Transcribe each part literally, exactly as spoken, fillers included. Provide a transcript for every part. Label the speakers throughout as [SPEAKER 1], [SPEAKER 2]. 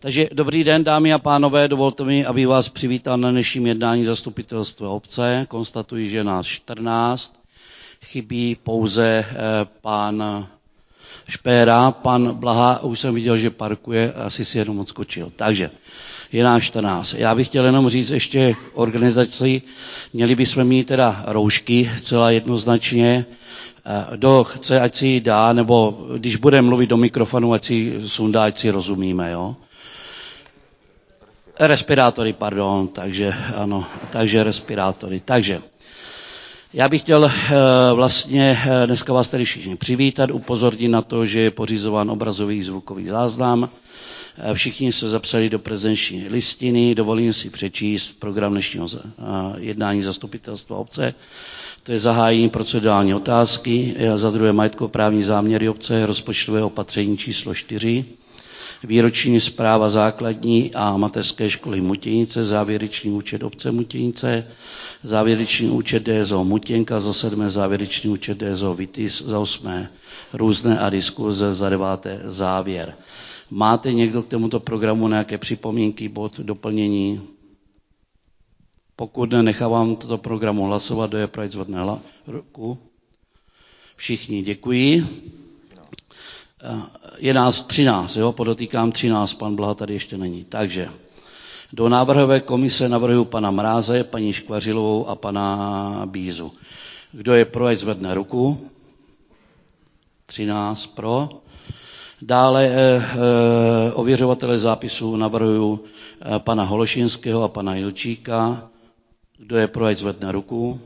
[SPEAKER 1] Takže dobrý den, dámy a pánové, dovolte mi, abych vás přivítal na dnešním jednání zastupitelstva obce. Konstatuji, že nás čtrnáct, chybí pouze eh, pan Špéra, pan Blaha, už jsem viděl, že parkuje, asi si jenom odskočil. Takže je nás čtrnáct. Já bych chtěl jenom říct ještě organizaci, měli bychom mít teda roušky celá jednoznačně. Kdo chce, ať si ji dá, nebo když bude mluvit do mikrofonu, ať si sundá, ať si rozumíme, jo. Respirátory, pardon, takže ano, takže respirátory. Takže já bych chtěl vlastně dneska vás tady všichni přivítat, upozornit na to, že je pořizován obrazový zvukový záznam. Všichni se zapsali do prezenční listiny, dovolím si přečíst program dnešního jednání zastupitelstva obce. To je zahájení procedurální otázky, za druhé majetkoprávní záměry obce, rozpočtové opatření číslo čtyři, výroční zpráva základní a mateřské školy Mutěnice, závěrečný účet obce Mutěnice, závěrečný účet D S O Mutěnka, za sedmé závěrečný účet D S O Vitis, za osmé různé a diskuze, za deváté závěr. Máte někdo k tomuto programu nějaké připomínky, bod, doplnění? Pokud ne, nechávám toto programu hlasovat, kdo je pro, zvedne ruku. Všichni děkuji. Je nás třináct, jo, podotýkám třináct, pan Blaha tady ještě není. Takže do návrhové komise navrhuji pana Mráze, paní Škvařilovou a pana Bízu. Kdo je pro, ať zvedne ruku. třináct pro. Dále eh, eh, ověřovatele zápisu navrhuji eh, pana Hološinského a pana Jilčíka. Kdo je pro, ať zvedne ruku.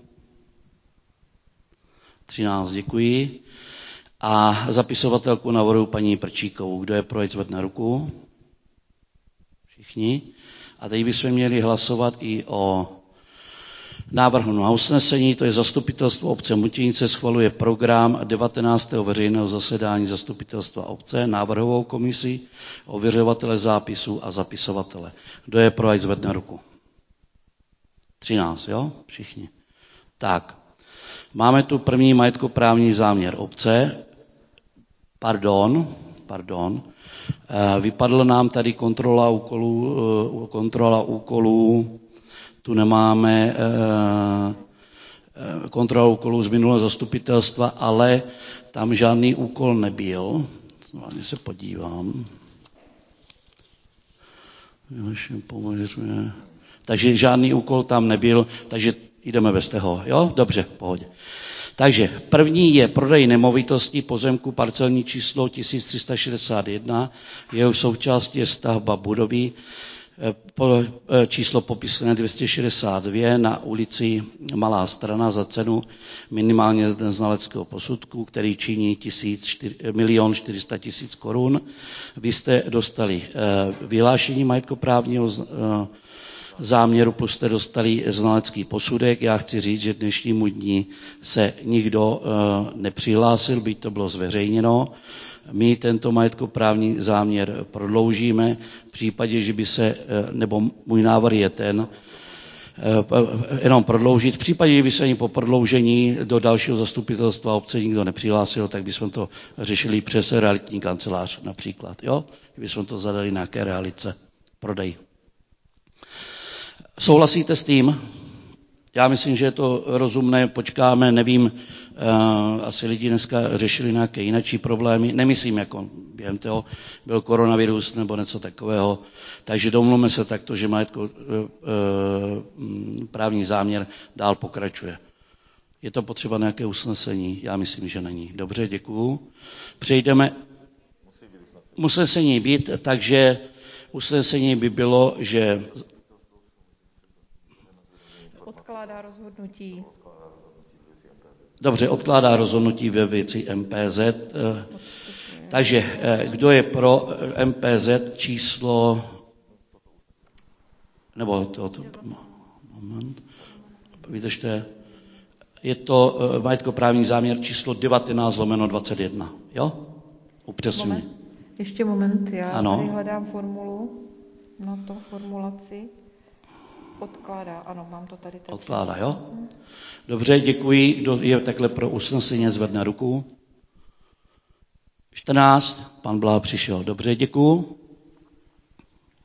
[SPEAKER 1] třináct, děkuji. A zapisovatelku navrhuji paní Prčíkovou. Kdo je pro, ať zvedne ruku. Všichni. A teď bychom měli hlasovat i o návrhu na usnesení, to je zastupitelstvo obce Mutěnice schvaluje program devatenáctého veřejného zasedání zastupitelstva obce, návrhovou komisi, ověřovatele zápisu a zapisovatele. Kdo je pro, ať zvedne ruku? třináct, jo? Všichni. Tak, máme tu první majetkoprávní záměr obce. Pardon, pardon. Vypadla nám tady kontrola úkolů, kontrola úkolů. Tu nemáme kontrolu úkolů z minulého zastupitelstva, ale tam žádný úkol nebyl. Zvláště se podívám. Takže žádný úkol tam nebyl, takže jdeme bez toho. Jo? Dobře, v pohodě. Takže první je prodej nemovitosti pozemku parcelní číslo tisíc tři sta šedesát jedna, jeho součástí je stavba budovy, číslo popisné dvě stě šedesát dva na ulici Malá Strana za cenu minimálně z znaleckého posudku, který činí milion čtyři sta tisíc korun. Vy jste dostali vyhlášení majetkoprávního záměru, plus jste dostali znalecký posudek. Já chci říct, že dnešnímu dní se nikdo nepřihlásil, byť to bylo zveřejněno. My tento majetkoprávní záměr prodloužíme v případě, že by se, nebo můj návrh je ten, jenom prodloužit. V případě, že by se ani po prodloužení do dalšího zastupitelstva obce nikdo nepřihlásil, tak bychom to řešili přes realitní kancelář například. Jo? Kdybychom to zadali nějaké realice. Prodej. Souhlasíte s tím? Já myslím, že je to rozumné, počkáme, nevím, uh, asi lidi dneska řešili nějaké jináčí problémy, nemyslím, jako během toho byl koronavirus nebo něco takového, takže domluvme se takto, že majetko, uh, uh, právní záměr dál pokračuje. Je to potřeba nějaké usnesení? Já myslím, že není. Dobře, děkuju. Přejdeme. Usnesení být, takže usnesení by bylo, že
[SPEAKER 2] odkládá rozhodnutí.
[SPEAKER 1] Dobře, odkládá rozhodnutí ve věci M P Z. Takže kdo je pro M P Z číslo, nebo to, to moment, vydržte, je to majetkoprávní záměr číslo devatenáct lomeno dvacet jedna, jo? Upřesňuji.
[SPEAKER 2] Ještě moment, já
[SPEAKER 1] ano.
[SPEAKER 2] Tady hledám formulu na to formulaci. Odkládá, ano, mám to tady. Teď.
[SPEAKER 1] Odkládá, jo? Dobře, děkuji. Kdo je takhle pro usnesení, zvedne ruku. čtrnáct, pan Blaha přišel. Dobře, děkuji.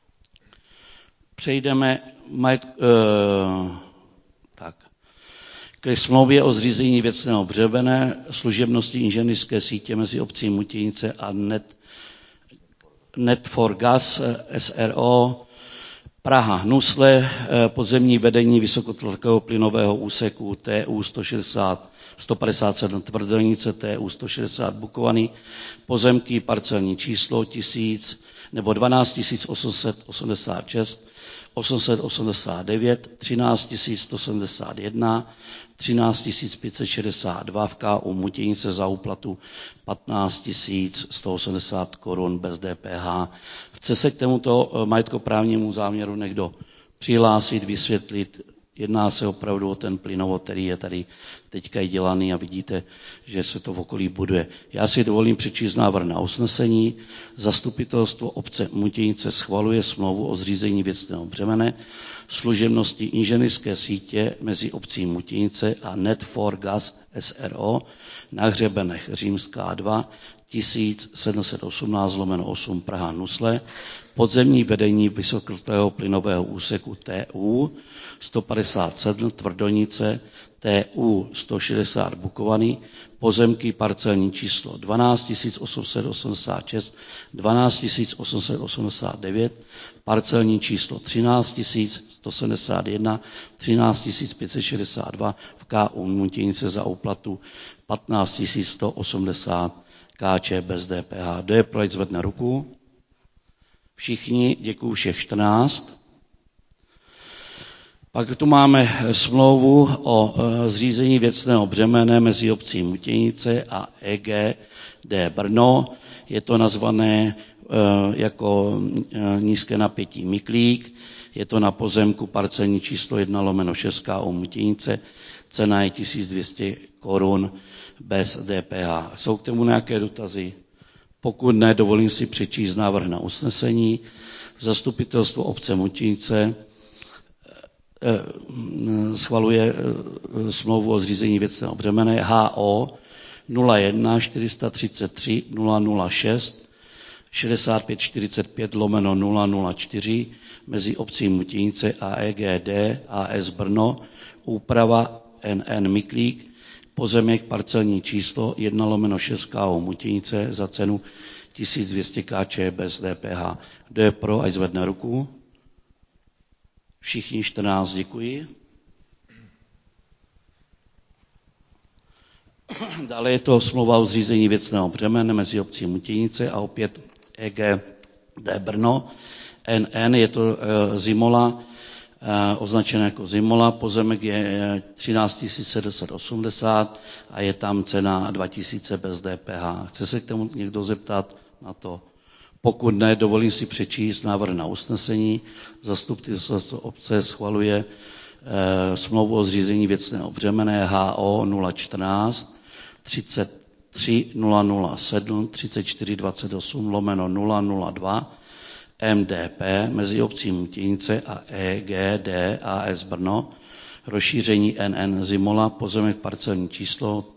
[SPEAKER 1] přejdeme majet, uh, tak, ke smlouvě o zřízení věcného břemene služebnosti inženýrské sítě mezi obcí Mutěnice a Net, Net for Gas S R O Praha Nusle, podzemní vedení vysokotlakého plynového úseku T U sto šedesát, sto padesát sedm Tvrdonice, T U sto šedesát Bukovany, pozemky parcelní číslo tisíc nebo dvanáct tisíc osm set osmdesát šest, osm set osmdesát devět, třináct tisíc sto sedmdesát jedna, třináct tisíc pět set šedesát dva v K U Mutěnice za úplatu patnáct tisíc sto osmdesát korun bez D P H. Chce se k tomuto majetkoprávnímu záměru někdo přihlásit, vysvětlit? Jedná se opravdu o ten plynovod, který je tady teďka i dělaný a vidíte, že se to v okolí buduje. Já si dovolím přečíst návrh na usnesení. Zastupitelstvo obce Mutěnice schvaluje smlouvu o zřízení věcného břemene služebnosti inženýrské sítě mezi obcí Mutěnice a Net for Gas S R O na hřebenech Římská dva, tisíc sedm set osmnáct lomeno osm Praha Nusle, podzemní vedení vysokotlakého plynového úseku T U sto padesát sedm Tvrdonice, T U sto šedesát Bukovany, pozemky parcelní číslo dvanáct tisíc osm set osmdesát šest, dvanáct tisíc osm set osmdesát devět, parcelní číslo třináct tisíc sto sedmdesát jedna, třináct tisíc pět set šedesát dva v K U Mutěnice za úplatu patnáct tisíc sto osmdesát K Č bez D P H. Kdo je pro, ať zvedne ruku? Všichni, děkuju, všech čtrnáct. Pak tu máme smlouvu o zřízení věcného břemene mezi obcí Mutěnice a E G D Brno. Je to nazvané jako nízké napětí Miklík. Je to na pozemku parcelní číslo jedna lomeno šest K U Mutěnice. Cena je tisíc dvě stě korun bez D P H. Jsou k tomu nějaké dotazy? Pokud ne, dovolím si přečíst návrh na usnesení. Zastupitelstvo obce Mutěnice schvaluje smlouvu o zřízení věcného břemene H O nula jedna čtyři tři tři nula nula šest šedesát pět čtyřicet pět lomeno nula nula čtyři mezi obcí Mutěnice a E G D A S Brno, úprava N N Miklík, pozemek parcelní číslo jedna lomeno šest K U Mutěnice za cenu tisíc dvě stě K Č bez D P H. Kdo je pro, ať zvedne ruku? Všichni čtrnáct, děkuji. Dále je to smlouva o zřízení věcného břemene mezi obcí Mutěnice a opět E G D Brno. N N je to e, Zimola, e, označené jako Zimola, pozemek je třináct tisíc sedm set osmdesát a je tam cena dva tisíce bez D P H. Chce se k tomu někdo zeptat na to? Pokud ne, dovolím si přečíst návrh na usnesení. Zastupitelstvo obce schvaluje e, smlouvu o zřízení věcného břemene H O nula čtrnáct třicet tři nula nula sedm třicet čtyři dvacet osm lomeno nula nula dva M D P mezi obcí Mutěnice a E G D A S Brno, rozšíření N N Zimola, pozemek parcelní číslo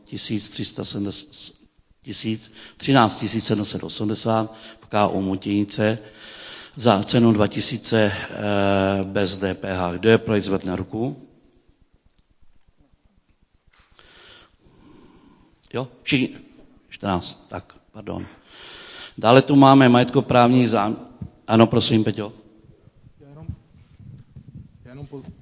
[SPEAKER 1] třináct tisíc sedm set osmdesát v K U Mutěnice za cenu dva tisíce bez D P H. Kdo je pro, ať zvedne ruku? Jo, všichni? čtrnáct, tak, pardon. Dále tu máme majetkoprávní zám... Ano, prosím, Peťo.
[SPEAKER 3] Já jenom, já jenom po...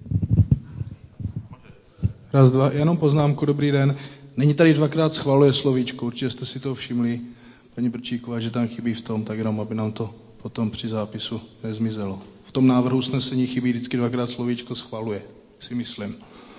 [SPEAKER 3] Raz, dva, jenom poznámku, dobrý den. Není tady dvakrát schvaluje slovíčko, určitě jste si to všimli, paní Brčíková, že tam chybí v tom, tak jenom, aby nám to potom při zápisu nezmizelo. V tom návrhu usnesení chybí vždycky dvakrát slovíčko schvaluje, si myslím.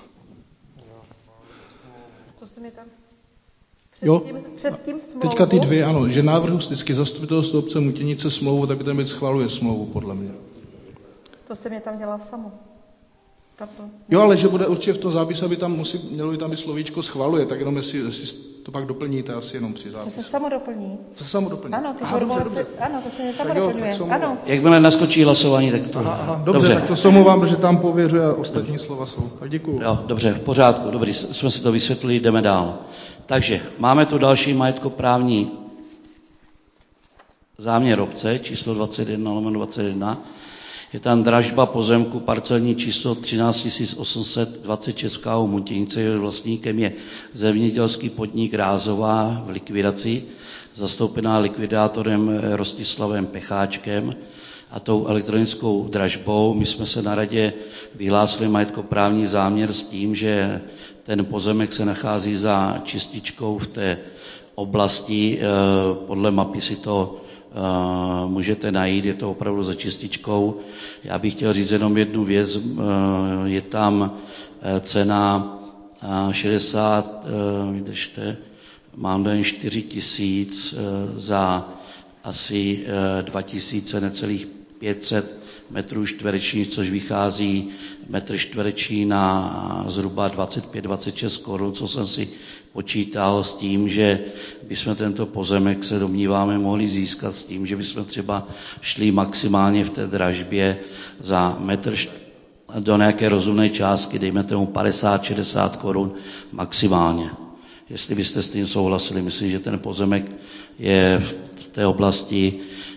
[SPEAKER 2] To se mi tam...
[SPEAKER 3] Před jo,
[SPEAKER 2] tím, před tím smlouvu...
[SPEAKER 3] teďka ty dvě, ano, že návrhu vždycky zastupitelstvo obce Mutěnice smlouvu, tak by tam být schvaluje smlouvu, podle mě.
[SPEAKER 2] To se mě tam dělá samo. Tato.
[SPEAKER 3] Jo, ale že bude určitě v tom zápisu, aby tam musí, mělo by tam být slovíčko schvaluje, tak jenom jestli, jestli to pak doplníte, asi jenom při zápisu.
[SPEAKER 2] To se samo doplní.
[SPEAKER 3] To se samo doplní.
[SPEAKER 2] Ano, ty
[SPEAKER 3] aha, dobře, dobře.
[SPEAKER 2] Se, ano, to se mě samo
[SPEAKER 3] tak jo,
[SPEAKER 2] doplňuje.
[SPEAKER 3] tak
[SPEAKER 2] Ano.
[SPEAKER 1] Jakmile naskočí hlasování, tak to...
[SPEAKER 3] Aha, aha, dobře, dobře, tak to se omlouvám, že tam pověřuje a ostatní slova jsou. Tak děkuju.
[SPEAKER 1] Jo, dobře, v pořádku, dobrý, jsme si to vysvětlili, jdeme dál. Takže máme tu další majetkoprávní záměr obce, číslo dvacet jedna lomeno dvacet jedna. Je tam dražba pozemku parcelní číslo třináct tisíc osm set dvacet šest v K O Mutěnice, jeho vlastníkem je zemědělský podnik Rázová v likvidaci, zastoupená likvidátorem Rostislavem Pecháčkem a tou elektronickou dražbou. My jsme se na radě vyhlásili majetkoprávní záměr s tím, že ten pozemek se nachází za čističkou v té oblasti, podle mapy si to můžete najít, je to opravdu za čističkou. Já bych chtěl říct jenom jednu věc, je tam cena šedesát, vydržte, mám jen čtyři tisíc za asi dva tisíce, necelých pět set metrů čtverečních, což vychází metr čtvereční na zhruba dvacet pět dvacet šest korun, co jsem si počítal s tím, že bychom tento pozemek se domníváme mohli získat s tím, že bychom třeba šli maximálně v té dražbě za metr do nějaké rozumné částky, dejme tomu padesát šedesát korun maximálně. Jestli byste s tím souhlasili, myslím, že ten pozemek je v té oblasti,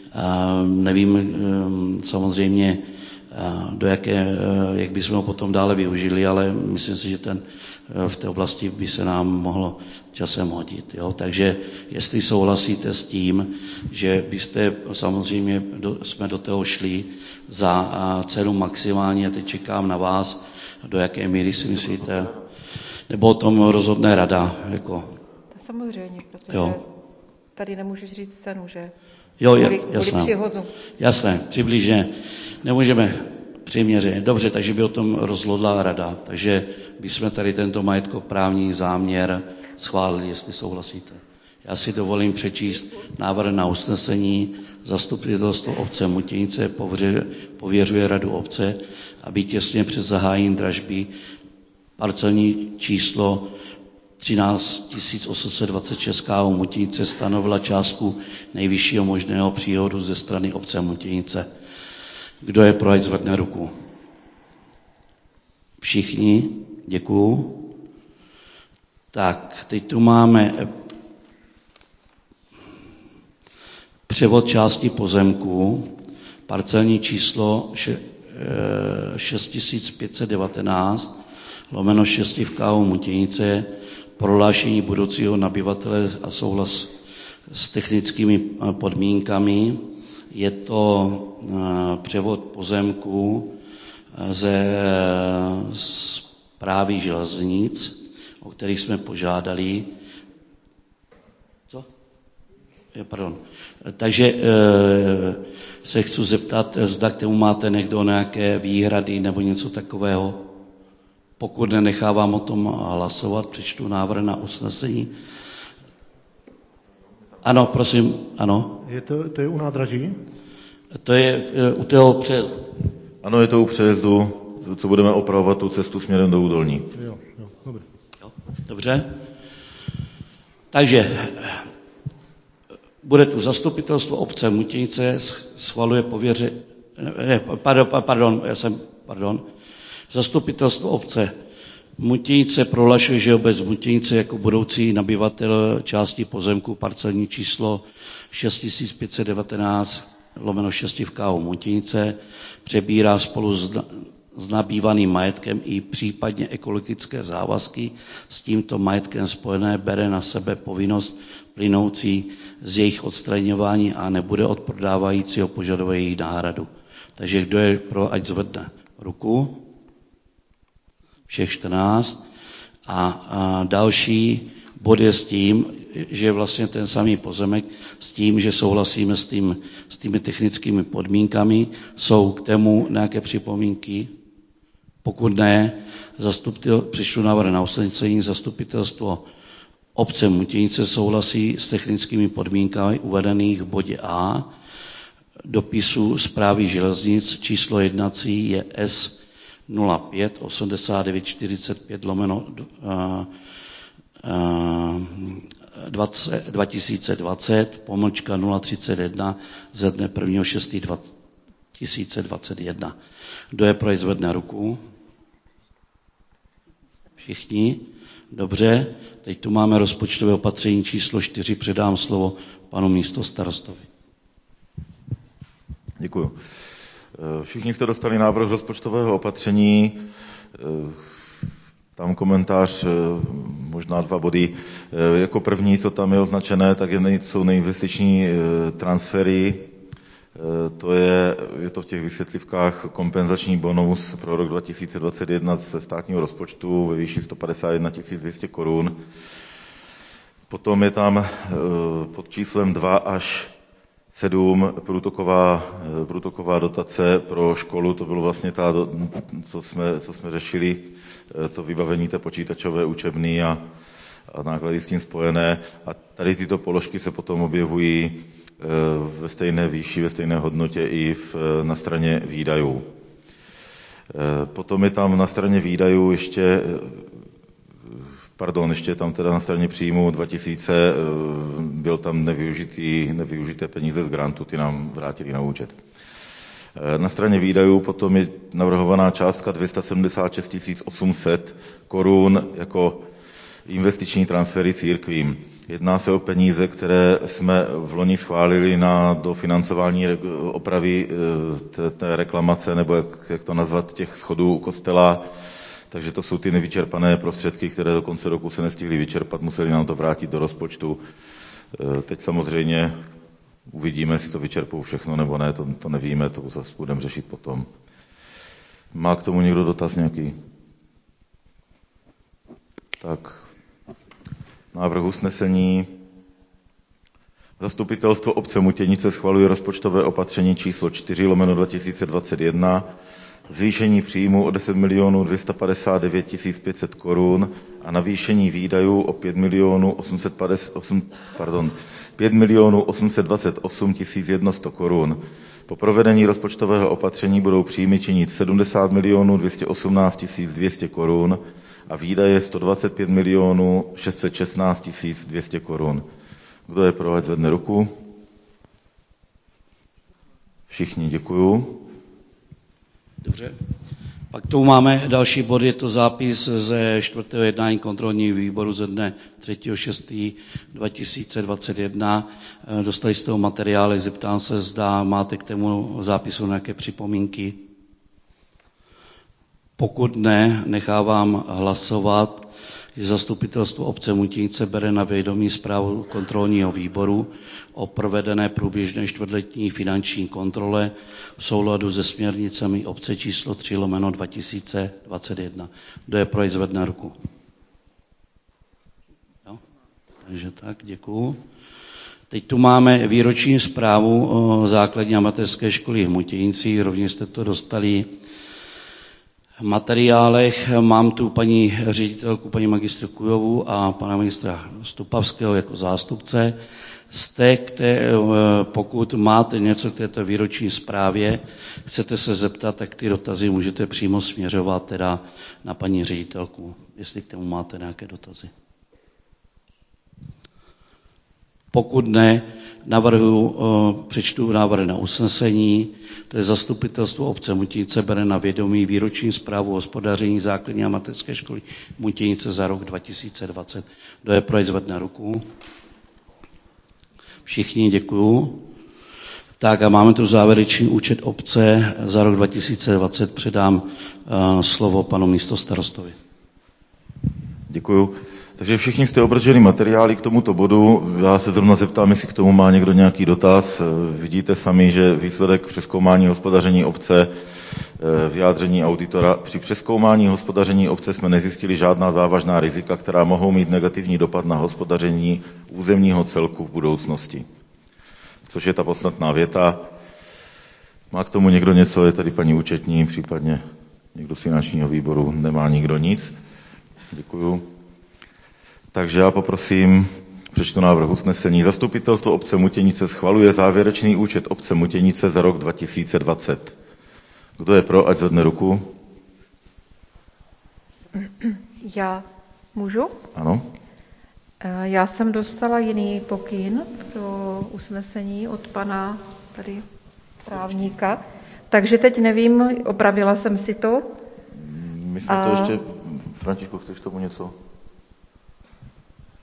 [SPEAKER 1] nevím samozřejmě, do jaké, jak bychom ho potom dále využili, ale myslím si, že ten v té oblasti by se nám mohlo časem hodit. Jo? Takže jestli souhlasíte s tím, že byste samozřejmě, do, jsme do toho šli za cenu maximálně, teď čekám na vás, do jaké míry si myslíte, nebo o tom rozhodne rada. Jako.
[SPEAKER 2] Samozřejmě, protože
[SPEAKER 1] jo.
[SPEAKER 2] Tady nemůžeš říct cenu, že?
[SPEAKER 1] Jo, je,
[SPEAKER 2] kvůli,
[SPEAKER 1] jasné.
[SPEAKER 2] Kvůli přihozu.
[SPEAKER 1] Jasné, přibližně. Nemůžeme přiměřeně. Dobře, takže by o tom rozhodla rada. Takže bychom tady tento majetkoprávní záměr schválili, jestli souhlasíte. Já si dovolím přečíst návrh na usnesení. Zastupitelstvo obce Mutěnice pověřuje radu obce, aby těsně před zahájením dražby parcelní číslo třináct tisíc osm set dvacet šest K O Mutěnice stanovila částku nejvyššího možného příhodu ze strany obce Mutěnice. Kdo je pro, ať zvedne ruku? Všichni? Děkuju. Tak, teď tu máme převod části pozemku, parcelní číslo šest tisíc pět set devatenáct, lomeno šest v K O Mutěnice, prohlášení budoucího nabyvatele a souhlas s technickými podmínkami. Je to převod pozemku ze správy železnic, o kterých jsme požádali. Co? Pardon. Takže se chci zeptat, zda k tomu máte někdo nějaké výhrady nebo něco takového. Pokud nenechávám o tom hlasovat, přečtu návrh na usnesení. Ano, prosím, ano.
[SPEAKER 4] Je to, to je u nádraží?
[SPEAKER 1] To je u toho přejezdu.
[SPEAKER 5] Ano, je to u přejezdu, co budeme opravovat tu cestu směrem do Údolní.
[SPEAKER 4] Jo, jo, dobře.
[SPEAKER 1] Jo, dobře. Takže bude tu zastupitelstvo obce Mutěnice, schvaluje pověře... Ne, pardon, pardon, já jsem, pardon. Zastupitelstvo obce Mutěnice prohlašuje, že obec Mutěnice jako budoucí nabyvatel části pozemku parcelní číslo šest tisíc pět set devatenáct lomeno šest v K O Mutěnice přebírá spolu s, s nabývaným majetkem i případně ekologické závazky s tímto majetkem spojené, bere na sebe povinnost plynoucí z jejich odstraňování a nebude od prodávajícího požadovat jejich náhradu. Takže kdo je pro, ať zvedne ruku. Všech čtrnáct. A, a další bod je s tím, že vlastně ten samý pozemek s tím, že souhlasíme s, tím, s těmi technickými podmínkami, jsou k tomu nějaké připomínky. Pokud ne, zastupitel, přišlo návrh na usnesení, zastupitelstvo obce Mutěnice souhlasí s technickými podmínkami uvedených v bodě A dopisu správy železnic číslo jednací je S nula pět osmdesát devět čtyřicet pět lomeno dva tisíce dvacet, pomlčka nula třicet jedna ze dne prvního šestého dva tisíce dvacet jedna. Kdo je pro, zvedne ruku? Všichni? Dobře. Teď tu máme rozpočtové opatření číslo čtyři. Předám slovo panu místostarostovi.
[SPEAKER 5] Děkuju. Všichni jste dostali návrh rozpočtového opatření. Tam komentář, možná dva body. Jako první, co tam je označené, tak jsou neinvestiční transfery. To je, je to v těch vysvětlivkách kompenzační bonus pro rok dva tisíce dvacet jedna ze státního rozpočtu ve výši sto padesát jedna tisíc dvě stě korun. Potom je tam pod číslem dva až sedm průtoková, průtoková dotace pro školu. To bylo vlastně ta, co jsme, co jsme řešili, to vybavení té počítačové učebny a, a náklady s tím spojené. A tady tyto položky se potom objevují ve stejné výši, ve stejné hodnotě i v, na straně výdajů. Potom je tam na straně výdajů ještě, pardon, ještě tam teda na straně příjmu dva tisíce, byl tam nevyužitý, nevyužité peníze z grantu, ty nám vrátili na účet. Na straně výdajů potom je navrhovaná částka dvě stě sedmdesát šest tisíc osm set korun jako investiční transfery církvím. Jedná se o peníze, které jsme v loni schválili na dofinancování opravy té reklamace, nebo jak, jak to nazvat, těch schodů u kostela. Takže to jsou ty nevyčerpané prostředky, které do konce roku se nestihly vyčerpat, museli nám to vrátit do rozpočtu. Teď samozřejmě uvidíme, jestli to vyčerpou všechno nebo ne, to, to nevíme, to zase budeme řešit potom. Má k tomu někdo dotaz nějaký? Tak, návrh usnesení. Zastupitelstvo obce Mutěnice schvaluje rozpočtové opatření číslo čtyři lomeno dva tisíce dvacet jedna, zvýšení příjmu o deset milionů dvě stě padesát devět tisíc pět set korun a navýšení výdajů o pět milionů osm set padesát osm, pardon, pět milionů osm set dvacet osm tisíc sto korun. Po provedení rozpočtového opatření budou příjmy činit sedmdesát milionů dvě stě osmnáct tisíc dvě stě korun a výdaje sto dvacet pět milionů šest set šestnáct tisíc dvě stě korun. Kdo je pro, ať zvedne ruku? Všichni, děkuju.
[SPEAKER 1] Dobře. Pak tu máme další bod, je to zápis ze čtvrtého jednání kontrolního výboru ze dne třetího šestého dva tisíce dvacet jedna. Dostali jste toho materiály, zeptám se, zda máte k tomu zápisu nějaké připomínky. Pokud ne, nechávám hlasovat, že zastupitelstvo obce Mutěnice bere na vědomí zprávu kontrolního výboru o provedené průběžné čtvrtletní finanční kontrole v souladu se směrnicemi obce číslo tři lomeno dva tisíce dvacet jedna. Kdo je pro, zvedne ruku. Jo? Takže tak, děkuju. Teď tu máme výroční zprávu o základní a mateřské školy v Mutěnicích, rovněž jste to dostali v materiálech. Mám tu paní ředitelku, paní magistru Kujovu a pana magistra Stupavského jako zástupce. Jste, které, pokud máte něco k této výroční zprávě, chcete se zeptat, tak ty dotazy můžete přímo směřovat teda na paní ředitelku, jestli k tomu máte nějaké dotazy. Pokud ne, navrhu, přečtu návrh na usnesení, to je zastupitelstvo obce Mutěnice bere na vědomí výroční zprávu o hospodaření základní a mateřské školy Mutěnice za rok dva tisíce dvacet. Kdo je pro, zvedne ruku. Všichni, děkuju. Tak a máme tu závěrečný účet obce za rok dva tisíce dvacet. Předám uh, slovo panu místostarostovi.
[SPEAKER 5] Děkuju. Takže všichni jste obdrželi materiály k tomuto bodu. Já se zrovna zeptám, jestli k tomu má někdo nějaký dotaz. Vidíte sami, že výsledek přezkoumání hospodaření obce, vyjádření auditora. Při přezkoumání hospodaření obce jsme nezjistili žádná závažná rizika, která mohou mít negativní dopad na hospodaření územního celku v budoucnosti. Což je ta podstatná věta. Má k tomu někdo něco? Je tady paní účetní, případně někdo z finančního výboru? Nemá nikdo nic? Děkuju. Takže já poprosím, přečtu návrh usnesení. Zastupitelstvo obce Mutěnice schvaluje závěrečný účet obce Mutěnice za rok dva tisíce dvacet. Kdo je pro, ať zvedne ruku.
[SPEAKER 2] Já můžu?
[SPEAKER 5] Ano.
[SPEAKER 2] Já jsem dostala jiný pokyn pro usnesení od pana tady právníka, takže teď nevím, opravila jsem si to.
[SPEAKER 5] My jsme a... to ještě... Františku, chceš tomu něco?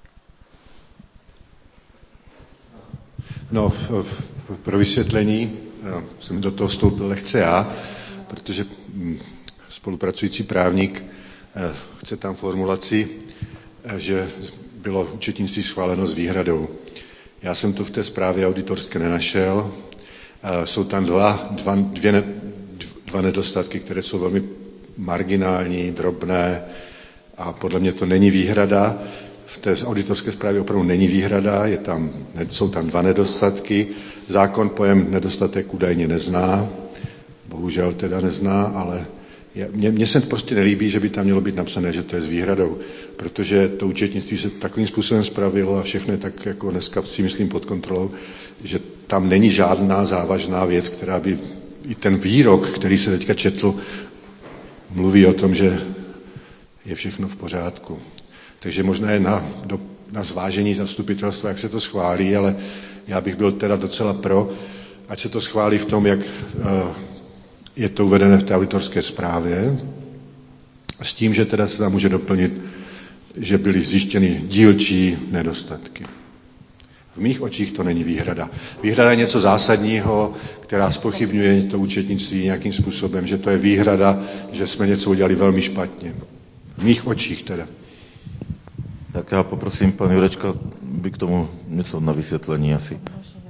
[SPEAKER 6] No, pro vysvětlení, já jsem do toho vstoupil lehce já, protože spolupracující právník chce tam formulaci, že bylo účetnictví schváleno s výhradou. Já jsem to v té zprávě auditorské nenašel. Jsou tam dva, dva, dvě, dva nedostatky, které jsou velmi marginální, drobné a podle mě to není výhrada. V té auditorské zprávě opravdu není výhrada, je tam, jsou tam dva nedostatky. Zákon pojem nedostatek údajně nezná, bohužel teda nezná, ale mně, mně se prostě nelíbí, že by tam mělo být napsané, že to je s výhradou, protože to účetnictví se takovým způsobem spravilo a všechno je tak jako dneska si myslím pod kontrolou, že tam není žádná závažná věc, která by, i ten výrok, který se teďka četl, mluví o tom, že je všechno v pořádku. Takže možná je na, do, na zvážení zastupitelstva, jak se to schválí, ale já bych byl teda docela pro, ať se to schválí v tom, jak uh, je to uvedené v té auditorské zprávě, s tím, že teda se tam může doplnit, že byly zjištěny dílčí nedostatky. V mých očích to není výhrada. Výhrada je něco zásadního, která zpochybňuje to účetnictví nějakým způsobem, že to je výhrada, že jsme něco udělali velmi špatně. V mých očích teda.
[SPEAKER 5] Tak já poprosím pan Jurečka, by k tomu něco na vysvětlení asi.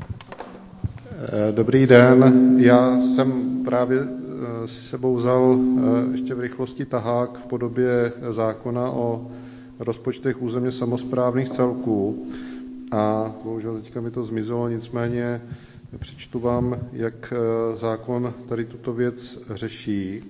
[SPEAKER 4] Dobrý den, já jsem právě si sebou vzal ještě v rychlosti tahák v podobě zákona o rozpočtech územně samosprávných celků a bohužel teďka mi to zmizelo, nicméně přečtu vám, jak zákon tady tuto věc řeší.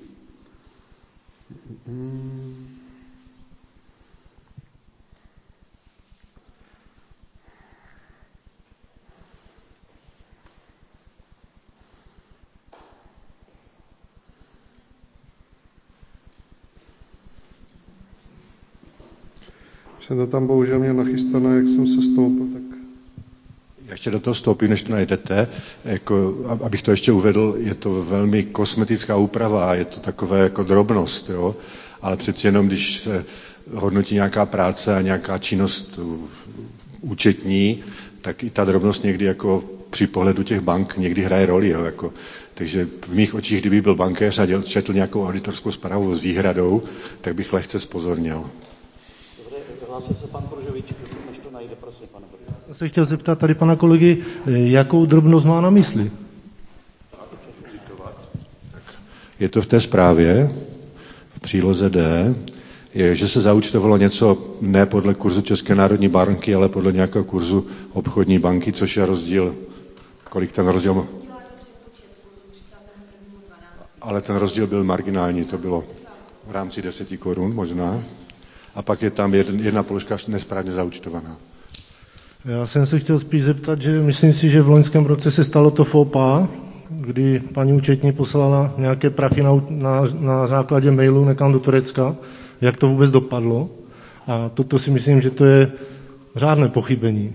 [SPEAKER 4] Jsem to tam bohužel měl nachystané, jak jsem se stoupil, tak...
[SPEAKER 6] Já ještě do toho vstoupím, než to najdete. Jako, abych to ještě uvedl, je to velmi kosmetická úprava, je to takové jako drobnost, jo? Ale přeci jenom, když se hodnotí nějaká práce a nějaká činnost účetní, tak i ta drobnost někdy jako při pohledu těch bank někdy hraje roli. Jo? Jako, takže v mých očích, kdyby byl bankéř a děl, četl nějakou auditorskou zprávu s výhradou, tak bych lehce zpozorněl.
[SPEAKER 1] Hlásil se pan Pružovič, než to najde, prosím, pane Pružovič.
[SPEAKER 4] Já se chtěl zeptat tady pana kolegy, jakou drobnost má na mysli?
[SPEAKER 6] Je to v té zprávě, v příloze D, je, že se zaúčtovalo něco ne podle kurzu České národní banky, ale podle nějakého kurzu obchodní banky, což je rozdíl, kolik ten rozdíl... Ale ten rozdíl byl marginální, to bylo v rámci deseti korun možná. A pak je tam jedna položka nesprávně zaúčtovaná.
[SPEAKER 4] Já jsem se chtěl spíš zeptat, že myslím si, že v loňském roce se stalo to faux pas, kdy paní účetní poslala nějaké prachy na, na, na základě mailu někam do Turecka, jak to vůbec dopadlo. A toto si myslím, že to je řádné pochybení.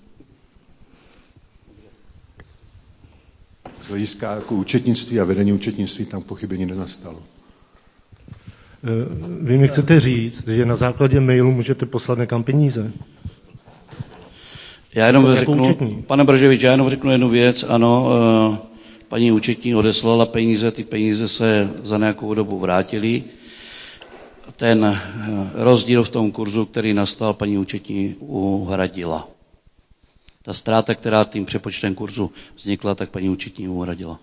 [SPEAKER 6] Z hlediska jako účetnictví a vedení účetnictví tam pochybení nenastalo.
[SPEAKER 4] Vy mi chcete říct, že na základě mailu můžete poslat někam peníze?
[SPEAKER 1] Já jenom řeknu, pane Brževič, já jenom řeknu jednu věc. Ano, paní účetní odeslala peníze, ty peníze se za nějakou dobu vrátily. Ten rozdíl v tom kurzu, který nastal, paní účetní uhradila. Ta ztráta, která tím přepočtem kurzu vznikla, tak paní účetní uhradila.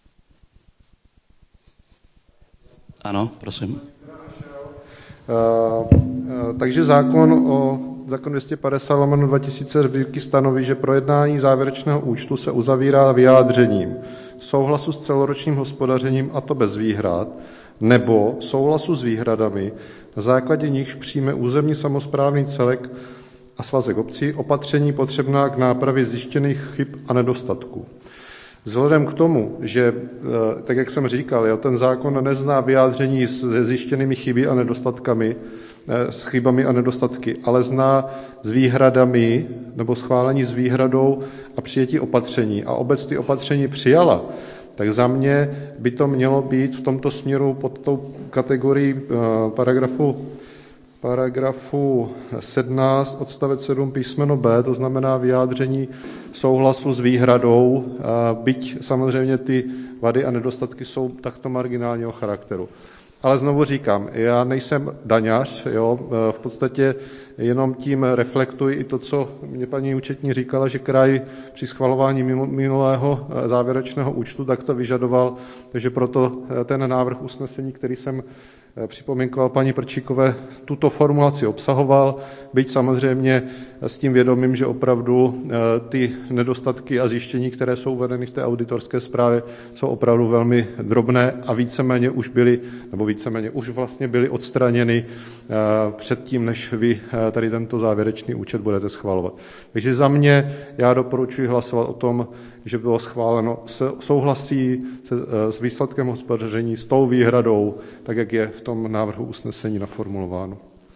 [SPEAKER 1] Ano, prosím.
[SPEAKER 4] Uh, uh, takže zákon o zákon dvě stě padesát lomeno dva tisíce sbírky stanoví, že projednání závěrečného účtu se uzavírá vyjádřením souhlasu s celoročním hospodařením, a to bez výhrad, nebo souhlasu s výhradami, na základě nichž přijme územní samosprávný celek a svazek obcí opatření potřebná k nápravě zjištěných chyb a nedostatků. Vzhledem k tomu, že, tak jak jsem říkal, jo, ten zákon nezná vyjádření se zjištěnými chyby a nedostatkami, s chybami a nedostatky, ale zná s výhradami nebo schválení s výhradou a přijetí opatření. A obec ty opatření přijala, tak za mě by to mělo být v tomto směru pod tou kategorii paragrafu paragrafu sedmnáct odstavec sedm písmeno B, to znamená vyjádření souhlasu s výhradou, byť samozřejmě ty vady a nedostatky jsou takto marginálního charakteru. Ale znovu říkám, já nejsem daňař, jo, v podstatě jenom tím reflektuji i to, co mě paní účetní říkala, že kraj při schvalování minulého závěrečného účtu tak to vyžadoval, takže proto ten návrh usnesení, který jsem připomínkoval paní Prčíkové, tuto formulaci obsahoval, byť samozřejmě s tím vědomím, že opravdu ty nedostatky a zjištění, které jsou uvedeny v té auditorské zprávě, jsou opravdu velmi drobné a víceméně už byly, nebo víceméně už vlastně byly odstraněny předtím, než vy tady tento závěrečný účet budete schvalovat. Takže za mě já doporučuji hlasovat o tom, že bylo schváleno, souhlasí se, s výsledkem hospodaření s tou výhradou, tak jak je v tom návrhu usnesení naformulováno.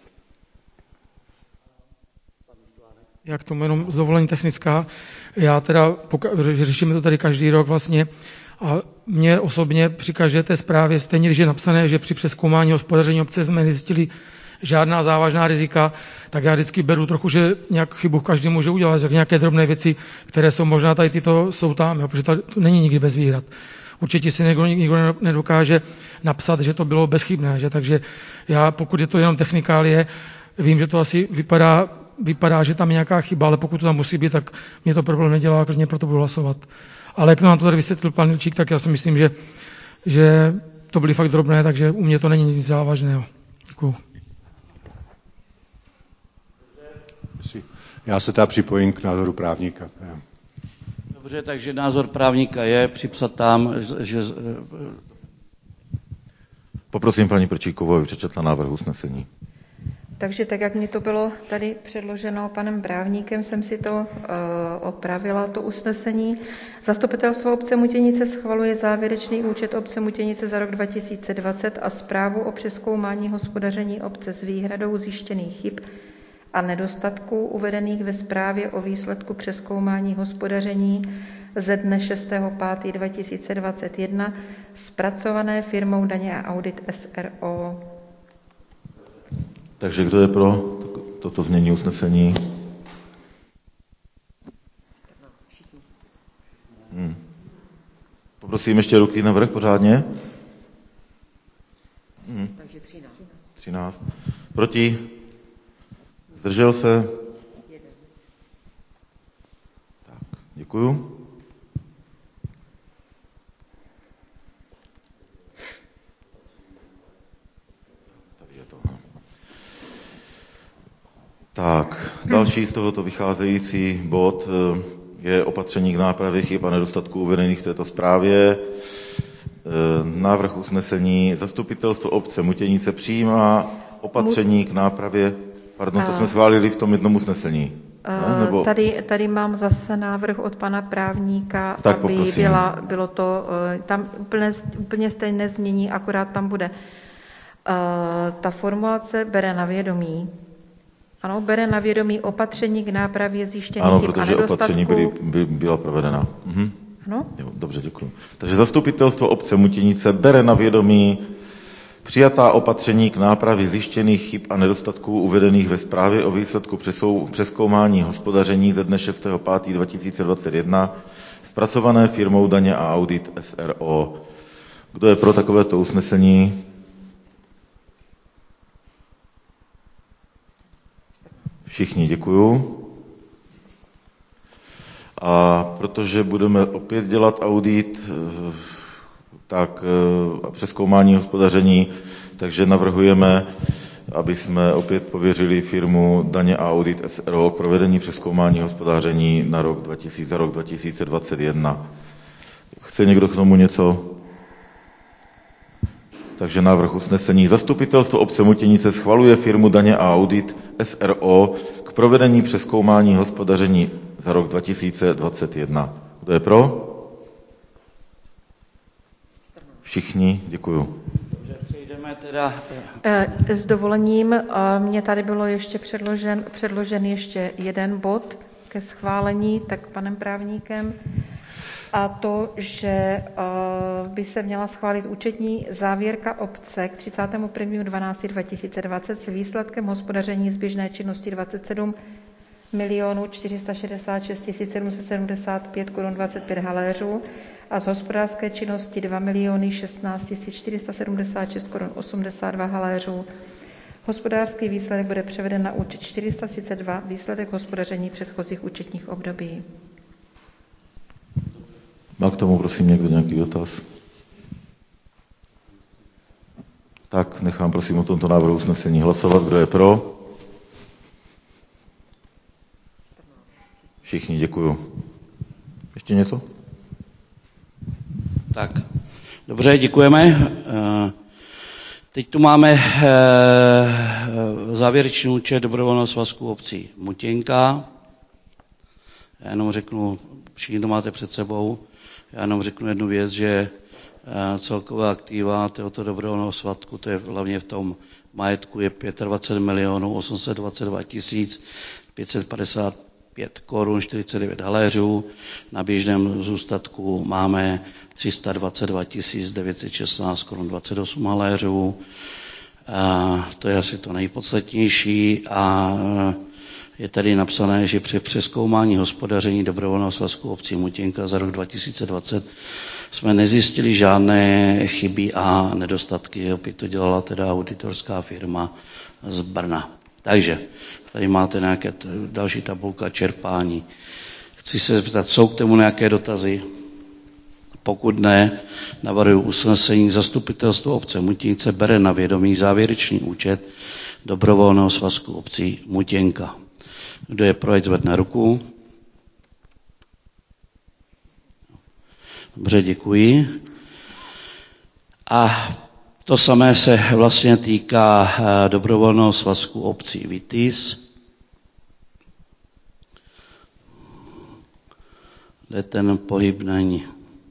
[SPEAKER 7] Já k tomu jenom z dovolení technická. Já teda, řešíme to tady každý rok vlastně, a mně osobně při každé té zprávě, stejně když je napsané, že při přezkoumání hospodaření obce jsme nezjistili žádná závažná rizika, tak já vždycky beru trochu, že nějak chybu každý může udělat, tak nějaké drobné věci, které jsou možná tady tyto, jsou tam, jo, protože to není nikdy bez výhrad. Určitě si někdo, nikdo nedokáže napsat, že to bylo bezchybné, že? Takže já, pokud je to jenom technikálie, vím, že to asi vypadá, vypadá, že tam je nějaká chyba, ale pokud to tam musí být, tak mě to problém nedělá, klidně proto budu hlasovat. Ale jak to nám to tady vysvětlil pan Milčík, tak já si myslím, že, že to byly fakt drobné, takže u mě to není nic závažného. Děkuju.
[SPEAKER 6] Já se teda připojím k názoru právníka.
[SPEAKER 1] Dobře, takže názor právníka je připsat tam, že...
[SPEAKER 5] Poprosím paní Prčíkovou, aby přečetla návrh usnesení.
[SPEAKER 2] Takže tak, jak mi to bylo tady předloženo panem právníkem, jsem si to uh, opravila, to usnesení. Zastupitelstvo obce Mutěnice schvaluje závěrečný účet obce Mutěnice za rok dva tisíce dvacet a zprávu o přezkoumání hospodaření obce s výhradou zjištěných chyb a nedostatků uvedených ve zprávě o výsledku přezkoumání hospodaření ze dne šestého pátého dva tisíce dvacet jedna zpracované firmou Daně a audit S R O.
[SPEAKER 5] Takže kdo je pro toto znění usnesení? Hmm. Poprosím ještě ruky navrch pořádně. Hmm.
[SPEAKER 8] Takže třináct.
[SPEAKER 5] třináct. Proti? Zdržel se?
[SPEAKER 8] Jeden.
[SPEAKER 5] Tak, děkuju. Tady je to. Tak, další z tohoto vycházející bod je opatření k nápravě chyb a nedostatků uvedených v této zprávě. Návrh usnesení zastupitelstvo obce Mutěnice přijímá opatření k nápravě. Pardon, to jsme schválili v tom jednom usnesení. Ne? Nebo...
[SPEAKER 2] Tady, tady mám zase návrh od pana právníka,
[SPEAKER 5] tak,
[SPEAKER 2] aby
[SPEAKER 5] poprosím.
[SPEAKER 2] byla, bylo to, tam úplně, úplně stejné změní, akorát tam bude. Ta formulace bere na vědomí. Ano, bere na vědomí opatření k nápravě zjištěných chyb a nedostatků.
[SPEAKER 5] Ano, protože opatření byly, by, byla provedena. Mhm.
[SPEAKER 2] Ano?
[SPEAKER 5] Jo, dobře, děkuji. Takže zastupitelstvo obce Mutěnice bere na vědomí přijatá opatření k nápravě zjištěných chyb a nedostatků uvedených ve zprávě o výsledku přezkoumání hospodaření ze dne šestého pátého dva tisíce dvacet jedna zpracované firmou Daně a audit S R O. Kdo je pro takovéto usnesení? Všichni, děkuju. A protože budeme opět dělat audit, tak přezkoumání hospodaření, takže navrhujeme, aby jsme opět pověřili firmu Daně a audit S R O k provedení přezkoumání hospodaření na rok dva tisíce, za rok dva tisíce dvacet jedna. Chce někdo k tomu něco? Takže návrh usnesení. Zastupitelstvo obce Mutěnice schvaluje firmu Daně a audit S R O k provedení přezkoumání hospodaření za rok dva tisíce dvacet jedna. Kdo je pro? Všichni, děkuju.
[SPEAKER 1] Přejdeme teda...
[SPEAKER 2] S dovolením, mně tady bylo ještě předložen, předložen ještě jeden bod ke schválení, tak panem právníkem. a to, že by se měla schválit účetní závěrka obce k třicátému prvnímu dvanáctému dva tisíce dvacet s výsledkem hospodaření zběžné činnosti dvacet sedm milionů čtyři sta šedesát šest tisíc sedm set sedmdesát pět korun dvacet pět haléřů a z hospodářské činnosti dva miliony šestnáct tisíc čtyři sta sedmdesát šest korun osmdesát dva haléřů. Hospodářský výsledek bude převeden na účet čtyři sta třicet dva, výsledek hospodaření předchozích účetních období.
[SPEAKER 5] Má k tomu, prosím, někdo nějaký dotaz? Tak, nechám, prosím, o tomto návrhu usnesení hlasovat. Kdo je pro? Všichni, děkuju. Ještě něco?
[SPEAKER 1] Tak, dobře, děkujeme. Teď tu máme závěrečný účet dobrovolného svazku obcí Mutěnka. Já jenom řeknu, všichni to máte před sebou, já jenom řeknu jednu věc, že celková aktiva tohoto dobrovolného svazku, to je hlavně v tom majetku, je dvacet pět milionů osm set dvacet dva tisíc pět set padesát pět korun čtyřicet devět haléřů. Na běžném zůstatku máme tři sta dvacet dva tisíc devět set šestnáct korun dvacet osm haléřů. A to je asi to nejpodstatnější. A je tady napsané, že při přezkoumání hospodaření dobrovolného svazku obcí Mutěnka za rok dva tisíce dvacet jsme nezjistili žádné chyby a nedostatky. Opět to dělala teda auditorská firma z Brna. Takže tady máte nějaké další tabulka čerpání. Chci se zeptat, jsou k tomu nějaké dotazy? Pokud ne, navrhuji usnesení. Zastupitelstvo obce Mutěnice bere na vědomí závěrečný účet dobrovolného svazku obcí Mutěnka. Kdo je pro, ať zvedne ruku. Dobře, děkuji. A to samé se vlastně týká dobrovolného svazku obcí Vitys. Kde ten pohyb není.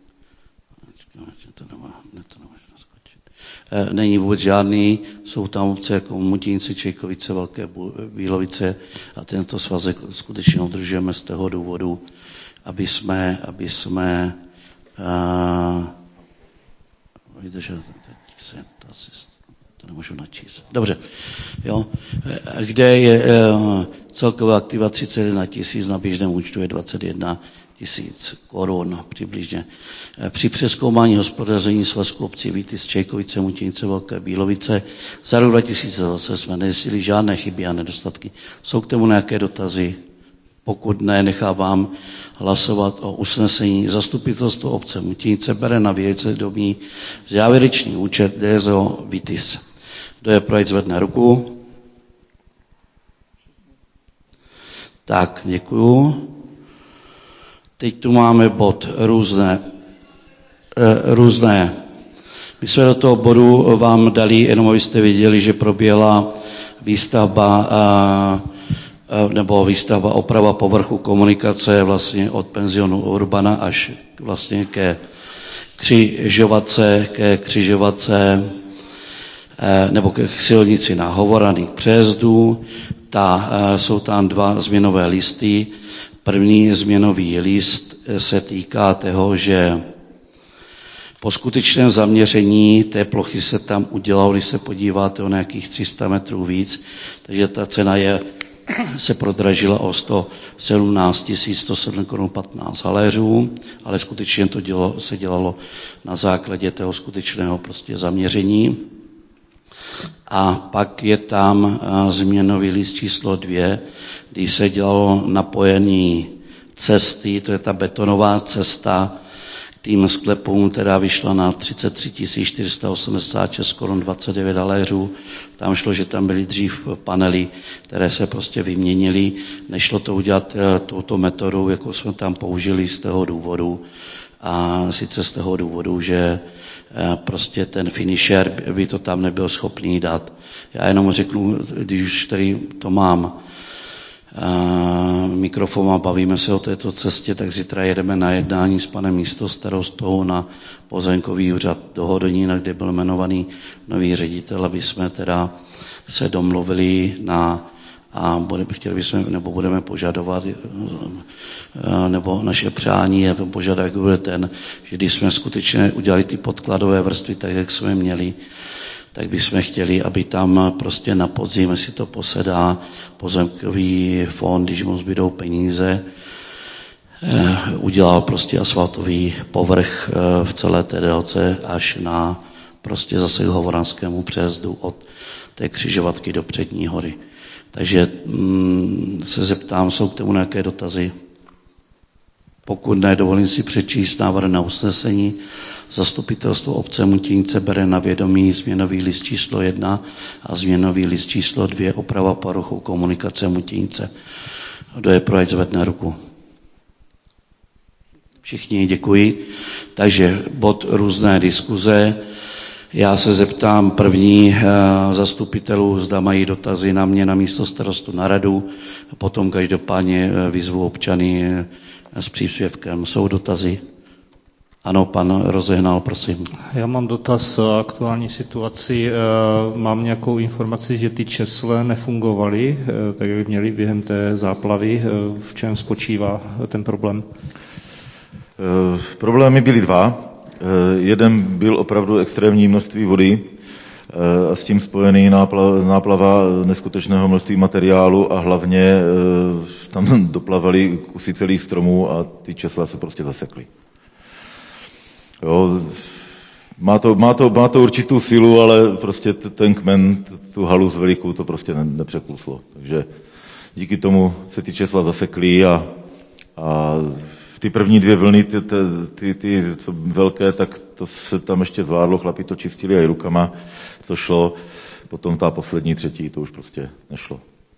[SPEAKER 1] Není vůbec žádný, jsou tam obce jako Mutěnice, Čejkovice, Velké Bílovice a tento svazek skutečně udržujeme z toho důvodu, aby jsme, aby jsme uh, vydrželi, teď se to asi, to nemůžu načíst. Dobře, jo, kde je uh, celková aktiva třicet jedna tisíc, na běžném účtu je dvacet jedna tisíc korun přibližně. Při přezkoumání hospodaření svazku obcí Vitys, Čejkovice, Mutěnice, Velké Bílovice za rok dva tisíce dvacet jsme nezjistili žádné chyby a nedostatky. Jsou k tomu nějaké dotazy? Pokud ne, nechávám hlasovat o usnesení. Zastupitelstvo obce Mutěnice bere na vědomí závěrečný účet D S O Vitys. Kdo je pro, ať zvedne ruku. Tak, děkuju. Teď tu máme bod různé. E, různé. My jsme do toho bodu vám dali, jenom abyste viděli, že proběhla výstavba a, nebo výstavba oprava povrchu komunikace vlastně od penzionu Urbana až vlastně ke křižovatce, ke křižovatce nebo ke silnici na Hovoraných přejezdů. Ta, jsou tam dva změnové listy. První změnový list se týká toho, že po skutečném zaměření té plochy se tam udělalo, když se podíváte, o nějakých tři sta metrů víc, takže ta cena je, se prodražila o sto sedmnáct tisíc sto sedm korun patnáct haléřů, ale skutečně to dělo, se dělalo na základě toho skutečného prostě zaměření. A pak je tam změnový list číslo dvě, když se dělalo napojení cesty, to je ta betonová cesta, k tým sklepům teda vyšla na třicet tři tisíc čtyři sta osmdesát šest korun dvacet devět haléřů. Tam šlo, že tam byly dřív panely, které se prostě vyměnily. Nešlo to udělat touto metodou, jako jsme tam použili z toho důvodu. A sice z toho důvodu, že prostě ten finisher by to tam nebyl schopný dát. Já jenom řeknu, když už tady to mám mikrofon a bavíme se o této cestě, tak zítra jedeme na jednání s panem místostarostou na pozemkový úřad do Hodonína, kde byl jmenovaný nový ředitel, aby jsme teda se domluvili na a budeme, chtěli bychom, nebo budeme požadovat, nebo naše přání a požadavek bude ten, že když jsme skutečně udělali ty podkladové vrstvy tak, jak jsme měli, tak bychom chtěli, aby tam prostě na podzim, jestli to posedá pozemkový fond, když mu zbydou peníze, udělal prostě asfaltový povrch v celé té délce až na prostě zase k Hovoranskému přejezdu od té křižovatky do Přední hory. Takže mm, se zeptám, jsou k tomu nějaké dotazy? Pokud ne, dovolím si přečíst návrh na usnesení. Zastupitelstvo obce Mutěnice bere na vědomí změnový list číslo jedna a změnový list číslo dvě, oprava parochu komunikace Mutěnice. Kdo je pro, ať zvedne ruku. Všichni, děkuji. Takže bod různé diskuze. Já se zeptám první zastupitelů, zda mají dotazy na mě na místo starostu na radu, a potom každopádně vyzvu občany s příspěvkem. Jsou dotazy? Ano, pan Rozehnal, prosím.
[SPEAKER 8] Já mám dotaz o aktuální situaci. Mám nějakou informaci, že ty česle nefungovaly, tak jak měly během té záplavy. V čem spočívá ten problém?
[SPEAKER 5] Problémy byly dva. Jeden byl opravdu extrémní množství vody a s tím spojený náplava neskutečného množství materiálu a hlavně tam doplavaly kusy celých stromů a ty česla se prostě zasekly. Jo, má, to, má, to, má to určitou sílu, ale prostě ten kmen, tu halu z velikou, to prostě nepřekouslo. Takže díky tomu se ty česla zasekly a, a ty první dvě vlny, ty, ty, ty, ty co velké, tak to se tam ještě zvládlo, chlapi to čistili aj rukama, to šlo, potom ta poslední třetí, to už prostě nešlo.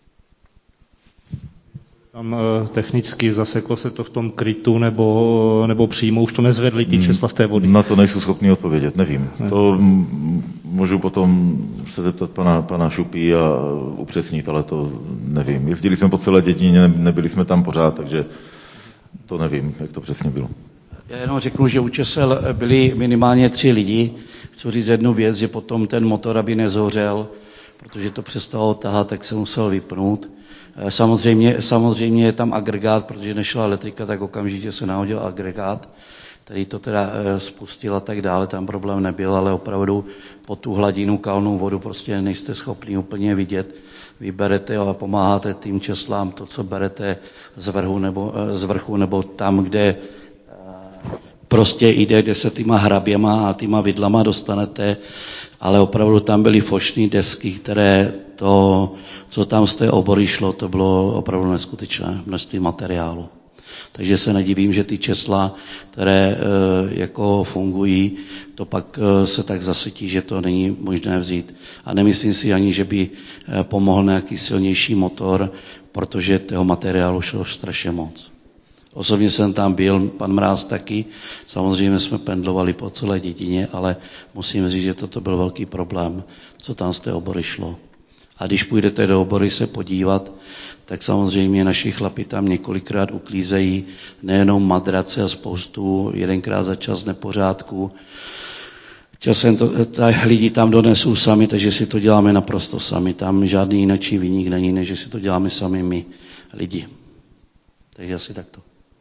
[SPEAKER 8] Tam technicky zaseklo se to v tom krytu, nebo, nebo přímo už to nezvedli ty česla z té vody?
[SPEAKER 5] Na to nejsou schopný odpovědět, nevím. Ne. To můžu potom se zeptat pana, pana Šupí a upřesnit, ale to nevím. Jezdili jsme po celé dědině, nebyli jsme tam pořád, takže to nevím, jak to přesně bylo.
[SPEAKER 1] Já jenom řeknu, že u česel byli minimálně tři lidi. Chci říct jednu věc, že potom ten motor, aby nezhořel, protože to přestalo tahat, tak se musel vypnout. Samozřejmě, samozřejmě je tam agregát, protože nešla elektrika, tak okamžitě se nahodil agregát, který to teda spustil a tak dále, tam problém nebyl, ale opravdu po tu hladinu kalnou vodu prostě nejste schopni úplně vidět. Vy berete a pomáháte tým česlám to, co berete z vrchu nebo, z vrchu, nebo tam, kde prostě jde, kde se týma hraběma a týma vidlama dostanete, ale opravdu tam byly fošní desky, které to, co tam z té obory šlo, to bylo opravdu neskutečné množství materiálu. Takže se nedivím, že ty česla, které e, jako fungují, to pak e, se tak zasytí, že to není možné vzít. A nemyslím si ani, že by e, pomohl nějaký silnější motor, protože toho materiálu šlo strašně moc. Osobně jsem tam byl, pan Mráz taky, samozřejmě jsme pendlovali po celé dědině, ale musím říct, že toto byl velký problém, co tam z té obory šlo. A když půjdete do obory se podívat, tak samozřejmě naši chlapi tam několikrát uklízejí nejenom madrace a spoustu jedenkrát za čas nepořádků. Chtěl jsem to, lidi tam donesou sami, takže si to děláme naprosto sami. Tam žádný jiný viník není, než že si to děláme sami my lidi. Takže asi takto.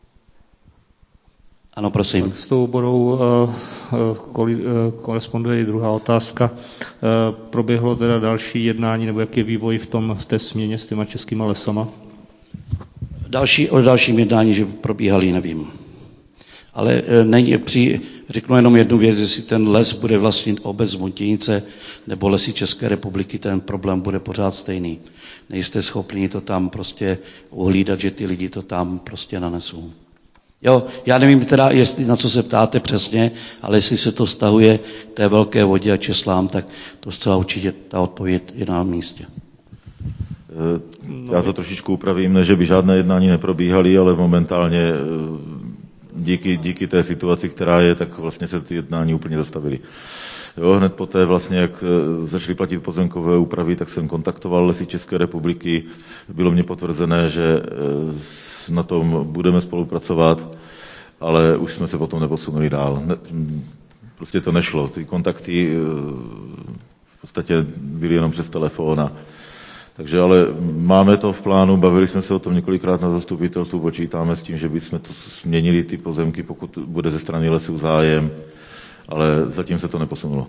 [SPEAKER 1] Ano, prosím.
[SPEAKER 8] Tak s tou oborou koresponduje i druhá otázka. Proběhlo teda další jednání, nebo jaký je vývoj v, tom, v té směně s těma českýma lesama?
[SPEAKER 1] Další, o dalším jednání, že probíhaly, nevím. Ale není, při, řeknu jenom jednu věc, jestli ten les bude vlastnit obec Mutěnice nebo Lesy České republiky, ten problém bude pořád stejný. Nejste schopni to tam prostě uhlídat, že ty lidi to tam prostě nanesou. Jo, já nevím teda, jestli na co se ptáte přesně, ale jestli se to vztahuje k té velké vodě a česlám, tak to zcela určitě ta odpověď je na místě.
[SPEAKER 5] Já to trošičku upravím, ne, že by žádné jednání neprobíhaly, ale momentálně díky, díky té situaci, která je, tak vlastně se ty jednání úplně zastavily. Jo, hned poté vlastně, jak začaly platit pozemkové úpravy, tak jsem kontaktoval Lesy České republiky. Bylo mně potvrzené, že na tom budeme spolupracovat, ale už jsme se potom neposunuli dál. Ne, prostě to nešlo. Ty kontakty v podstatě byly jenom přes telefon a Takže ale máme to v plánu, bavili jsme se o tom několikrát na zastupitelstvu, počítáme s tím, že bychom to změnili ty pozemky, pokud bude ze strany lesů zájem, ale zatím se to neposunulo.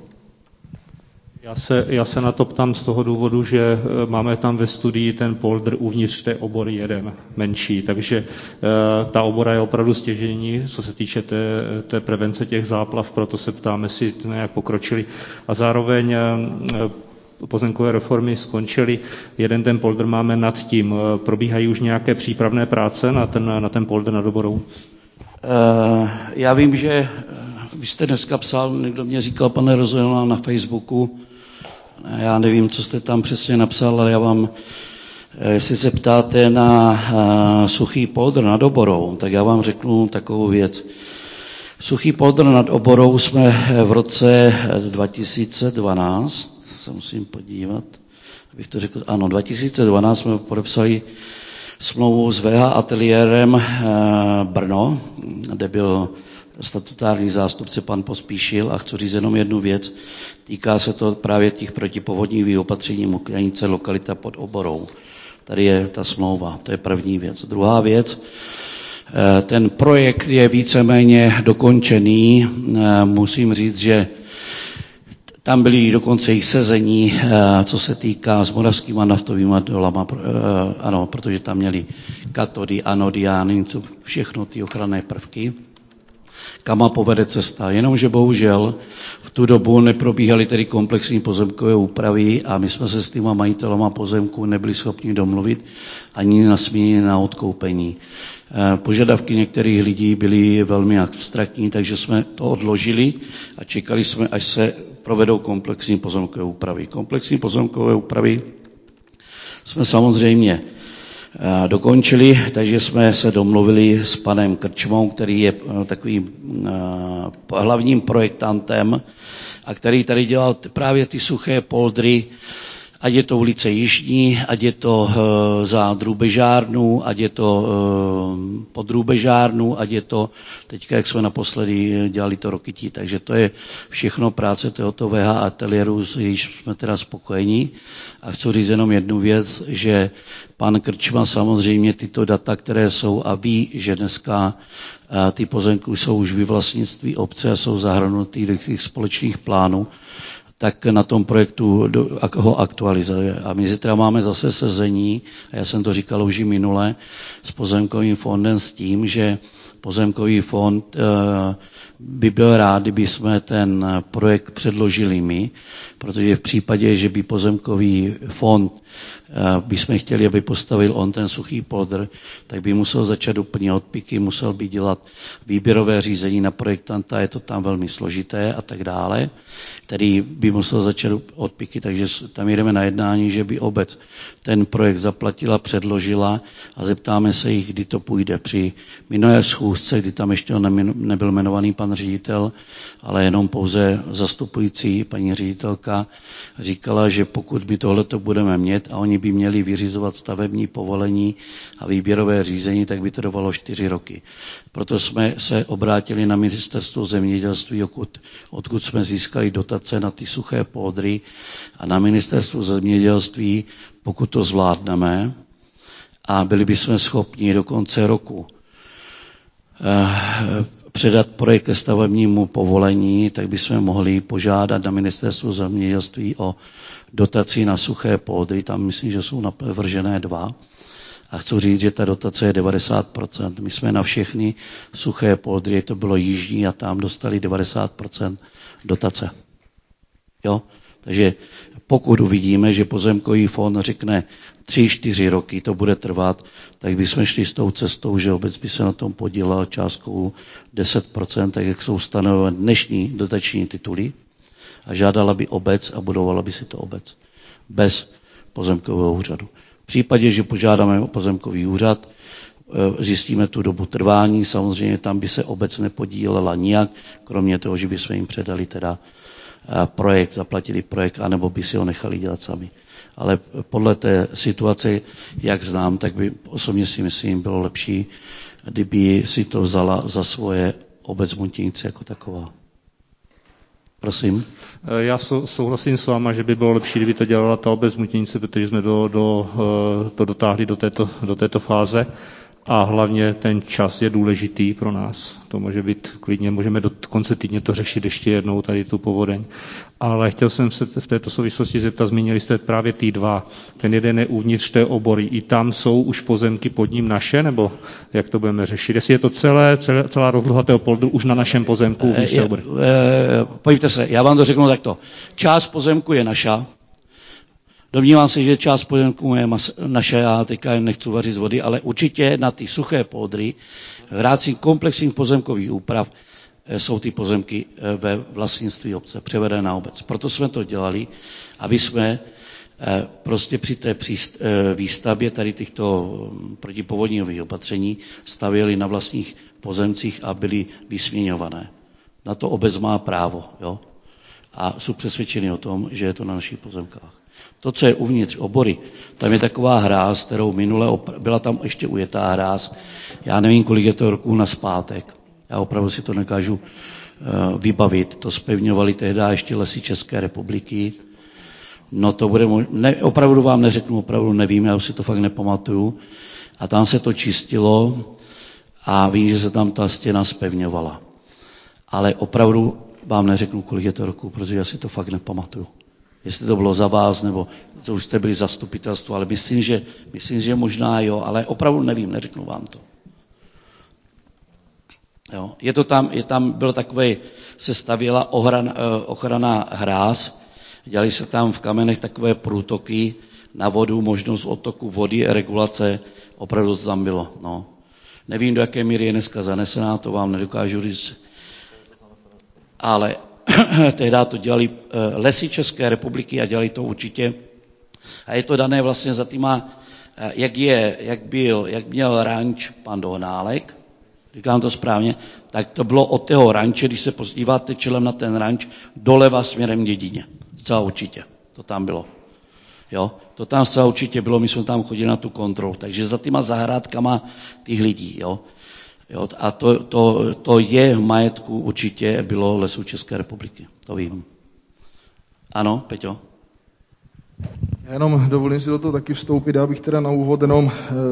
[SPEAKER 8] Já se, já se na to ptám z toho důvodu, že máme tam ve studii ten poldr uvnitř té obory jeden, menší, takže e, ta obora je opravdu stěžejní, co se týče té, té prevence těch záplav, proto se ptáme, jestli nějak pokročili. A zároveň e, pozemkové reformy skončily, jeden ten poldr máme nad tím. Probíhají už nějaké přípravné práce na ten, na ten poldr nad oborou?
[SPEAKER 1] E, já vím, že vy jste dneska psal, někdo mě říkal, pane Rozojela, na Facebooku, já nevím, co jste tam přesně napsal, ale já vám, jestli se ptáte na uh, suchý poldr nad oborou, tak já vám řeknu takovou věc. Suchý poldr nad oborou jsme v roce dva tisíce dvanáct, se musím podívat, abych to řekl, ano, dva tisíce dvanáct jsme podepsali smlouvu s V H ateliérem uh, Brno, kde byl statutární zástupce pan Pospíšil a chci říct jenom jednu věc. Týká se to právě těch protipovodňových opatření Mukranice, lokalita pod oborou. Tady je ta smlouva, to je první věc. Druhá věc, ten projekt je víceméně dokončený. Musím říct, že tam byly dokonce i sezení, co se týká s moravskýma naftovýma dolama, ano, protože tam měli katody, anody, všechno ty ochranné prvky. Kam povede cesta. Jenomže bohužel v tu dobu neprobíhaly tedy komplexní pozemkové úpravy a my jsme se s týma majitelama pozemků nebyli schopni domluvit ani na směně, na odkoupení. Požadavky některých lidí byly velmi abstraktní, takže jsme to odložili a čekali jsme, až se provedou komplexní pozemkové úpravy. Komplexní pozemkové úpravy jsme samozřejmě dokončili, takže jsme se domluvili s panem Krčmou, který je takovým hlavním projektantem a který tady dělal právě ty suché poldry, ať je to ulice Jižní, ať je to za Drůbežárnu, ať je to pod Drůbežárnu, ať je to teďka, jak jsme naposledy dělali to Rokytí. Takže to je všechno práce tohoto V H ateliéru, již jsme teda spokojení. A chci říct jenom jednu věc, že pan Krčma samozřejmě tyto data, které jsou a ví, že dneska ty pozemky jsou už ve vlastnictví obce a jsou zahrnuty do těch společných plánů, tak na tom projektu ho aktualizuje. A my zítra máme zase sezení, a já jsem to říkal už i minule, s pozemkovým fondem s tím, že pozemkový fond by byl rád, kdyby jsme ten projekt předložili my, protože v případě, že by pozemkový fond by jsme chtěli, aby postavil on ten suchý poldr, tak by musel začat úplně odpiky, musel by dělat výběrové řízení na projektanta, je to tam velmi složité a tak dále, který by musel začat odpiky, takže tam jdeme na jednání, že by obec ten projekt zaplatila, předložila a zeptáme se jich, kdy to půjde. Při minulé schůzce, kdy tam ještě nebyl jmenovaný pan ředitel, ale jenom pouze zastupující paní ředitelka, říkala, že pokud by tohleto budeme mít a oni by měli vyřizovat stavební povolení a výběrové řízení, tak by to trvalo čtyři roky. Proto jsme se obrátili na ministerstvo zemědělství, odkud, odkud jsme získali dotace na ty suché poldry a na ministerstvu zemědělství, pokud to zvládneme a byli bychom schopni do konce roku eh, předat projekt ke stavebnímu povolení, tak bychom mohli požádat na ministerstvu zemědělství o dotaci na suché poldry, tam myslím, že jsou navržené dva. A chci říct, že ta dotace je devadesát procent. My jsme na všechny suché poldry, to bylo Jižní a tam dostali devadesát procent dotace. Jo? Takže pokud uvidíme, že pozemkový fond řekne tři, čtyři roky to bude trvat, tak bychom šli s tou cestou, že obec by se na tom podílala částkou deset procent, tak jak jsou stanoveny dnešní dotační tituly a žádala by obec a budovala by si to obec bez pozemkového úřadu. V případě, že požádáme o pozemkový úřad, zjistíme tu dobu trvání, samozřejmě tam by se obec nepodílela nijak, kromě toho, že bychom jim předali teda projekt, zaplatili projekt, anebo by si ho nechali dělat sami. Ale podle té situace, jak znám, tak by osobně si myslím, bylo lepší, kdyby si to vzala za svoje obec Mutěnice jako taková. Prosím.
[SPEAKER 8] Já souhlasím s váma, že by bylo lepší, kdyby to dělala ta obec Mutěnice, protože jsme do, do, to dotáhli do této, do této fáze. A hlavně ten čas je důležitý pro nás. To může být klidně, můžeme do konce týdně to řešit ještě jednou, tady tu povodeň. Ale chtěl jsem se v této souvislosti zeptat, zmínili jste právě ty dva. Ten jeden je uvnitř té obory. I tam jsou už pozemky pod ním naše, nebo jak to budeme řešit? Jestli je to celé, celé celá rozloha toho poldru už na našem pozemku uvnitř té obory?
[SPEAKER 1] Pojďte se, já vám to řeknu takto. Část pozemku je naša. Domnívám se, že část pozemků je naše, já teďka nechci vařit z vody, ale určitě na ty suché poldry v rámci komplexních pozemkových úprav jsou ty pozemky ve vlastnictví obce, převedené na obec. Proto jsme to dělali, aby jsme prostě při té výstavbě tady těchto protipovodňových opatření stavěli na vlastních pozemcích a byly vysměňované. Na to obec má právo, jo? A jsou přesvědčeni o tom, že je to na našich pozemkách. To, co je uvnitř obory, tam je taková hráz, kterou minule, opra- byla tam ještě ujetá hráz, já nevím, kolik je to roků nazpátek, já opravdu si to nekážu uh, vybavit, to zpevňovali tehdy ještě Lesy České republiky, no to bude mož... ne, opravdu vám neřeknu, opravdu nevím, já už si to fakt nepamatuju, a tam se to čistilo a vím, že se tam ta stěna zpevňovala, ale opravdu vám neřeknu, kolik je to roku, protože já si to fakt nepamatuju. Jestli to bylo za vás, nebo to už jste byli zastupitelstvo, ale myslím, že, myslím, že možná jo, ale opravdu nevím, neřeknu vám to. Jo. Je to tam, je tam, byl takovej, se stavěla ochran, ochrana hráz, dělali se tam v kamenech takové průtoky na vodu, možnost odtoku vody, regulace, opravdu to tam bylo. No. Nevím, do jaké míry je dneska zanesená, to vám nedokážu říct, ale tehdy to dělali Lesy České republiky a dělali to určitě. A je to dané vlastně za týma, jak, je, jak, byl, jak měl ranč pan Dohnálek, říkám to správně, tak to bylo od tého ranče, když se podíváte čelem na ten ranč, doleva směrem k Dědíně. Zcela určitě. To tam bylo. Jo? To tam zcela určitě bylo, my jsme tam chodili na tu kontrolu. Takže za týma zahrádkama těch lidí, jo. Jo, a to, to, to je v majetku určitě bylo Lesů České republiky, to vím. Ano, Peťo?
[SPEAKER 3] Já jenom dovolím si do toho taky vstoupit, já bych teda na úvod jenom,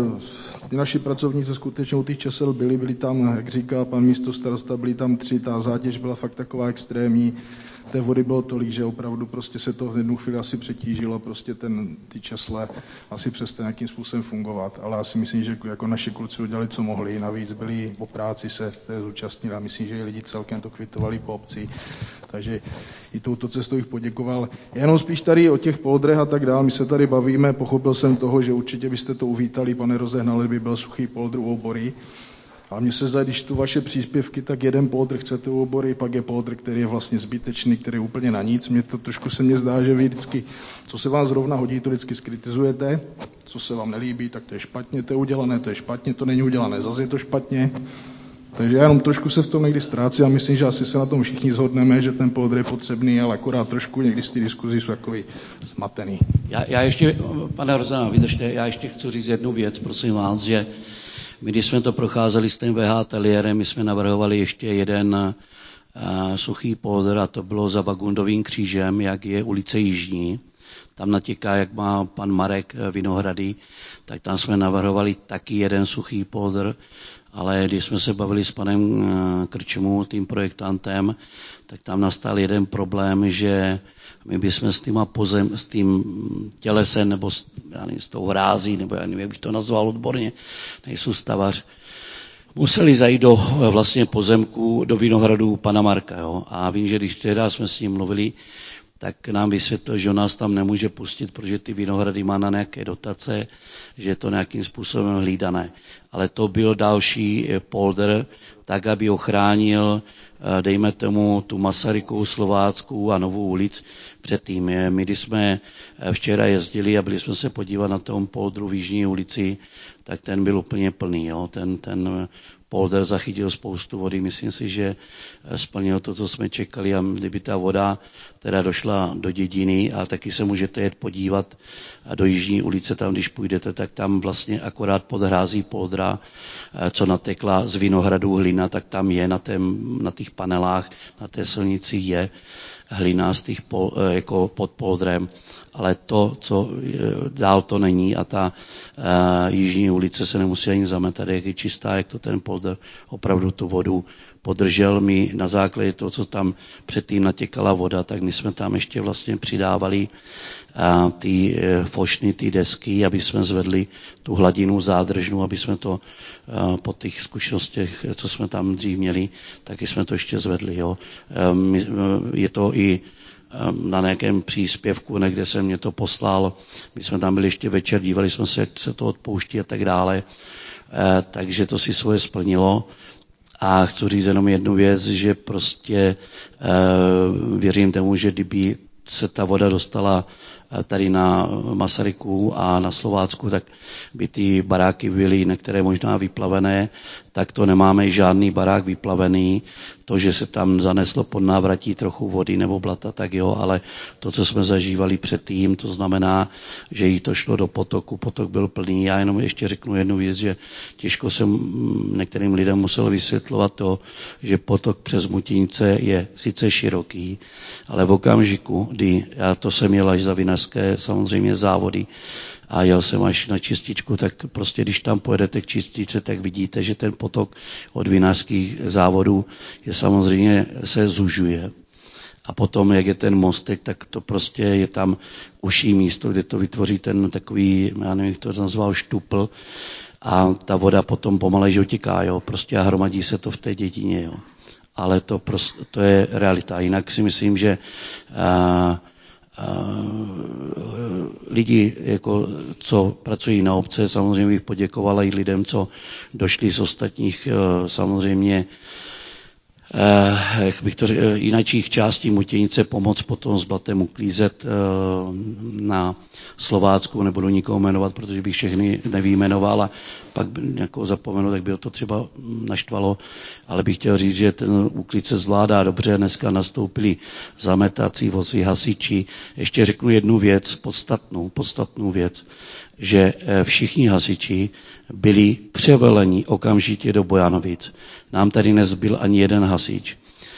[SPEAKER 3] ty naši pracovníci skutečně u těch česel byli, byli tam, jak říká pan místostarosta, byli tam tři, ta zátěž byla fakt taková extrémní, té vody bylo tolik, že opravdu prostě se to v jednu chvíli asi přetížilo, prostě ten, ty česle asi přestane nějakým způsobem fungovat, ale já si myslím, že jako naši kluci udělali, co mohli, navíc byli po práci se zúčastnili a myslím, že i lidi celkem to kvitovali po obci, takže i touto cestou bych poděkoval. Jenom spíš tady o těch poldrech a tak dál, my se tady bavíme, pochopil jsem toho, že určitě byste to uvítali, pane Rozehnale, by byl suchý poldr u obory. A mně se zdá, když tu vaše příspěvky, tak jeden poldr chcete u obory, pak je poldr, který je vlastně zbytečný, který je úplně na nic. Mně to trošku se mně zdá, že vy vždycky, co se vám zrovna hodí, to vždycky skritizujete, co se vám nelíbí, tak to je špatně, to je udělané, to je špatně, to není udělané, zase je to špatně. Takže já jenom trošku se v tom někdy ztrácí a myslím, že asi se na tom všichni shodneme, že ten poldr je potřebný, ale akorát trošku někdy z té diskuzí jsou takový zmatený.
[SPEAKER 1] Já, já ještě, pane Rozehnale, vydržte, já ještě chci říct jednu věc, prosím vás, že my, když jsme to procházeli s tím V H ateliérem, my jsme navrhovali ještě jeden uh, suchý poldr a to bylo za Vagundovým křížem, jak je ulice Jižní. Tam natěká, jak má pan Marek Vinohrady, tak tam jsme navrhovali taky jeden suchý poldr, ale když jsme se bavili s panem Krčmou, tím projektantem, tak tam nastal jeden problém, že my bychom s týma pozem, s tím tělesem, nebo s, já nevím, s tou hrází, nebo já nevím, jak bych to nazval odborně, nejsou stavař, museli zajít do vlastně pozemku, do vinohradů pana Marka. Jo? A vím, že když tehdy jsme s ním mluvili, tak nám vysvětlil, že on nás tam nemůže pustit, protože ty vinohrady má na nějaké dotace, že je to nějakým způsobem hlídané. Ale to byl další poldr, tak, aby ochránil, dejme tomu, tu Masarykovou, Slováckou a Novou ulic předtím. My, když jsme včera jezdili a byli jsme se podívat na tom poldru v Jižní ulici, tak ten byl úplně plný. Jo? Ten, ten polder zachytil spoustu vody. Myslím si, že splnil to, co jsme čekali, a kdyby ta voda teda došla do dědiny, a taky se můžete jet podívat do Jižní ulice, tam když půjdete, tak tam vlastně akorát pod hrází poldra, co natekla z Vinohradu hlina, tak tam je na, tém, na těch panelách, na té silnici je hlina z těch pol, jako pod poldrem, ale to, co dál to není, a ta uh, Jižní ulice se nemusí ani zametat, jak je čistá, jak to ten polder opravdu tu vodu podržel. My na základě toho, co tam předtím natěkala voda, tak my jsme tam ještě vlastně přidávali uh, ty uh, fošny, ty desky, aby jsme zvedli tu hladinu zádržnou, aby jsme to uh, po těch zkušenostech, co jsme tam dřív měli, taky jsme to ještě zvedli. Jo. Uh, my, uh, je to i na nějakém příspěvku, kde jsem mě to poslal. My jsme tam byli ještě večer, dívali jsme se, jak se to odpouští a tak dále. E, takže to si svoje splnilo. A chci říct jenom jednu věc, že prostě e, věřím tomu, že kdyby se ta voda dostala tady na Masaryku a na Slovácku, tak by ty baráky byly některé možná vyplavené, tak to nemáme žádný barák vyplavený. To, že se tam zaneslo pod návratí trochu vody nebo blata, tak jo, ale to, co jsme zažívali předtím, to znamená, že jí to šlo do potoku, potok byl plný. Já jenom ještě řeknu jednu věc, že těžko jsem některým lidem musel vysvětlovat to, že potok přes Mutinice je sice široký, ale v okamžiku, kdy já to jsem jel až za vinařské samozřejmě závody, a jel jsem až na čističku, tak prostě když tam pojedete k čističce, tak vidíte, že ten potok od vinařských závodů je samozřejmě se zužuje. A potom, jak je ten mostek, tak to prostě je tam uší místo, kde to vytvoří ten takový, já nevím, jak to nazval, štupl, a ta voda potom pomalej utíká, jo, prostě a hromadí se to v té dědině, jo. Ale to, prostě, to je realita. Jinak si myslím, že a, lidi, jako, co pracují na obce, samozřejmě bych poděkovala i lidem, co došli z ostatních samozřejmě jak bych to řekl, jináčích částí Mutinice pomoct potom s blatem uklízet na Slovácku, nebudu nikoho jmenovat, protože bych všechny nevyjmenoval a pak jako zapomenu, tak by to třeba naštvalo, ale bych chtěl říct, že ten úklid se zvládá dobře, dneska nastoupili zametací vozy, hasiči. Ještě řeknu jednu věc, podstatnou, podstatnou věc, že všichni hasiči byli převeleni okamžitě do Bojanovic. Nám tady nezbyl ani jeden hasič.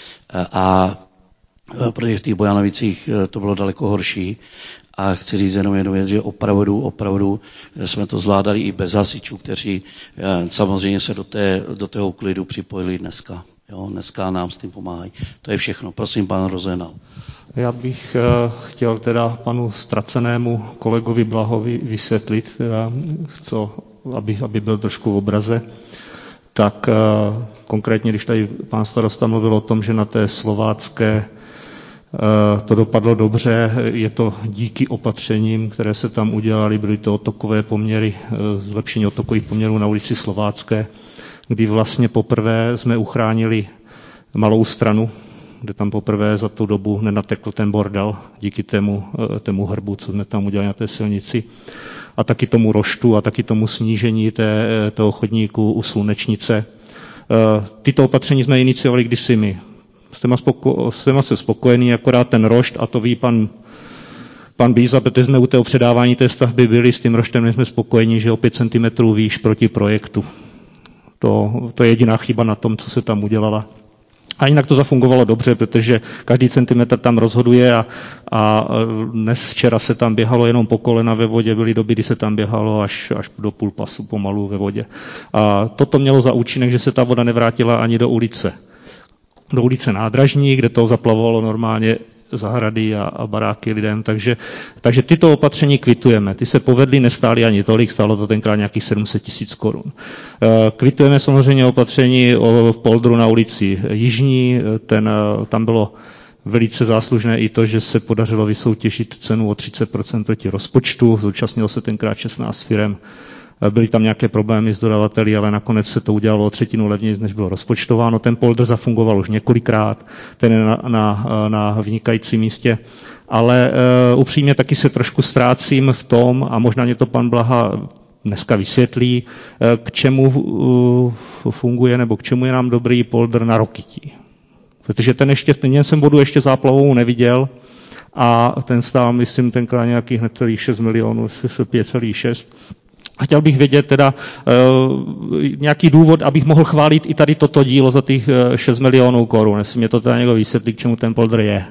[SPEAKER 1] A protože v těch Bojanovicích to bylo daleko horší. A chci říct jenom jednu věc, že opravdu, opravdu jsme to zvládali i bez hasičů, kteří samozřejmě se do, té, do toho klidu připojili dneska. Jo, dneska nám s tím pomáhají. To je všechno. Prosím, pan Rozenal.
[SPEAKER 8] Já bych uh, chtěl teda panu ztracenému kolegovi Blahovi vysvětlit, teda, co, aby, aby byl trošku v obraze. Tak uh, konkrétně, když tady pán starosta mluvil o tom, že na té slovácké uh, to dopadlo dobře, je to díky opatřením, které se tam udělaly, byly to otokové poměry, uh, zlepšení otokových poměrů na ulici Slovácké, kdy vlastně poprvé jsme uchránili Malou Stranu, kde tam poprvé za tu dobu nenatekl ten bordel díky tému, tému hrbu, co jsme tam udělali na té silnici. A taky tomu roštu a taky tomu snížení té, toho chodníku u Slunečnice. Tyto opatření jsme iniciovali kdysi my. Jsem se spokojený, akorát ten rošt, a to ví pan, pan Bíza, protože jsme u toho předávání té stavby byli, s tím roštem nejsme spokojeni, že o pět centimetrů výš proti projektu. To, to je jediná chyba na tom, co se tam udělala. A jinak to zafungovalo dobře, protože každý centimetr tam rozhoduje a, a dnes včera se tam běhalo jenom po kolena ve vodě, byly doby, kdy se tam běhalo až, až do půl pasu pomalu ve vodě. A toto mělo za účinek, že se ta voda nevrátila ani do ulice. Do ulice Nádražní, kde to zaplavovalo normálně zahrady a, a baráky lidem, takže, takže tyto opatření kvitujeme. Ty se povedly, nestály ani tolik, stálo to tenkrát nějakých sedm set tisíc korun. Kvitujeme samozřejmě opatření o poldru na ulici Jižní, ten, tam bylo velice záslužné i to, že se podařilo vysoutěžit cenu o třicet procent proti rozpočtu, zúčastnilo se tenkrát šestnáct firem. Byly tam nějaké problémy s dodavateli, ale nakonec se to udělalo o třetinu levněji, než bylo rozpočtováno. Ten polder zafungoval už několikrát, ten je na, na, na vynikajícím místě. Ale uh, upřímně taky se trošku ztrácím v tom, a možná mě to pan Blaha dneska vysvětlí, k čemu funguje nebo k čemu je nám dobrý poldr na Rokytí. Protože ten ještě, ten jsem vodu ještě záplavou neviděl a ten stál, myslím, tenkrát nějakých necelých šest milionů, pět celá šest. A chtěl bych vědět teda uh, nějaký důvod, abych mohl chválit i tady toto dílo za těch uh, šest milionů korun. Jestli mě to teda někdo vysvětlí, k čemu ten poldr je.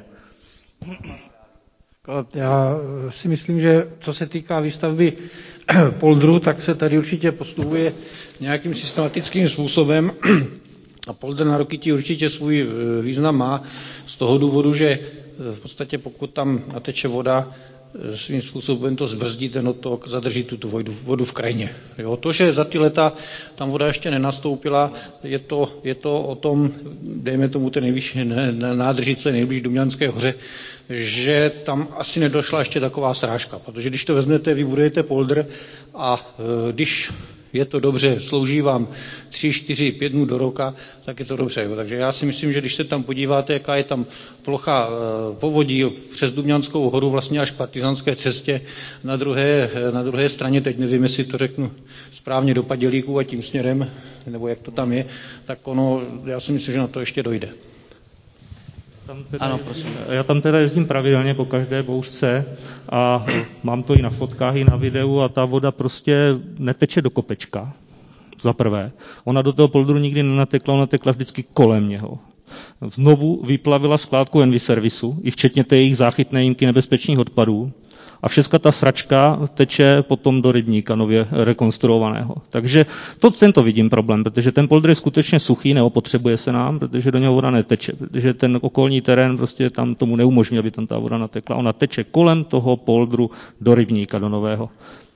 [SPEAKER 9] Já si myslím, že co se týká výstavby poldru, tak se tady určitě postupuje nějakým systematickým způsobem a poldr na Rokytí určitě svůj význam má z toho důvodu, že v podstatě pokud tam nateče voda, svým způsobem to zbrzdí ten odtok, zadrží tu vodu, vodu v krajině. Jo, to, že za ty leta tam voda ještě nenastoupila, je to, je to o tom, dejme tomu té nejvyšší nádrži, co je nejblíž Dumňanské hoře, že tam asi nedošla ještě taková srážka, protože když to vezmete, vybudujete poldr a e, když je to dobře, slouží vám tři, čtyři, pět dnů do roka, tak je to dobře. Jo. Takže já si myslím, že když se tam podíváte, jaká je tam plocha e, povodí přes Dumňanskou horu, vlastně až k Partizánské cestě, na druhé, na druhé straně, teď nevím, jestli to řeknu správně, do Padělíku a tím směrem, nebo jak to tam je, tak ono, já si myslím, že na to ještě dojde.
[SPEAKER 8] Tam teda ano, jezdím, já tam teda jezdím pravidelně po každé bouřce a mám to i na fotkách, i na videu a ta voda prostě neteče do kopečka, za prvé. Ona do toho poldru nikdy nenatekla, ona tekla vždycky kolem něho. Znovu vyplavila skládku Enviservisu, i včetně té jejich záchytné jímky nebezpečných odpadů. A všechna ta sračka teče potom do rybníka nově rekonstruovaného. Takže to, tento vidím problém, protože ten poldr je skutečně suchý, neopotřebuje se nám, protože do něho voda neteče, protože ten okolní terén prostě tam tomu neumožňuje, aby tam ta voda natekla. Ona teče kolem toho poldru do rybníka, do nového.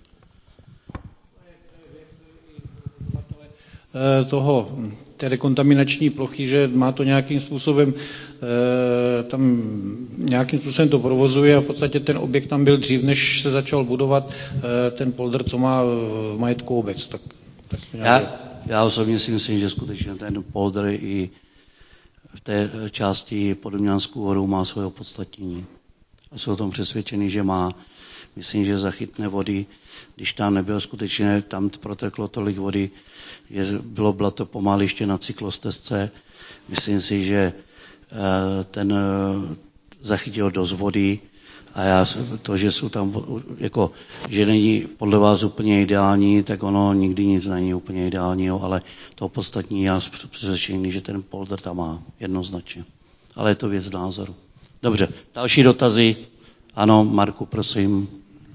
[SPEAKER 9] Toho, té dekontaminační plochy, že má to nějakým způsobem, e, tam nějakým způsobem to provozuje a v podstatě ten objekt tam byl dřív, než se začal budovat e, ten poldr, co má v majetku obec. Tak, tak
[SPEAKER 1] já, já osobně si myslím, že skutečně ten poldr i v té části pod Dumňanskou horou má svoje opodstatnění. A jsou o tom přesvědčený, že má. Myslím, že zachytné vody, když tam nebylo skutečně, tam proteklo tolik vody, že bylo blato pomaliště na cyklostezce. Myslím si, že ten zachytil dost vody a já, to, že jsou tam, jako, že není podle vás úplně ideální, tak ono nikdy nic není úplně ideálního, ale to podstatní já jsem přesvědčený, že ten poldr tam má jednoznačně. Ale je to věc názoru. Dobře, další dotazy. Ano, Marku, prosím.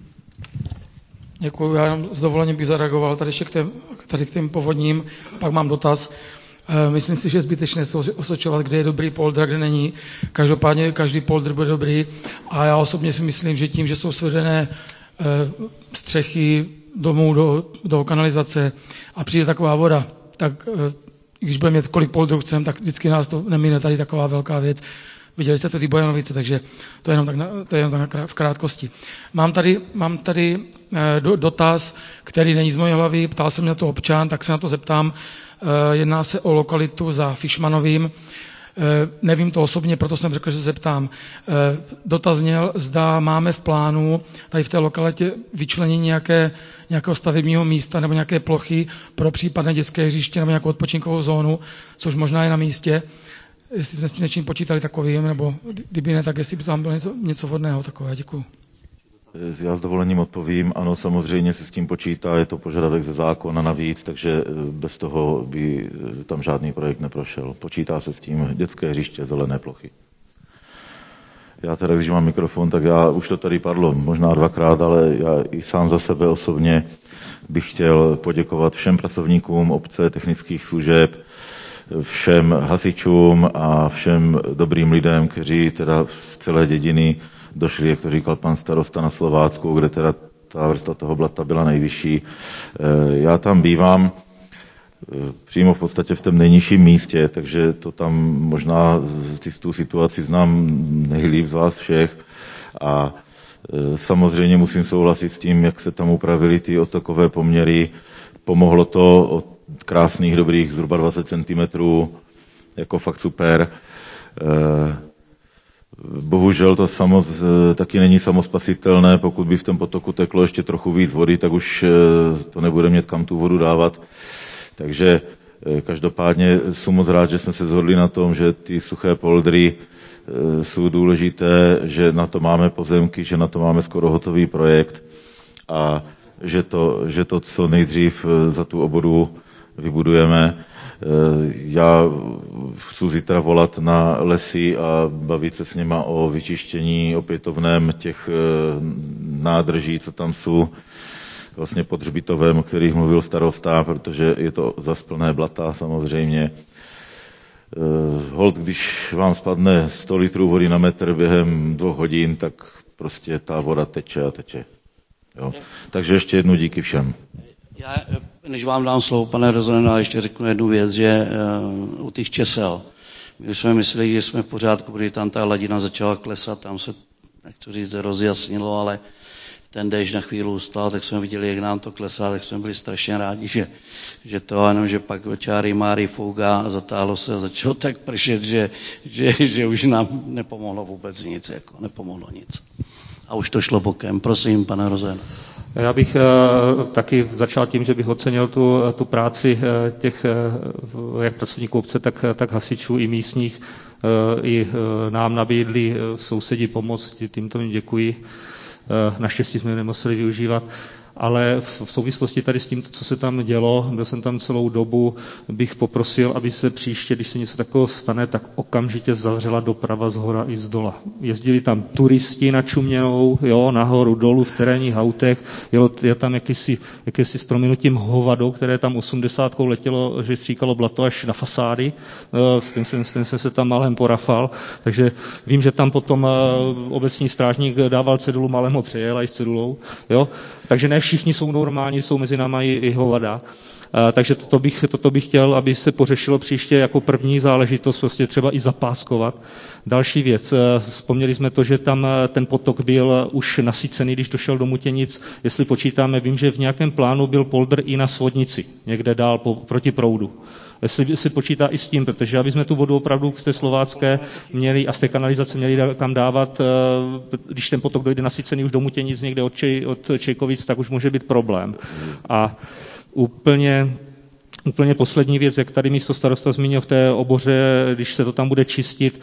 [SPEAKER 7] Děkuji, já s dovolením bych zareagoval tady ještě k těm, tady k těm povodním, pak mám dotaz. Myslím si, že je zbytečné se osočovat, kde je dobrý poldr a kde není. Každopádně každý poldr bude dobrý a já osobně si myslím, že tím, že jsou svedené střechy domů do, do kanalizace a přijde taková voda, tak když budeme mít kolik poldrů chceme, tak vždycky nás to nemine tady taková velká věc. Viděli jste to ty Bojanovice, takže to je jenom tak, na, to je jenom tak v krátkosti. Mám tady, mám tady e, do, dotaz, který není z mojí hlavy, ptal se mě na to občan, tak se na to zeptám. E, jedná se o lokalitu za Fišmanovým. E, nevím to osobně, proto jsem řekl, že se zeptám. E, dotaz zněl, zda máme v plánu tady v té lokalitě vyčlenění nějaké, nějakého stavebního místa nebo nějaké plochy pro případné dětské hřiště nebo nějakou odpočinkovou zónu, což možná je na místě. Jestli jsme s něčím počítali takovým, nebo kdyby ne, tak jestli by tam bylo něco, něco vhodného takové. Děkuji.
[SPEAKER 5] Já s dovolením odpovím. Ano, samozřejmě se s tím počítá, je to požadavek ze zákona navíc, takže bez toho by tam žádný projekt neprošel. Počítá se s tím dětské hřiště, zelené plochy. Já teda, když mám mikrofon, tak já, už to tady padlo možná dvakrát, ale já i sám za sebe osobně bych chtěl poděkovat všem pracovníkům obce, technických služeb, všem hasičům a všem dobrým lidem, kteří teda z celé dědiny došli, jak to říkal pan starosta, na Slovácku, kde teda ta vrstva toho blata byla nejvyšší. Já tam bývám přímo v podstatě v tom nejnižším místě, takže to tam možná tu situaci znám nejlíp z vás všech a samozřejmě musím souhlasit s tím, jak se tam upravily ty odtokové poměry. Pomohlo to od krásných, dobrých, zhruba dvacet centimetrů, jako fakt super. bohužel to samo, taky není samospasitelné, pokud by v tom potoku teklo ještě trochu víc vody, tak už to nebude mít kam tu vodu dávat. Takže každopádně jsem moc rád, že jsme se shodli na tom, že ty suché poldry jsou důležité, že na to máme pozemky, že na to máme skoro hotový projekt a že to, že to co nejdřív za tu oboru vybudujeme. Já chci zítra volat na lesy a bavit se s nima o vyčištění opětovném těch nádrží, co tam jsou vlastně pod hřbitovem, o kterých mluvil starosta, protože je to zasplné blata samozřejmě. Hold, když vám spadne sto litrů vody na metr během dvou hodin, tak prostě ta voda teče a teče. Jo. Takže ještě jednou díky všem.
[SPEAKER 1] Já, než vám dám slovo, pane Rozeno, ještě řeknu jednu věc, že uh, u těch česel, my jsme mysleli, že jsme v pořádku, protože tam ta hladina začala klesat, tam se, jak to říct, rozjasnilo, ale ten déšť na chvíli ustal, tak jsme viděli, jak nám to klesá, tak jsme byli strašně rádi, že, že to ano, že pak čáry máry fouga a zatáhlo se a začalo tak pršet, že, že, že už nám nepomohlo vůbec nic, jako nepomohlo nic. A už to šlo bokem. Prosím, pane Rozeno.
[SPEAKER 8] Já bych uh, taky začal tím, že bych ocenil tu, tu práci uh, těch uh, jak pracovníků obce, tak, tak hasičů i místních. Uh, I uh, nám nabídli uh, sousedí pomoc, tímto jim děkuji. Uh, naštěstí jsme nemuseli využívat. Ale v souvislosti tady s tím, co se tam dělo, byl jsem tam celou dobu, bych poprosil, aby se příště, když se něco takového stane, tak okamžitě zavřela doprava z hora i z dola. Jezdili tam turisti na Čuměnou, jo, nahoru, dolů v terénních autech, jelo, je tam jakýsi, jakýsi s prominutím hovado, které tam osmdesátkou letělo, že stříkalo blato až na fasády, s tím, s tím jsem se tam malem porafal, takže vím, že tam potom obecní strážník dával cedulu, malem ho přejel i s cedulou, jo, takže ne všichni jsou normální, jsou mezi náma i, i hovada. A, takže toto bych, toto bych chtěl, aby se pořešilo příště jako první záležitost, prostě třeba i zapáskovat. Další věc, vzpomněli jsme to, že tam ten potok byl už nasycený, když došel do Mutěnic, jestli počítáme, vím, že v nějakém plánu byl poldr i na Svodnici, někde dál po, proti proudu. Jestli si počítá i s tím, protože aby jsme tu vodu opravdu z té slovácké měli a z té kanalizace měli kam dávat, když ten potok dojde nasycený už do Mutěnic někde od, Čej, od Čejkovic, tak už může být problém. A úplně Úplně poslední věc, jak tady místo starosta zmínil v té oboře, když se to tam bude čistit,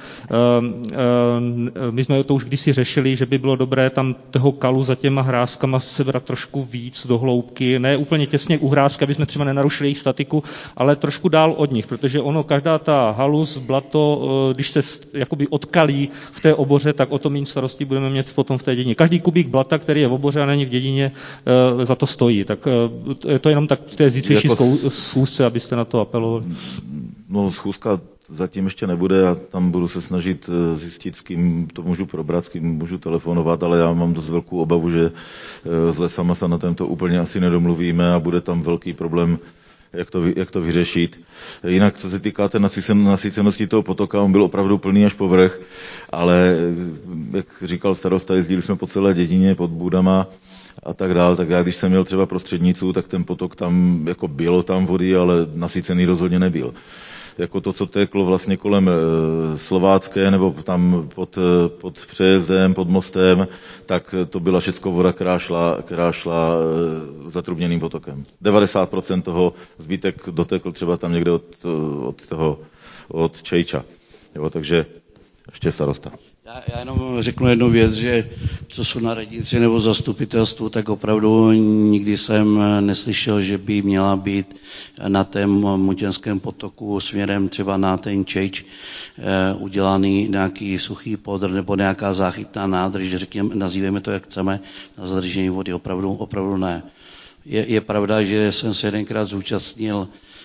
[SPEAKER 8] my jsme to už kdysi řešili, že by bylo dobré tam toho kalu za těma hrázkama sebrat trošku víc do hloubky, ne úplně těsně u hrázky, aby jsme třeba nenarušili jejich statiku, ale trošku dál od nich, protože ono, každá ta haluz, blato, když se jakoby odkalí v té oboře, tak o to méně starostí budeme mít potom v té dědině. Každý kubík blata, který je v oboře a není v dědině, za to stojí. Tak to je jenom tak v té zítřejší jako... schůzce, abyste na to apelovali.
[SPEAKER 5] No, schůzka zatím ještě nebude a tam budu se snažit zjistit, s kým to můžu probrat, s kým můžu telefonovat, ale já mám dost velkou obavu, že s lesama se na tento úplně asi nedomluvíme a bude tam velký problém, jak to, jak to vyřešit. Jinak, co se týká té nasycenosti toho potoka, on byl opravdu plný až povrch, ale jak říkal starosta, jezdili jsme po celé dědině pod Bůdama a tak dál, tak já když jsem měl třeba prostřednicu, tak ten potok tam, jako bylo tam vody, ale nasycený rozhodně nebyl. Jako to, co teklo vlastně kolem e, Slovácké, nebo tam pod, pod přejezdem, pod mostem, tak to byla všecko voda, která šla, která šla e, zatrubněným potokem. devadesát procent toho zbytek dotekl třeba tam někde od, od toho, od Čejča. Jo, takže ještě starosta.
[SPEAKER 1] Já, já jenom řeknu jednu věc, že co jsou na radnici nebo zastupitelstvu, tak opravdu nikdy jsem neslyšel, že by měla být na tém Mutěnském potoku směrem třeba na ten Čejč eh, udělaný nějaký suchý podr nebo nějaká záchytná nádrž, že řekněme, nazýváme to jak chceme, na zadržení vody, opravdu, opravdu ne. Je, je pravda, že jsem se jedenkrát zúčastnil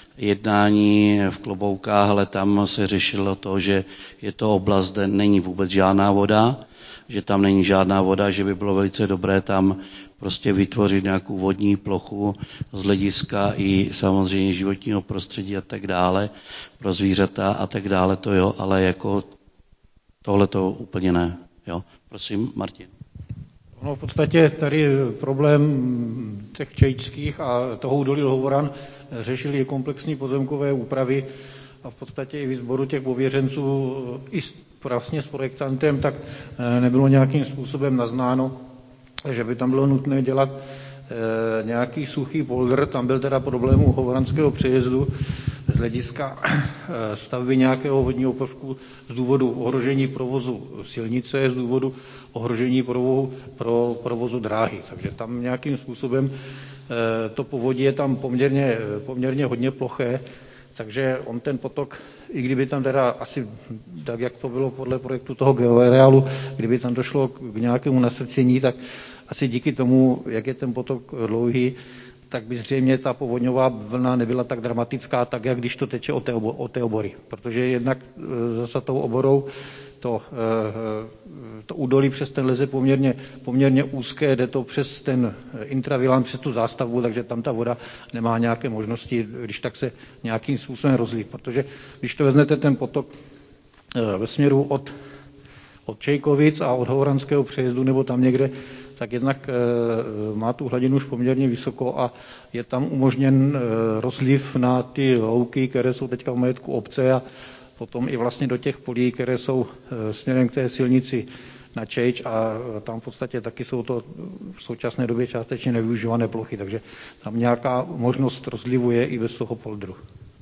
[SPEAKER 1] jednání v Kloboukách, ale tam se řešilo to, že je to oblast, kde není vůbec žádná voda, že tam není žádná voda, že by bylo velice dobré tam prostě vytvořit nějakou vodní plochu z hlediska i samozřejmě životního prostředí a tak dále, pro zvířata a tak dále, to jo, ale jako tohle to úplně ne. Jo. Prosím, Martin.
[SPEAKER 9] No v podstatě tady problém těch čejčských a toho údolí Hovoran řešili komplexní pozemkové úpravy a v podstatě i v sboru těch ověřenců, i s, vlastně s projektantem, tak nebylo nějakým způsobem naznáno, že by tam bylo nutné dělat e, nějaký suchý polder. Tam byl teda problém u Hovoranského přejezdu z hlediska e, stavby nějakého vodního prvku z důvodu ohrožení provozu silnice, z důvodu ohrožení provozu, pro provozu dráhy. Takže tam nějakým způsobem e, to povodí je tam poměrně, poměrně hodně ploché, takže on ten potok, i kdyby tam teda asi, tak jak to bylo podle projektu toho geoareálu, kdyby tam došlo k nějakému nasrcení, tak asi díky tomu, jak je ten potok dlouhý, tak by zřejmě ta povodňová vlna nebyla tak dramatická, tak jak když to teče o té, obo, o té obory. Protože jednak zase tou oborou to, to údolí přes ten les je poměrně, poměrně úzké, jde to přes ten intravilán, přes tu zástavbu, takže tam ta voda nemá nějaké možnosti, když tak se nějakým způsobem rozlít. Protože když to vezmete ten potok ve směru od, od Čejkovic a od Hovoranského přejezdu nebo tam někde, tak jednak e, má tu hladinu už poměrně vysoko a je tam umožněn e, rozliv na ty louky, které jsou teďka v majetku obce a potom i vlastně do těch polí, které jsou e, směrem k té silnici na Čejč a tam v podstatě taky jsou to v současné době částečně nevyužívané plochy, takže tam nějaká možnost rozlivu je i bez toho poldru.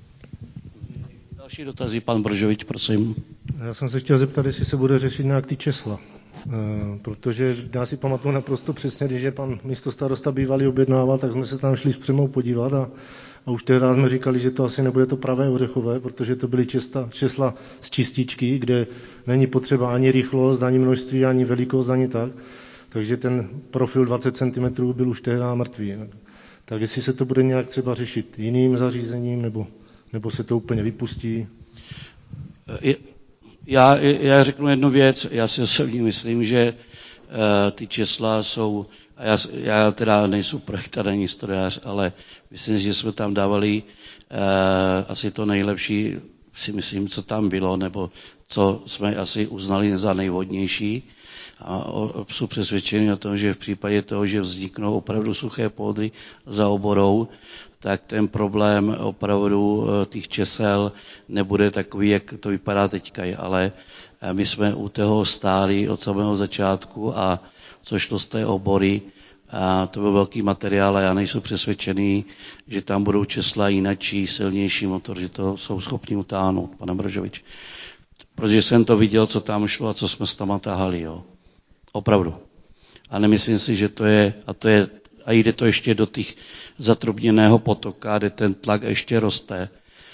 [SPEAKER 1] Další dotazy, pan Bržovič, prosím.
[SPEAKER 10] Já jsem se chtěl zeptat, jestli se bude řešit nějak ty čísla. E, protože já si pamatuju naprosto přesně, když je pan místostarosta bývalý objednával, tak jsme se tam šli s Přemou podívat a, a už tehdy jsme říkali, že to asi nebude to pravé ořechové, protože to byly čísla, čísla z čističky, kde není potřeba ani rychlost, ani množství, ani velikost, ani tak. Takže ten profil dvacet centimetrů byl už tehdy mrtvý. Tak jestli se to bude nějak třeba řešit jiným zařízením, nebo, nebo se to úplně vypustí?
[SPEAKER 1] Je... Já, já řeknu jednu věc, já si osobně myslím, že uh, ty čísla jsou, a já, já teda nejsem projektant ani historiář, ale myslím, že jsme tam dávali uh, asi to nejlepší, si myslím, co tam bylo, nebo co jsme asi uznali za nejvhodnější. A jsem přesvědčený o tom, že v případě toho, že vzniknou opravdu suché půdy za oborou, tak ten problém opravdu těch čísel nebude takový, jak to vypadá teďka. Ale my jsme u toho stáli od samého začátku a co šlo z té obory, a to byl velký materiál a já nejsem přesvědčený, že tam budou čísla jinačí, silnější motor, že to jsou schopni utáhnout, pane Brožovič. Protože jsem to viděl, co tam šlo a co jsme s tam tahali, jo. Opravdu. A nemyslím si, že to je, a to je, a jde to ještě do těch zatrubněného potoka, kde ten tlak ještě roste.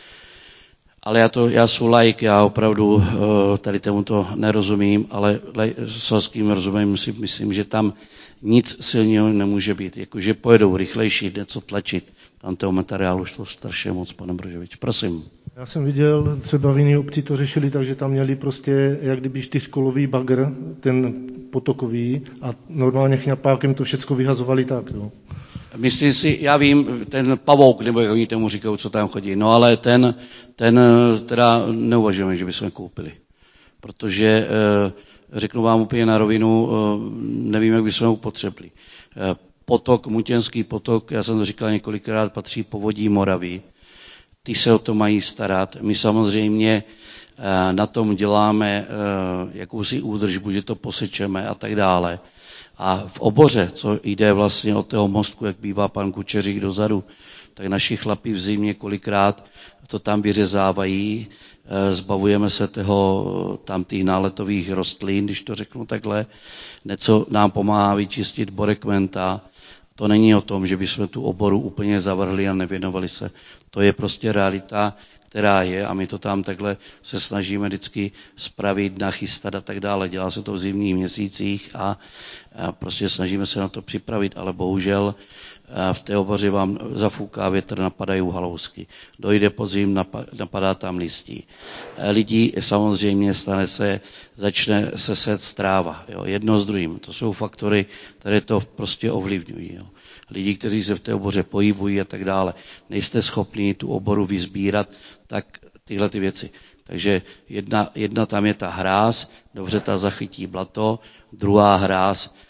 [SPEAKER 1] Ale já to, já jsem laik, já opravdu tady tomu to nerozumím, ale selským rozumím si myslím, že tam nic silného nemůže být. Jakože pojedou rychlejší, něco tlačit. Tam toho materiálu šlo strašně moc, pane Brožovič. Prosím.
[SPEAKER 10] Já jsem viděl, třeba v jiných obcí to řešili tak, že tam měli prostě jak kdyby čtyřkolový bagr, ten potokový, a normálně chňapákem to všecko vyhazovali tak. Jo.
[SPEAKER 1] Myslím si, já vím, ten pavouk, nebo jak oni tomu říkají, co tam chodí, no ale ten, ten teda neuvažujeme, že bychom koupili. Protože, řeknu vám úplně na rovinu, nevím, jak bychom ho potřebili. Potok, Mutěnský potok, já jsem to říkal několikrát, patří povodí Moravy. Ty se o to mají starat. My samozřejmě na tom děláme jakousi údržbu, že to posečeme a tak dále. A v oboře, co jde vlastně od toho mostku, jak bývá pan Kučeřík dozadu, tak naši chlapi v zimě kolikrát to tam vyřezávají, zbavujeme se toho, tam těch náletových rostlin, když to řeknu takhle, něco nám pomáhá vyčistit borekmenta. To není o tom, že bychom tu oboru úplně zavrhli a nevěnovali se. To je prostě realita, která je a my to tam takhle se snažíme vždycky spravit, nachystat a tak dále. Dělá se to v zimních měsících a, a prostě snažíme se na to připravit, ale bohužel v té oboře vám zafouká větr, napadají halousky. Dojde podzim, napadá tam listí. Lidí samozřejmě stane se, začne se set stráva. Jo, jedno s druhým. To jsou faktory, které to prostě ovlivňují. Jo. Lidi, kteří se v té oboře pohybují a tak dále, nejste schopni tu oboru vyzbírat, tak tyhle ty věci. Takže jedna, jedna tam je ta hráz, dobře ta zachytí blato, druhá hráz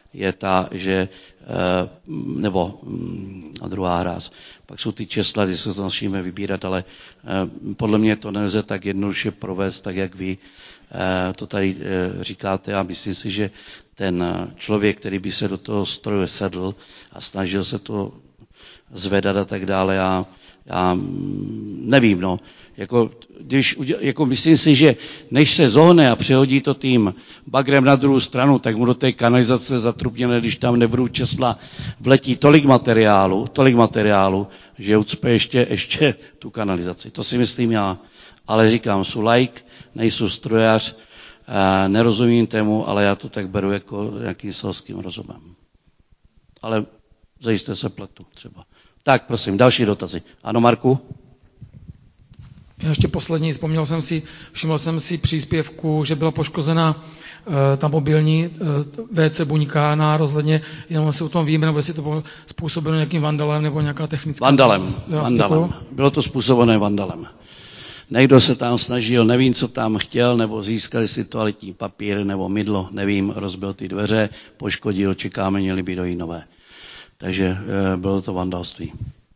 [SPEAKER 1] je ta, že, nebo a druhá hráz, pak jsou ty čísla, kdy se to musíme vybírat, ale podle mě to nelze tak jednoduše provést, tak jak vy to tady říkáte, a myslím si, že ten člověk, který by se do toho stroje sedl a snažil se to zvedat a tak dále, já, já nevím, no, jako, když, jako myslím si, že než se zohne a přehodí to tím bagrem na druhou stranu, tak mu do té kanalizace zatrubněné, když tam nebudou česla, vletí tolik materiálu, tolik materiálu, že ucpe ještě, ještě tu kanalizaci. To si myslím já. Ale říkám, jsou laik, nejsou strojař, nerozumím tému, ale já to tak beru jako nějakým selským rozumem. Ale zajisté se pletu třeba. Tak, prosím, další dotazy. Ano, Marku?
[SPEAKER 7] Já ještě poslední, vzpomněl jsem si, všiml jsem si příspěvku, že byla poškozena uh, ta mobilní uh, vé cé buňka na rozhledně, jenom se o tom víme, nebo jestli to bylo způsobeno nějakým vandalem nebo nějaká technická...
[SPEAKER 1] Vandalem,
[SPEAKER 7] jo,
[SPEAKER 1] vandalem. Děkuji. Bylo to způsobené vandalem. Někdo se tam snažil, nevím, co tam chtěl, nebo získali si toaletní papír nebo mydlo, nevím, rozbil ty dveře, poškodil, čekáme, měli být dojí nové. Takže e, bylo to vandalství.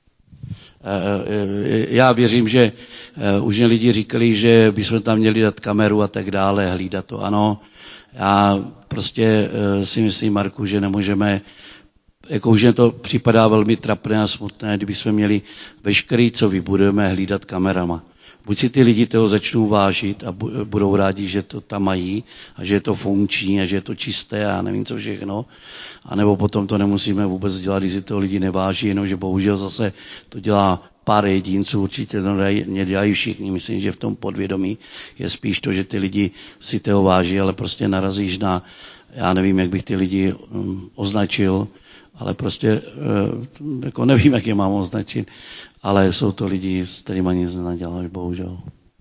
[SPEAKER 1] E, e, já věřím, že e, už mě lidi říkali, že bychom tam měli dát kameru a tak dále, hlídat to. Ano, já prostě e, si myslím, Marku, že nemůžeme, jako už mě to připadá velmi trapné a smutné, kdybychom měli veškerý, co vybudujeme, hlídat kamerama. Buď si ty lidi toho začnou vážit a budou rádi, že to tam mají a že je to funkční a že je to čisté a nevím co všechno, anebo potom to nemusíme vůbec dělat, když si toho lidi neváží, jenomže bohužel zase to dělá pár jedinců, určitě to nedělají všichni, myslím, že v tom podvědomí je spíš to, že ty lidi si toho váží, ale prostě narazíš na, já nevím, jak bych ty lidi um, označil, ale prostě uh, jako nevím, jak je mám označit, ale jsou to lidi, s kterými nic nenaděláš, bohužel.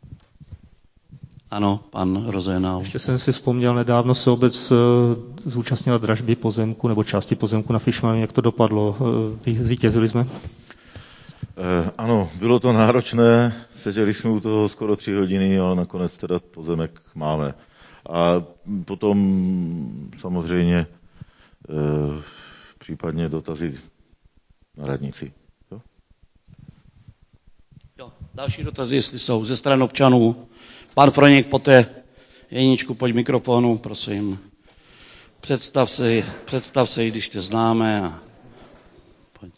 [SPEAKER 1] Ano, pan Rozenál.
[SPEAKER 8] Ještě jsem si vzpomněl, nedávno se obec zúčastnila dražby pozemku nebo části pozemku na Fišmanu. Jak to dopadlo? Zvítězili jsme?
[SPEAKER 5] Eh, ano, bylo to náročné, seděli jsme u toho skoro tři hodiny, ale nakonec teda pozemek máme. A potom samozřejmě eh, případně dotazy na radnici. Jo?
[SPEAKER 1] Jo, další dotazy, jestli jsou ze strany občanů. Pan Froněk, poté Jeníčku, pojď mikrofonu, prosím. Představ se, představ se, když tě známe. A... Pojď.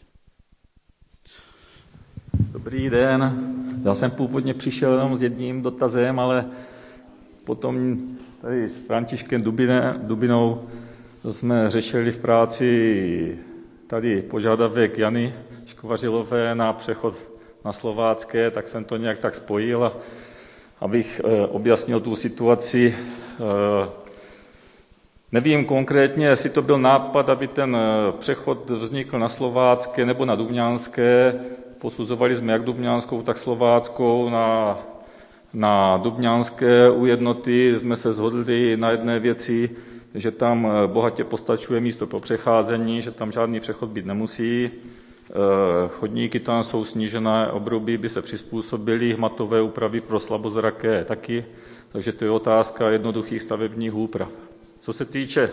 [SPEAKER 11] Dobrý den. Já jsem původně přišel jenom s jedním dotazem, ale potom tady s Františkem Dubine, Dubinou jsme řešili v práci tady požadavek Jany Škvařilové na přechod na Slovácké, tak jsem to nějak tak spojil, a abych e, objasnil tu situaci. E, nevím konkrétně, jestli to byl nápad, aby ten přechod vznikl na Slovácké nebo na Dubňanské. Posuzovali jsme jak Dubňanskou, tak Slováckou. Na, na Dubňanské u jednoty jsme se shodli na jedné věci, že tam bohatě postačuje místo pro přecházení, že tam žádný přechod být nemusí. Chodníky tam jsou snížené, obruby by se přizpůsobily, hmatové úpravy pro slabozraké taky, takže to je otázka jednoduchých stavebních úprav. Co se týče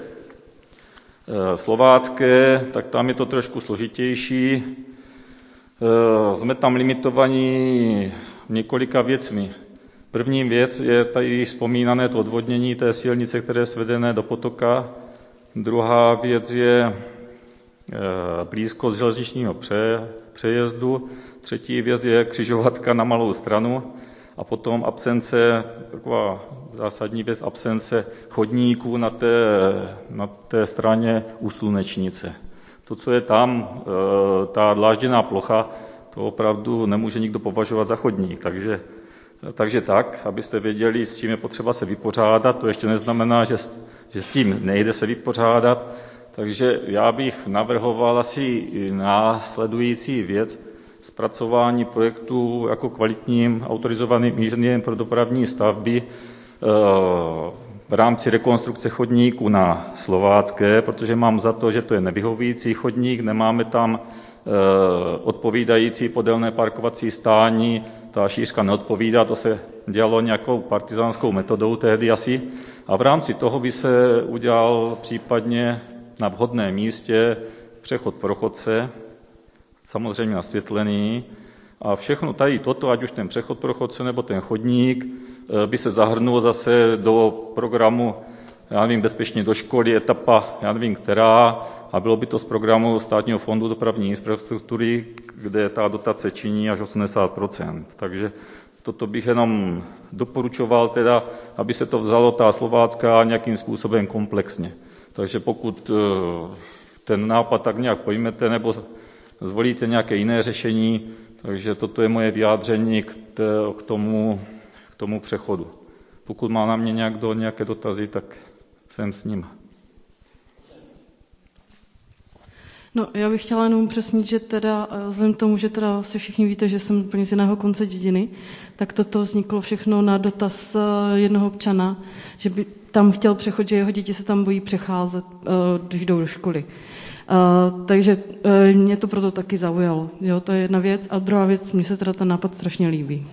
[SPEAKER 11] Slovácké, tak tam je to trošku složitější. Jsme tam limitovaní několika věcmi. První věc je tady vzpomínané to odvodnění té silnice, které je svedené do potoka. Druhá věc je blízkost železničního přejezdu. Třetí věc je křižovatka na malou stranu. A potom absence, taková zásadní věc, absence chodníků na té, na té straně u Slunečnice. To, co je tam, ta dlážděná plocha, to opravdu nemůže nikdo považovat za chodník. Takže Takže tak, abyste věděli, s čím je potřeba se vypořádat. To ještě neznamená, že, že s tím nejde se vypořádat. Takže já bych navrhoval asi následující věc, zpracování projektu jako kvalitním autorizovaným inženýrem pro dopravní stavby v rámci rekonstrukce chodníku na Slovácké, protože mám za to, že to je nevyhovující chodník, nemáme tam odpovídající podélné parkovací stání, ta šířka neodpovídá, to se dělalo nějakou partizánskou metodou tehdy asi. A v rámci toho by se udělal případně na vhodném místě přechod pro chodce, samozřejmě nasvětlený, a všechno tady toto, ať už ten přechod pro chodce nebo ten chodník, by se zahrnulo zase do programu, já nevím, bezpečně do školy, etapa, já nevím která, a bylo by to z programu Státního fondu dopravní infrastruktury, kde ta dotace činí až osmdesát procent. Takže toto bych jenom doporučoval teda, aby se to vzalo ta slovácká nějakým způsobem komplexně. Takže pokud ten nápad tak nějak pojmete nebo zvolíte nějaké jiné řešení, takže toto je moje vyjádření k, té, k, tomu, k tomu přechodu. Pokud má na mě někdo nějaké dotazy, tak jsem s ním.
[SPEAKER 12] No, já bych chtěla jenom upřesnit, že teda, vzhledem k tomu, že teda si všichni víte, že jsem úplně z jiného konce dědiny, tak toto vzniklo všechno na dotaz jednoho občana, že by tam chtěl přechod, že jeho děti se tam bojí přecházet, když jdou do školy. Uh, takže uh, mě to proto taky zaujalo. Jo, to je jedna věc. A druhá věc, mně se teda ten nápad strašně líbí.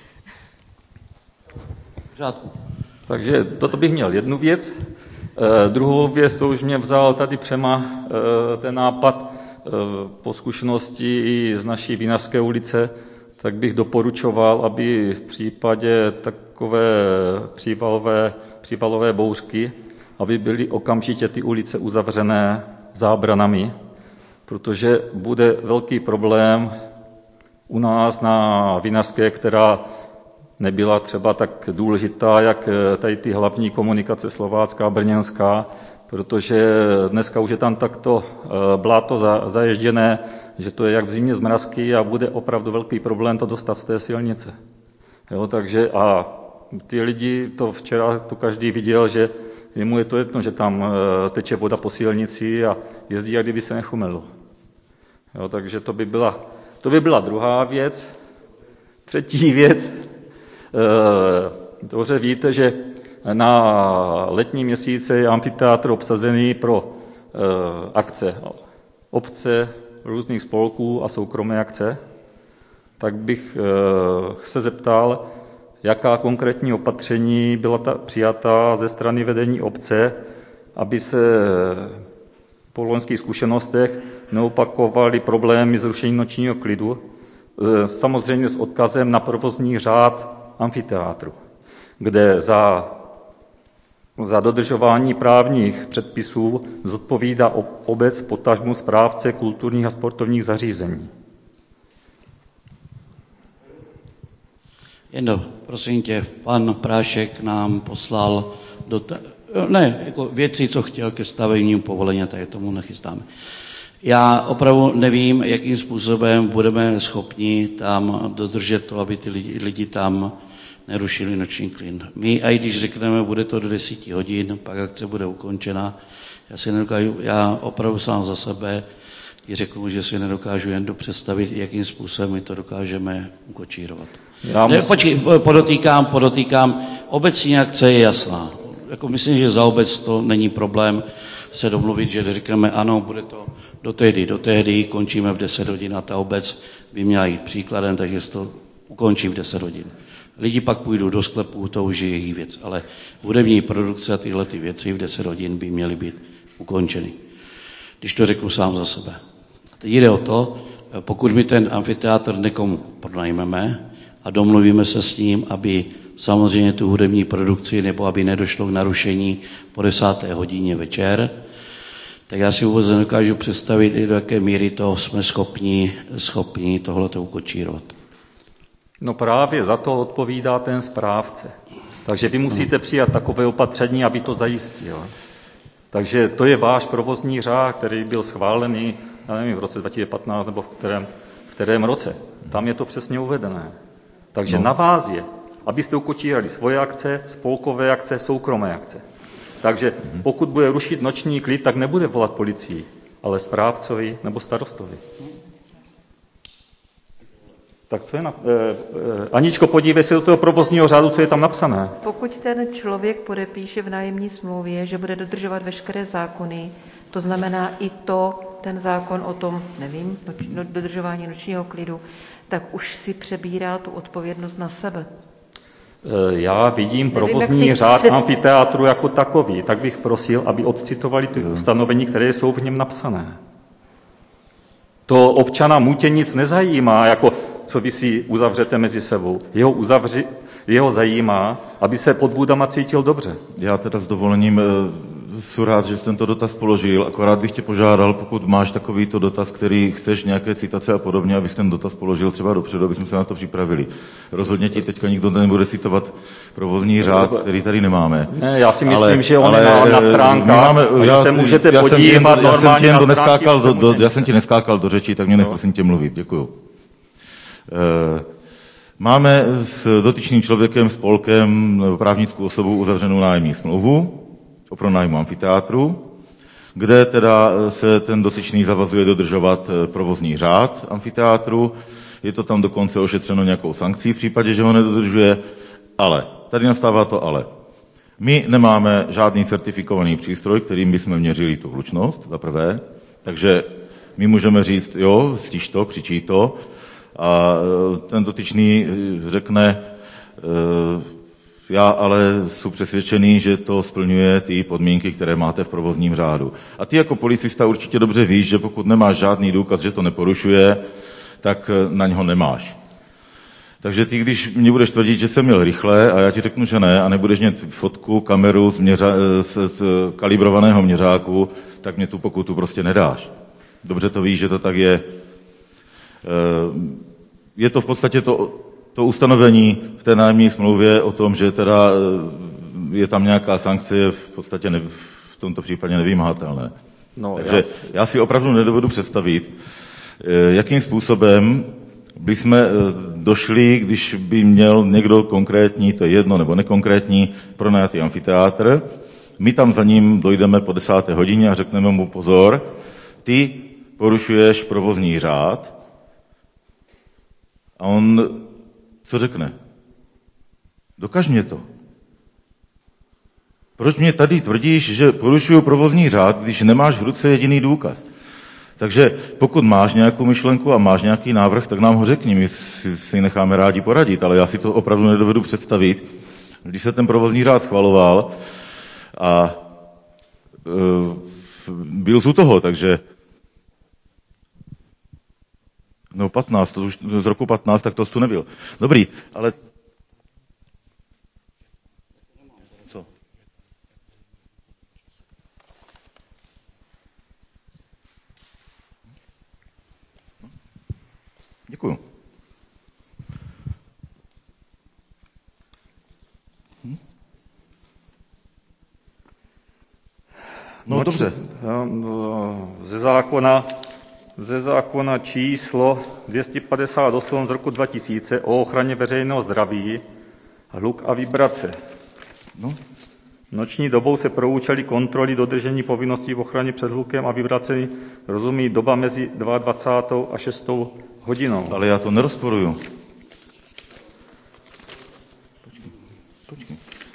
[SPEAKER 11] Pořádku. Takže toto bych měl jednu věc. Uh, druhou věc, to už mě vzal tady Přema uh, ten nápad uh, po zkušenosti i z naší Vinařské ulice, tak bych doporučoval, aby v případě takové přívalové, přívalové bouřky, aby byly okamžitě ty ulice uzavřené zábranami, protože bude velký problém u nás na Vinařské, která nebyla třeba tak důležitá, jak tady ty hlavní komunikace slovácká, brněnská, protože dneska už je tam takto bláto zaježděné, že to je jak v zimě z mrazky a bude opravdu velký problém to dostat z té silnice. Jo, takže a ty lidi, to včera to každý viděl, že jemu je to jedno, že tam teče voda po silnici a jezdí, jak kdyby se nechumelo. Jo, takže to by, byla, to by byla druhá věc. Třetí věc. E, dobře víte, že na letní měsíce je amfiteátr obsazený pro e, akce obce, různých spolků a soukromé akce. Tak bych e, se zeptal, jaká konkrétní opatření byla ta přijata ze strany vedení obce, aby se po loňských zkušenostech neopakovaly problémy zrušení nočního klidu, samozřejmě s odkazem na provozní řád amfiteátru, kde za, za dodržování právních předpisů zodpovídá obec, potažmu správce kulturních a sportovních zařízení.
[SPEAKER 1] Jendo, prosím tě, pan Prášek nám poslal dota- ne, jako věci, co chtěl ke stavebnímu povolení, tak tomu nechystáme. Já opravdu nevím, jakým způsobem budeme schopni tam dodržet to, aby ty lidi, lidi tam nerušili noční klid. My, i když řekneme, bude to do deseti hodin, pak akce bude ukončena, já si nedokážu, já opravdu sám za sebe ti řeknu, že si nedokážu jen představit, jakým způsobem my to dokážeme ukočírovat. Já ne, počkej, podotýkám, podotýkám, obecní akce je jasná. Jako myslím, že za obec to není problém se domluvit, že řekneme, ano, bude to do tehdy, do tehdy, končíme v deset hodin a ta obec by měla jít příkladem, takže se to ukončí v deset hodin. Lidi pak půjdou do sklepů, to už je jejich věc, ale hudební produkce a tyhle ty věci v deset hodin by měly být ukončeny. Když to řeknu sám za sebe. Teď jde o to, pokud my ten amfiteátr někomu pronajmeme a domluvíme se s ním, aby samozřejmě tu hudební produkci, nebo aby nedošlo k narušení po desáté hodině večer, tak já si vůbec nedokážu představit, do jaké míry to jsme schopni, schopni tohleto ukočírovat.
[SPEAKER 11] No právě za to odpovídá ten správce. Takže vy musíte přijat takové opatření, aby to zajistil. Takže to je váš provozní řád, který byl schválený, já nevím, v roce dva tisíce patnáct nebo v kterém, v kterém roce. Tam je to přesně uvedené. Takže no. Na vás je, abyste ukočírali svoje akce, spolkové akce, soukromé akce. Takže pokud bude rušit noční klid, tak nebude volat policii, ale správcovi nebo starostovi. Tak co je na... Eh, eh, Aničko, podívej se do toho provozního řádu, co je tam napsané.
[SPEAKER 2] Pokud ten člověk podepíše v nájemní smlouvě, že bude dodržovat veškeré zákony, to znamená i to, ten zákon o tom, nevím, noč, dodržování nočního klidu, tak už si přebírá tu odpovědnost na sebe.
[SPEAKER 11] Já vidím provozní
[SPEAKER 2] Nevím,
[SPEAKER 11] řád
[SPEAKER 2] před...
[SPEAKER 11] amfiteátru jako takový, tak bych prosil, aby odcitovali ty ustanovení, které jsou v něm napsané. To občana Mutě nic nezajímá, jako co vy si uzavřete mezi sebou. Jeho, uzavři, jeho zajímá, aby se pod budama cítil dobře.
[SPEAKER 5] Já teda s dovolením jsem rád, že jsi tento dotaz položil, akorát bych tě požádal, pokud máš takovýto dotaz, který chceš nějaké citace a podobně, abys ten dotaz položil třeba dopředu, abychom se na to připravili. Rozhodně ti teďka nikdo nebude citovat provozní řád, který tady nemáme.
[SPEAKER 11] Ne, já si myslím,
[SPEAKER 5] ale,
[SPEAKER 11] že on
[SPEAKER 5] ale,
[SPEAKER 11] je na stránkách,
[SPEAKER 5] máme,
[SPEAKER 11] a že
[SPEAKER 5] já,
[SPEAKER 11] se můžete
[SPEAKER 5] já
[SPEAKER 11] podívat
[SPEAKER 5] jsem já jsem ti jen do neskákal do, do, já jsem ti neskákal do řeči, tak mě nech prosím tě mluvit. Děkuju. E, máme s dotyčným člověkem, spolkem, právnickou osobou uzavřenou nájemní smlouvu o pronájmu amfiteátru, kde teda se ten dotyčný zavazuje dodržovat provozní řád amfiteátru. Je to tam dokonce ošetřeno nějakou sankcí v případě, že ho nedodržuje, ale, tady nastává to ale. My nemáme žádný certifikovaný přístroj, kterým bychom měřili tu hlučnost, za prvé, takže my můžeme říct, jo, stiž to, křičí to, a ten dotyčný řekne, já ale jsem přesvědčený, že to splňuje ty podmínky, které máte v provozním řádu. A ty jako policista určitě dobře víš, že pokud nemáš žádný důkaz, že to neporušuje, tak na něho nemáš. Takže ty, když mě budeš tvrdit, že jsem měl rychle a já ti řeknu, že ne, a nebudeš mít fotku, kameru z, měřa, z, z kalibrovaného měřáku, tak mě tu pokutu prostě nedáš. Dobře to víš, že to tak je. Je to v podstatě to, to ustanovení v té nájemní smlouvě o tom, že teda je tam nějaká sankce, v podstatě ne, v tomto případě nevymahatelné. No, Takže já... já si opravdu nedovedu představit, jakým způsobem by jsme došli, když by měl někdo konkrétní, to je jedno nebo nekonkrétní, pronajatý amfiteátr. My tam za ním dojdeme po desáté hodině a řekneme mu pozor, ty porušuješ provozní řád. A on co řekne? Dokaž mě to. Proč mě tady tvrdíš, že porušuju provozní řád, když nemáš v ruce jediný důkaz? Takže pokud máš nějakou myšlenku a máš nějaký návrh, tak nám ho řekni, my si, si necháme rádi poradit, ale já si to opravdu nedovedu představit. Když se ten provozní řád schvaloval a e, byl z toho, takže no patnáct, to už z roku patnáct, tak to tu nebyl. Dobrý, ale co? Děkuju. Hm? No, no dobře.
[SPEAKER 11] Ze zákona, ze zákona číslo dvě stě padesát osm z roku dva tisíce o ochraně veřejného zdraví, hluk a vibrace.
[SPEAKER 5] No.
[SPEAKER 11] Noční dobou se pro účely kontroly dodržení povinností v ochraně před hlukem a vibracemi rozumí doba mezi dvacátou druhou a šestou hodinou.
[SPEAKER 5] Ale já to nerozporuju. Počkej, počkej.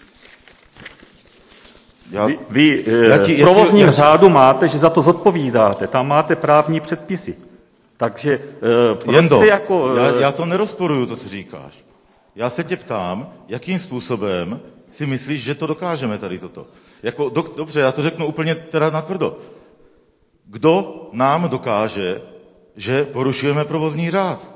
[SPEAKER 5] Já,
[SPEAKER 11] vy vy
[SPEAKER 5] já ti,
[SPEAKER 11] v provozním
[SPEAKER 5] já ti,
[SPEAKER 11] řádu máte, že za to zodpovídáte. Tam máte právní předpisy. Takže proč
[SPEAKER 5] Jendo,
[SPEAKER 11] se jako...
[SPEAKER 5] Já, já to nerozporuju, to, co říkáš. Já se tě ptám, jakým způsobem si myslíš, že to dokážeme tady toto. Jako, do, dobře, já to řeknu úplně teda natvrdo. Kdo nám dokáže, že porušujeme provozní řád?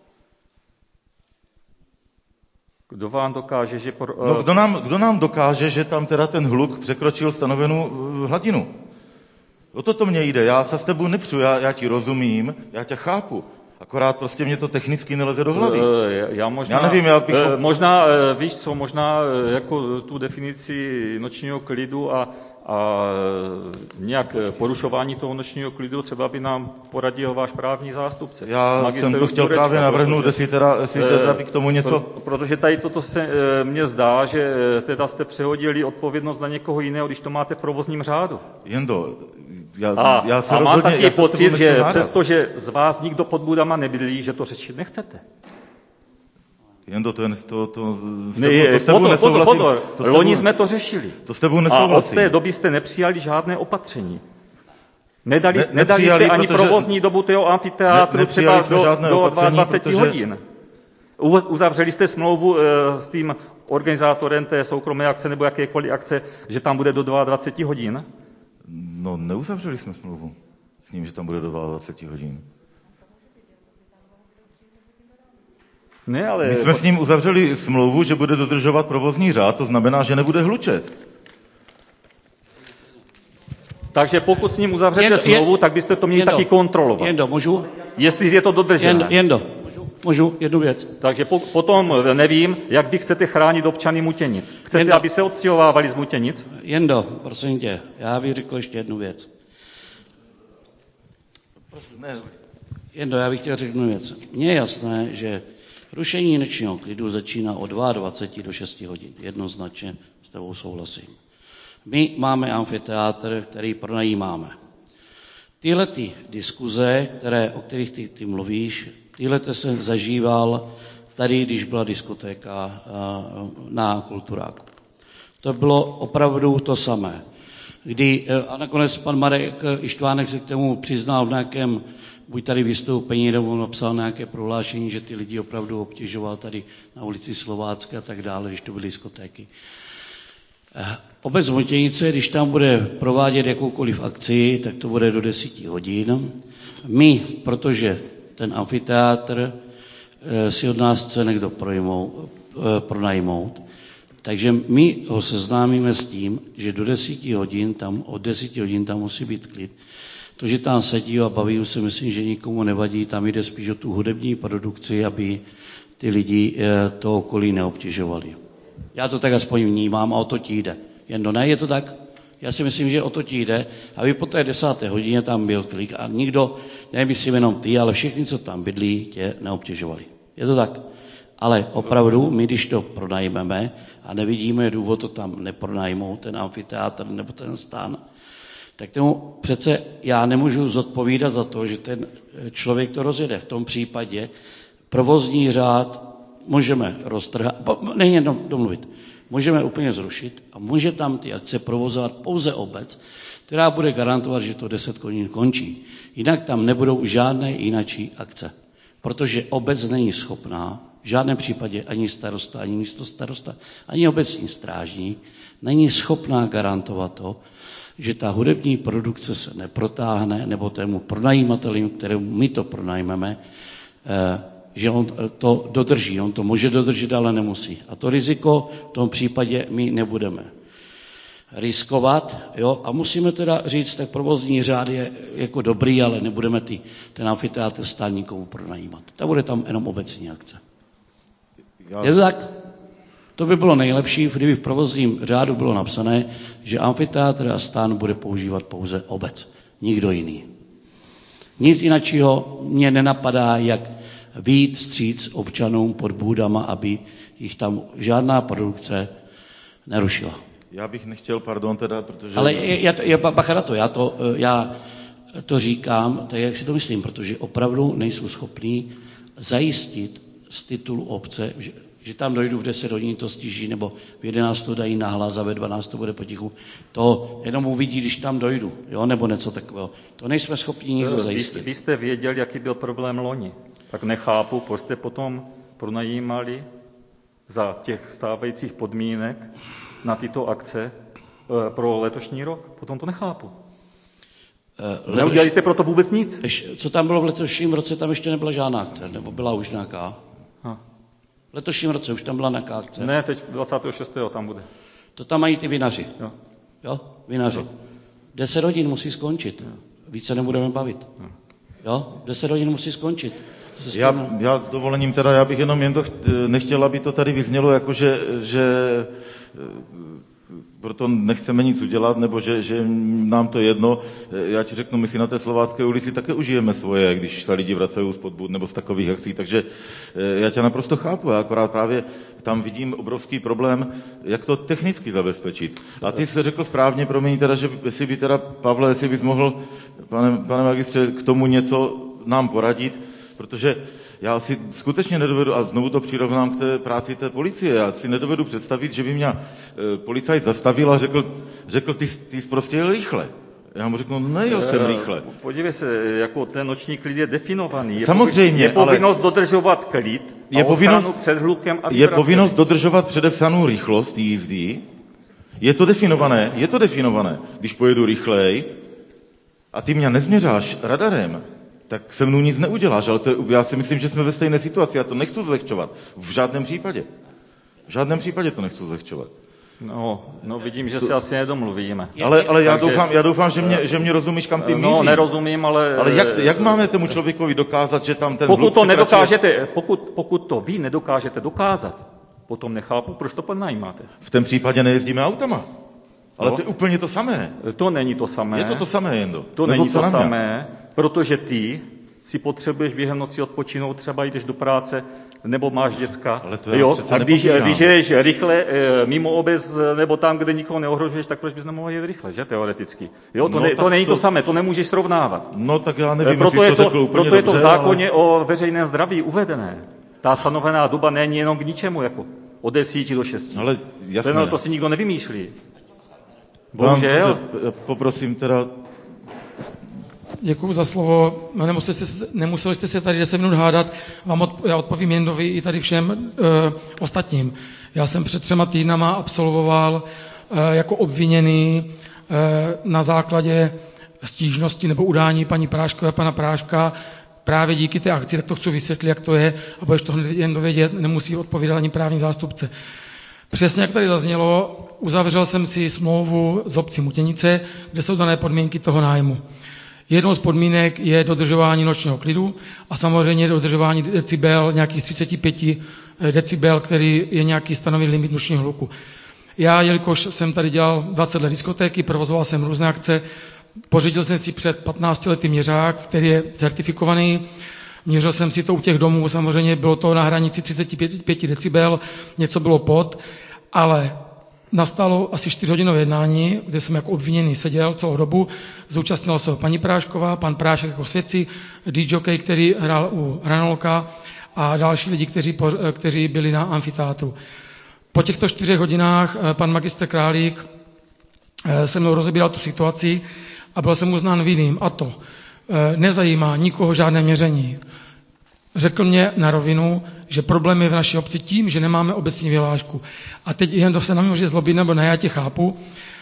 [SPEAKER 11] Kdo vám dokáže, že... Por,
[SPEAKER 5] no, kdo, nám, kdo nám dokáže, že tam teda ten hluk překročil stanovenou hladinu? O to to mně jde. Já se s tebou nepřu, já, já ti rozumím, já tě chápu. Akorát prostě mě to technicky neleze do hlavy.
[SPEAKER 11] Já, možná,
[SPEAKER 5] já nevím, já bych...
[SPEAKER 11] Možná, víš co, možná jako tu definici nočního klidu a, a nějak porušování toho nočního klidu třeba by nám poradil váš právní zástupce.
[SPEAKER 5] Já Magister jsem to chtěl Turečka, právě navrhnout, jestli teda, jestli teda by k tomu něco...
[SPEAKER 11] Pro, protože tady toto se mně zdá, že teda jste přehodili odpovědnost na někoho jiného, když to máte v provozním řádu.
[SPEAKER 5] Jendo, já,
[SPEAKER 11] a,
[SPEAKER 5] já se
[SPEAKER 11] a
[SPEAKER 5] rozhodně,
[SPEAKER 11] mám taky
[SPEAKER 5] já
[SPEAKER 11] pocit, že přesto, že z vás nikdo pod budama nebydlí, že to řešit nechcete.
[SPEAKER 5] Jendo, to je to, to,
[SPEAKER 11] s tebou, ne, to s tebou pozor, pozor, pozor. To s Loni jsme to řešili.
[SPEAKER 5] To s tebou nesouhlasím.
[SPEAKER 11] A od té doby jste nepřijali žádné opatření. Nedali, ne, nedali jste ani provozní dobu toho amfiteátru ne, třeba do, do dvacet dva hodin. Uzavřeli jste smlouvu uh, s tím organizátorem té soukromé akce nebo jakékoliv akce, že tam bude do dvacet dva hodin?
[SPEAKER 5] No, neuzavřeli jsme smlouvu s ním, že tam bude do dvacet dva hodin.
[SPEAKER 11] Ne, ale...
[SPEAKER 5] My jsme s ním uzavřeli smlouvu, že bude dodržovat provozní řád, to znamená, že nebude hlučet.
[SPEAKER 11] Takže pokud s ním uzavřete
[SPEAKER 1] Jendo,
[SPEAKER 11] smlouvu, tak byste to měli
[SPEAKER 1] Jendo,
[SPEAKER 11] taky kontrolovat.
[SPEAKER 1] Jendo, můžu?
[SPEAKER 11] Jestli je to dodržené.
[SPEAKER 1] Jendo, Jendo můžu, můžu jednu věc.
[SPEAKER 11] Takže po, potom nevím, jak vy chcete chránit občany Mutěnic. Chcete,
[SPEAKER 1] Jendo.
[SPEAKER 11] aby se odstěhovávali z Mutěnic?
[SPEAKER 1] Jendo, prosím tě, já bych řekl ještě jednu věc. Jendo, já bych chtěl řekl jednu věc. Mně je jasné, že rušení nočního klidu začíná od dvacet dva do šesti hodin. Jednoznačně s tebou souhlasím. My máme amfiteátr, který pronajímáme. Tyhle ty diskuze, které, o kterých ty, ty mluvíš, tyhle jsem zažíval tady, když byla diskotéka na Kulturáku. To bylo opravdu to samé. Kdy, a nakonec pan Marek Ištvánek se k tomu přiznal v nějakém, buď tady vystoupení, nebo napsal nějaké prohlášení, že ty lidi opravdu obtěžoval tady na ulici Slovácka a tak dále, když to byly diskotéky. Obec Mutěnice, když tam bude provádět jakoukoliv akci, tak to bude do deseti hodin. My, protože ten amfiteátr si od nás chce někdo pronajmout, takže my ho seznámíme s tím, že do deseti hodin tam, od deseti hodin tam musí být klid. To, že tam sedí a baví se, myslím, že nikomu nevadí, tam jde spíš o tu hudební produkci, aby ty lidi to okolí neobtěžovali. Já to tak aspoň vnímám a o to ti jde. Jen do ne, je to tak? Já si myslím, že o to ti jde, aby po té desáté hodině tam byl klik a nikdo, nemyslím jenom ty, ale všichni, co tam bydlí, tě neobtěžovali. Je to tak? Ale opravdu, my když to pronajmeme a nevidíme důvod to tam nepronajmout, ten amfiteátr nebo ten stán, tak tomu přece já nemůžu zodpovídat za to, že ten člověk to rozjede. V tom případě provozní řád můžeme roztrhat, není jenom domluvit, můžeme úplně zrušit a může tam ty akce provozovat pouze obec, která bude garantovat, že to deset hodin končí. Jinak tam nebudou žádné jinačí akce, protože obec není schopná, v žádném případě ani starosta, ani místo starosta, ani obecní strážník není schopná garantovat to, že ta hudební produkce se neprotáhne, nebo tému pronajímateli, kterému my to pronajmeme, že on to dodrží. On to může dodržet, ale nemusí. A to riziko v tom případě my nebudeme riskovat. Jo? A musíme teda říct, tak provozní řád je jako dobrý, ale nebudeme ty, ten amfiteátr stát nikomu pronajímat. Ta bude tam jenom obecní akce. Já... Je to tak? To by bylo nejlepší, kdyby v provozním řádu bylo napsané, že amfiteátr a stán bude používat pouze obec, nikdo jiný. Nic jiného mě nenapadá, jak vyjít vstříc občanům pod bůdama, aby jich tam žádná produkce nerušila.
[SPEAKER 5] Já bych nechtěl, pardon, teda, protože...
[SPEAKER 1] Ale já to, já, bacha na to, já to, já to říkám, tak jak si to myslím, protože opravdu nejsou schopní zajistit z titulu obce, že, že tam dojdu v deset hodin, to stíží, nebo v jedenáct to dají nahlas a ve dvanáct to bude potichu. To jenom uvidí, když tam dojdu, jo, nebo něco takového. To nejsme schopni nikdo zajistit.
[SPEAKER 11] Vy, vy jste věděli, jaký byl problém loni. Tak nechápu, proč jste potom pronajímali za těch stávajících podmínek na tyto akce pro letošní rok. Potom to nechápu. Letoš... Neudělali jste pro to vůbec nic?
[SPEAKER 1] Co tam bylo v letošním roce, tam ještě nebyla žádná akce, nebo byla už nějaká? Ha. V letošním roce už tam byla nějaká akce?
[SPEAKER 11] Ne, teď dvacátého šestého tam bude.
[SPEAKER 1] To tam mají ty vinaři.
[SPEAKER 11] Jo.
[SPEAKER 1] Jo, vinaři. Jo. Deset hodin musí skončit. Jo. Více nebudeme bavit. Jo, jo? Deset hodin musí skončit.
[SPEAKER 5] Já, já s dovolením teda, já bych jenom jen to nechtěl, aby to tady vyznělo, jako že, že proto nechceme nic udělat, nebo že, že nám to jedno. Já ti řeknu, my si na té Slovácké ulici také užijeme svoje, když se lidi vracají z podbud nebo z takových akcí, takže já tě naprosto chápu, já akorát právě tam vidím obrovský problém, jak to technicky zabezpečit. A ty jsi řekl správně, promiň teda, že jestli by teda, Pavle, jestli bys mohl, pane, pane magistře, k tomu něco nám poradit, protože já si skutečně nedovedu, a znovu to přirovnám k té práci té policie, já si nedovedu představit, že by mě e, policajt zastavil a řekl, řekl ty, ty jsi prostě jel rychle. Já mu řeknu, nejel jsem rychle.
[SPEAKER 11] Podívej se, jako ten noční klid je definovaný. Je
[SPEAKER 5] Samozřejmě,
[SPEAKER 11] je povinnost
[SPEAKER 5] ale...
[SPEAKER 11] dodržovat klid
[SPEAKER 5] je povinnost,
[SPEAKER 11] před hlukem a
[SPEAKER 5] je povinnost dodržovat předepsanou rychlost jízdy. Je to definované, je to definované. Když pojedu rychlej a ty mě nezměřáš radarem, tak se mnou nic neuděláš, ale to je, já si myslím, že jsme ve stejné situaci, já to nechci zlehčovat. V žádném případě. V žádném případě to nechci zlehčovat.
[SPEAKER 11] No, no vidím, že to... se asi nedomluvíme.
[SPEAKER 5] Ale, ale já,
[SPEAKER 11] Takže...
[SPEAKER 5] doufám, já doufám, že mě, že mě rozumíš, kam ty míří.
[SPEAKER 11] No, nerozumím, ale...
[SPEAKER 5] Ale jak, jak máme tomu člověkovi dokázat, že tam ten
[SPEAKER 11] pokud to nedokážete, pokud, pokud to vy nedokážete dokázat, potom nechápu, proč to podnajímáte.
[SPEAKER 5] V tom případě nejezdíme autama. Ale no. To je úplně to samé.
[SPEAKER 11] To není to samé.
[SPEAKER 5] Je to to samé, Jendo.
[SPEAKER 11] To Nebo není to samé, protože ty si potřebuješ během noci odpočinout, třeba jdeš do práce, nebo máš děcka.
[SPEAKER 5] Ale to
[SPEAKER 11] jo? A když, když jedeš rychle mimo obec, nebo tam, kde nikoho neohrožuješ, tak proč bys nemohl jet rychle, že teoreticky? Jo? To, no, ne, to není to... to samé, to nemůžeš srovnávat.
[SPEAKER 5] No tak já nevím,
[SPEAKER 11] proto je to, to proto je to
[SPEAKER 5] dobře,
[SPEAKER 11] v zákoně
[SPEAKER 5] ale...
[SPEAKER 11] o veřejném zdraví uvedené. Ta stanovená doba není jenom k ničemu, jako od desíti do šesti.
[SPEAKER 5] Ale jasně.
[SPEAKER 11] To, to si nikdo nevymýšlí. Bohužel.
[SPEAKER 5] Poprosím teda...
[SPEAKER 7] Děkuji za slovo. Nemuseli jste, nemuseli jste se tady deset minut hádat. Vám od, já odpovím Jendovi i tady všem e, ostatním. Já jsem před třema týdnama absolvoval e, jako obviněný e, na základě stížnosti nebo udání paní Práškové a pana Práška právě díky té akci, tak to chci vysvětlit, jak to je, a budeš to hned jen dovědět, nemusí odpovídat ani právní zástupce. Přesně jak tady zaznělo, uzavřel jsem si smlouvu s obcí Mutěnice, kde jsou dané podmínky toho nájmu. Jednou z podmínek je dodržování nočního klidu a samozřejmě dodržování decibel, nějakých třicet pět decibel, který je nějaký stanovený limit nočního hluku. Já, jelikož jsem tady dělal dvacet let diskotéky, provozoval jsem různé akce, pořídil jsem si před patnácti lety měřák, který je certifikovaný. Měřil jsem si to u těch domů, samozřejmě bylo to na hranici třicet pět decibel, něco bylo pod, ale nastalo asi čtyřhodinové jednání, kde jsem jako obviněný seděl celou dobu. Zúčastnila se paní Prášková, pan Prášek jako svědci, dýdžokej, který hrál u Hranolka a další lidi, kteří, kteří byli na amfiteátru. Po těchto čtyřech hodinách pan magistr Králík se mnou rozebíral tu situaci a byl jsem uznán vinným. A to nezajímá nikoho žádné měření. Řekl mě na rovinu, že problém je v naší obci tím, že nemáme obecní vyhlášku. A teď jen to se na mě může zlobit, nebo ne, já tě chápu,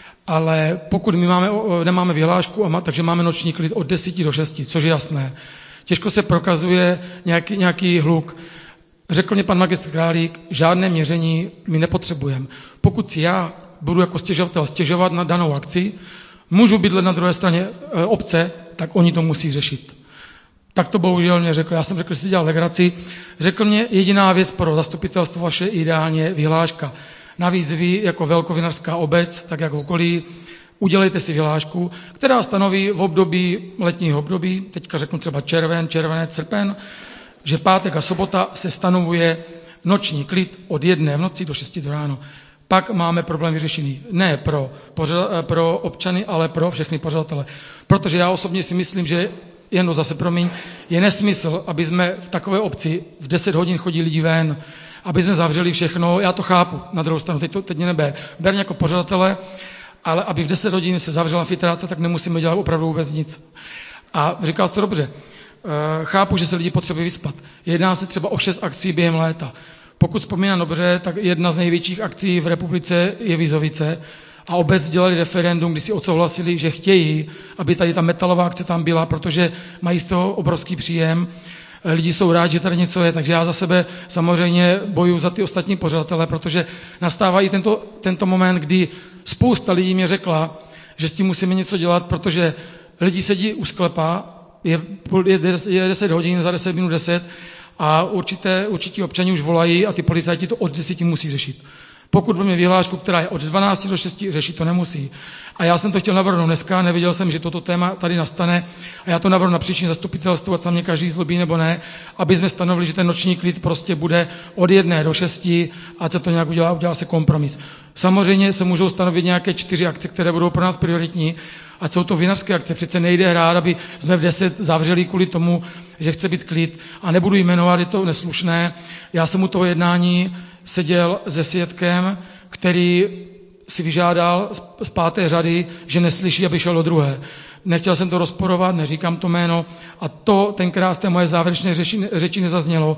[SPEAKER 7] ale pokud my máme, nemáme vyhlášku, a má, takže máme noční klid od deseti do šesti, což je jasné. Těžko se prokazuje nějaký, nějaký hluk. Řekl mě pan magistr Králík, žádné měření my nepotřebujeme. Pokud si já budu jako stěžovatel stěžovat na danou akci, můžu bydlet na druhé straně e, obce, tak oni to musí řešit. Tak to bohužel mě řekl. Já jsem řekl, že si dělal legraci. Řekl mě, jediná věc pro zastupitelstvo vaše ideálně vyhláška. Navíc vy, jako velkovinařská obec, tak jak v okolí, udělejte si vyhlášku, která stanoví v období letního období, teďka řeknu třeba červen, červenec, srpen, že pátek a sobota se stanovuje noční klid od jedné v noci do šesti do ráno. Pak máme problém vyřešený ne pro, pro občany, ale pro všechny pořadatele. Protože já osobně si myslím, že jen zase promiň, je nesmysl, aby jsme v takové obci v deset hodin chodili lidi ven, aby jsme zavřeli všechno, já to chápu, na druhou stranu, teď, to, teď mě nebe, ber jako pořadatele, ale aby v deset hodin se zavřela amfiteátr, tak nemusíme dělat opravdu vůbec nic. A říkal jsi to dobře, chápu, že se lidi potřebují vyspat. Jedná se třeba o šest akcí během léta. Pokud vzpomínám dobře, tak jedna z největších akcí v republice je Vizovice, a obec dělali referendum, kdy si odsouhlasili, že chtějí, aby tady ta metalová akce tam byla, protože mají z toho obrovský příjem. Lidi jsou rádi, že tady něco je, takže já za sebe samozřejmě bojuju za ty ostatní pořadatele, protože nastává i tento, tento moment, kdy spousta lidí mě řekla, že s tím musíme něco dělat, protože lidi sedí u sklepa, je, je deset hodin, za deset minut deset a určité, určití občani už volají a ty policajti to od deseti musí řešit. Pokud budeme vyhlášku, která je od dvanácti do šesti, řešit to nemusí. A já jsem to chtěl navrhnout dneska, nevěděl jsem, že toto téma tady nastane a já to navrhnu na příští zastupitelstvu, ať se mě každý zlobí nebo ne, aby jsme stanovili, že ten noční klid prostě bude od jedné do šesti, ať se to nějak udělá, udělá se kompromis. Samozřejmě se můžou stanovit nějaké čtyři akce, které budou pro nás prioritní, ať jsou to vinařské akce. Přece nejde hrát, aby jsme v deset zavřeli kvůli tomu, že chce být klid. A nebudu jmenovat, je to neslušné. Já jsem u toho jednání seděl se svědkem, který si vyžádal z páté řady, že neslyší, aby šel do druhé. Nechtěl jsem to rozporovat, neříkám to jméno a to tenkrát v té moje závěrečné řeči, řeči nezaznělo.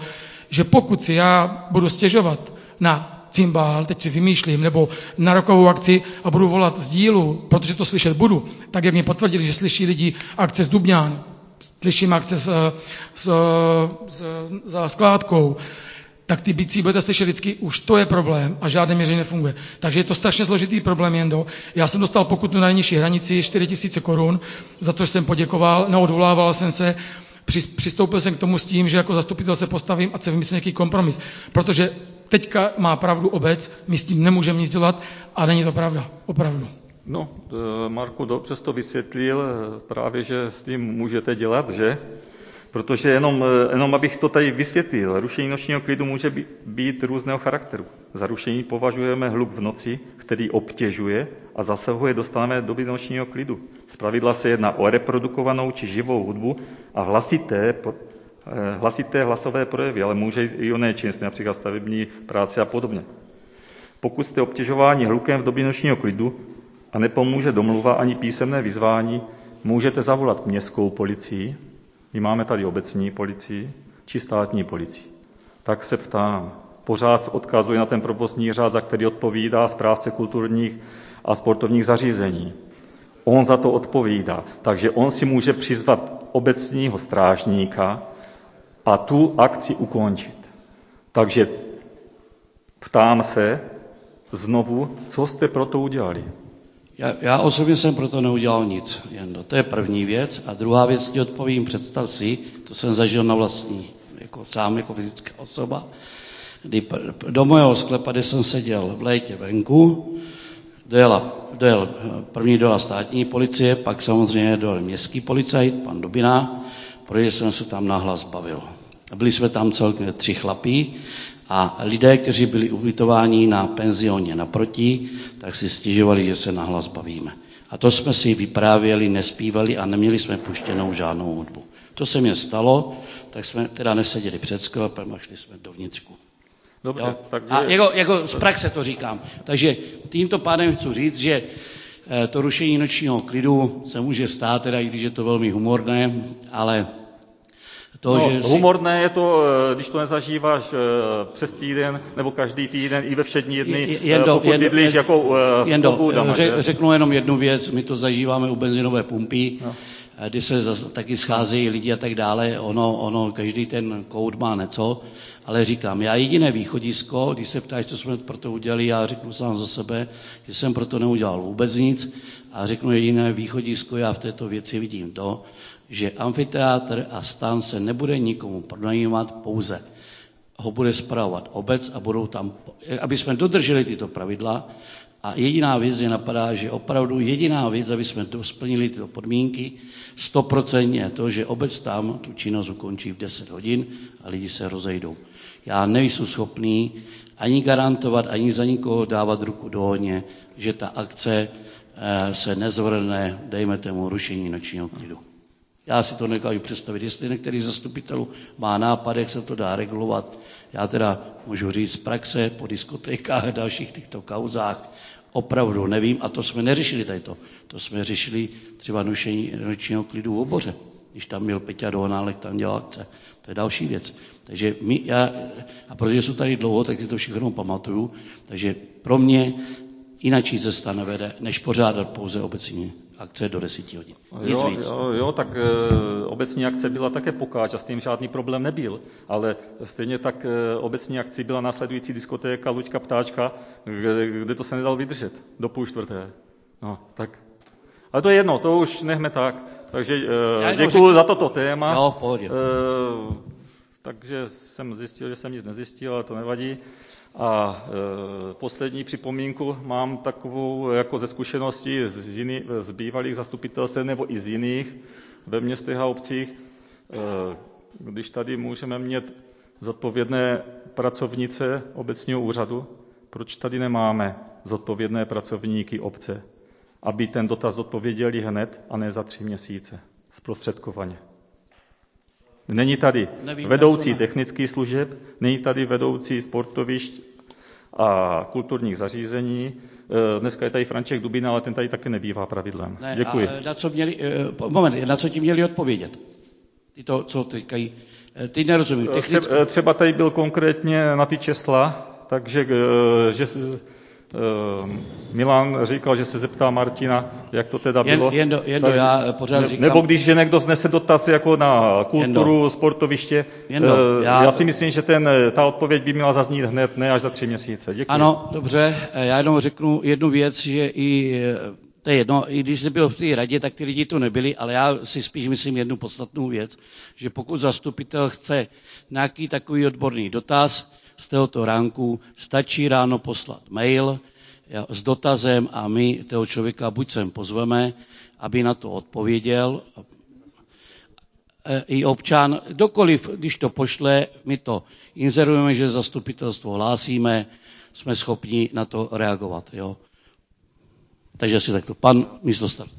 [SPEAKER 7] že pokud si já budu stěžovat na cymbál, teď si vymýšlím, nebo na rokovou akci a budu volat z dílu, protože to slyšet budu, tak jak mi potvrdili, že slyší lidi akce z Dubňán, slyším akce s, s, s, za skládkou, tak ty bicí budete slyšet vždycky, už to je problém a žádné měření nefunguje. Takže je to strašně složitý problém, Jendo. Já jsem dostal pokutu na nejnižší hranici čtyři tisíce korun, za což jsem poděkoval, neodvolával jsem se, přistoupil jsem k tomu s tím, že jako zastupitel se postavím a se vymyslím nějaký kompromis. Protože teďka má pravdu obec, my s tím nemůžeme nic dělat a není to pravda, opravdu.
[SPEAKER 11] No, Marku dobře to vysvětlil, právě, že s tím můžete dělat, že? Protože jenom, jenom abych to tady vysvětlil, rušení nočního klidu může být, být různého charakteru. Za rušení považujeme hluk v noci, který obtěžuje a zasahuje do stálé doby nočního klidu. Zpravidla se jedná o reprodukovanou či živou hudbu a hlasité, hlasité hlasové projevy, ale může i o nečinnosti, například stavební práce a podobně. Pokud jste obtěžováni hlukem v době nočního klidu a nepomůže domluva ani písemné vyzvání, můžete zavolat městskou policii, my máme tady obecní policii, či státní policii. Tak se ptám, pořád odkazuje na ten provozní řád, za který odpovídá správce kulturních a sportovních zařízení. On za to odpovídá, takže on si může přizvat obecního strážníka a tu akci ukončit. Takže ptám se znovu, co jste pro to udělali?
[SPEAKER 1] Já, já osobně jsem proto neudělal nic, Jendo. To je první věc. A druhá věc, ti odpovím, představ si, to jsem zažil na vlastní, jako sám jako fyzická osoba, kdy do mého sklepa, kde jsem seděl v létě venku, dojela, dojel, první dojela státní policie, pak samozřejmě dojel městský policajt, pan Dubina, protože jsem se tam nahlas bavil. Byli jsme tam celkem tři chlapí, a lidé, kteří byli ubytováni na penzioně naproti, tak si stěžovali, že se nahlas bavíme. A to jsme si vyprávěli, nespívali a neměli jsme puštěnou žádnou hudbu. To se mně stalo, tak jsme teda neseděli před sklepem a šli jsme dovnitřku.
[SPEAKER 11] Dobře, takže...
[SPEAKER 1] A jako, jako z praxe to říkám. Takže tímto pádem chci říct, že to rušení nočního klidu se může stát, teda i když je to velmi humorné, ale to,
[SPEAKER 11] no,
[SPEAKER 1] že
[SPEAKER 11] humorné si... je to, když to nezažíváš přes týden nebo každý týden i ve všední dny,
[SPEAKER 1] jendo,
[SPEAKER 11] pokud
[SPEAKER 1] jendo,
[SPEAKER 11] bydlíš jako
[SPEAKER 1] jendo,
[SPEAKER 11] pobudama,
[SPEAKER 1] řek, řeknu jenom jednu věc, my to zažíváme u benzinové pumpy, no. Kdy se zase, taky scházejí lidi a tak dále, ono, ono, každý ten kout má něco, ale říkám, já jediné východisko, když se ptáš, co jsme pro to udělali, já řeknu sám za sebe, že jsem pro to neudělal vůbec nic a řeknu jediné východisko, já v této věci vidím to, že amfiteátr a stan se nebude nikomu pronajímat, pouze ho bude spravovat obec a budou tam, aby jsme dodrželi tyto pravidla. A jediná věc je napadá, že opravdu jediná věc, aby jsme splnili tyto podmínky, stoprocentně je to, že obec tam tu činnost ukončí v deset hodin a lidi se rozejdou. Já nejsem schopný ani garantovat, ani za nikoho dávat ruku do ohně, že ta akce se nezvrhne, dejme tomu, rušení nočního klidu. Já si to nekážu představit, jestli některý zastupitelů má nápad, jak se to dá regulovat. Já teda můžu říct z praxe po diskotékách a dalších těchto kauzách opravdu nevím. A to jsme neřešili tady to. To jsme řešili třeba nošení nočního klidu v Oboře. Když tam byl Peťa Dohnálek, tam dělal akce. To je další věc. Takže my, já, a protože jsou tady dlouho, tak si to všechno pamatuju. Takže pro mě jináčí cesta nevede, než pořádat pouze obecní akce do deseti hodin. Nic
[SPEAKER 11] jo,
[SPEAKER 1] víc.
[SPEAKER 11] Jo, jo, tak e, obecní akce byla také pokáč a s tím žádný problém nebyl. Ale stejně tak e, obecní akci byla následující diskotéka Luďka Ptáčka, kde, kde to se nedalo vydržet do půl čtvrté. No, tak. Ale to je jedno, to už nechme tak. Takže e, děkuji řekl... za toto téma.
[SPEAKER 1] Jo, pohodě. E,
[SPEAKER 11] takže jsem zjistil, že jsem nic nezjistil, ale to nevadí. A e, poslední připomínku mám takovou jako ze zkušeností z, jiný, z bývalých zastupitelstv nebo i z jiných ve městech a obcích. E, když tady můžeme mít zodpovědné pracovnice obecního úřadu, proč tady nemáme zodpovědné pracovníky obce, aby ten dotaz odpověděli hned a ne za tři měsíce zprostředkovaně. Není tady Nevím, vedoucí technických služeb, není tady vedoucí sportovišť a kulturních zařízení. Dneska je tady František Dubina, ale ten tady také nebývá pravidlem.
[SPEAKER 1] Ne,
[SPEAKER 11] Děkuji.
[SPEAKER 1] A na co měli, moment, na co ti měli odpovědět? Ty to, co týkají, ty nerozumím.
[SPEAKER 11] Technicky. Třeba tady byl konkrétně na ty čísla, takže že Milan říkal, že se zeptá Martina, jak to teda bylo.
[SPEAKER 1] Jen, jen, jen já pořád říkám.
[SPEAKER 11] Nebo když že někdo znese dotaz jako na kulturu, jendo. sportoviště, jendo, já, já si myslím, že ten, ta odpověď by měla zaznít hned, ne až za tři měsíce. Děkuji.
[SPEAKER 1] Ano, dobře, já jenom řeknu jednu věc, že i, to je jedno, i když jsi byl v té radě, tak ty lidi tu nebyli, ale já si spíš myslím jednu podstatnou věc, že pokud zastupitel chce nějaký takový odborný dotaz, z tohoto ránku stačí ráno poslat mail s dotazem a my toho člověka buď sem pozveme, aby na to odpověděl. I občan, kdokoliv, když to pošle, my to inzerujeme, že zastupitelstvo hlásíme, jsme schopni na to reagovat. Jo. Takže si takto. Pan místostarosta.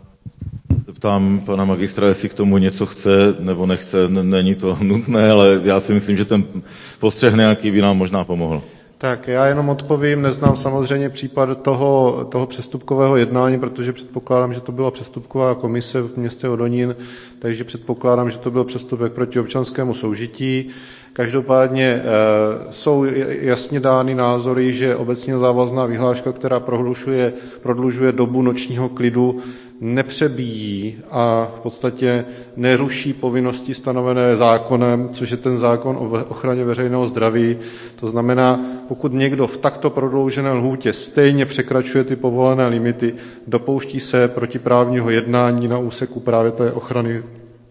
[SPEAKER 5] Ptám pana magistra, jestli k tomu něco chce nebo nechce, není to nutné, ale já si myslím, že ten postřeh nějaký by nám možná pomohl.
[SPEAKER 4] Tak já jenom odpovím, neznám samozřejmě případ toho, toho přestupkového jednání, protože předpokládám, že to byla přestupková komise v městě Hodonín, takže předpokládám, že to byl přestupek proti občanskému soužití. Každopádně e, jsou jasně dány názory, že obecně závazná vyhláška, která prodlužuje, prodlužuje dobu nočního klidu, nepřebíjí a v podstatě neruší povinnosti stanovené zákonem, což je ten zákon o ochraně veřejného zdraví. To znamená, pokud někdo v takto prodloužené lhůtě stejně překračuje ty povolené limity, dopouští se protiprávního jednání na úseku právě té ochrany,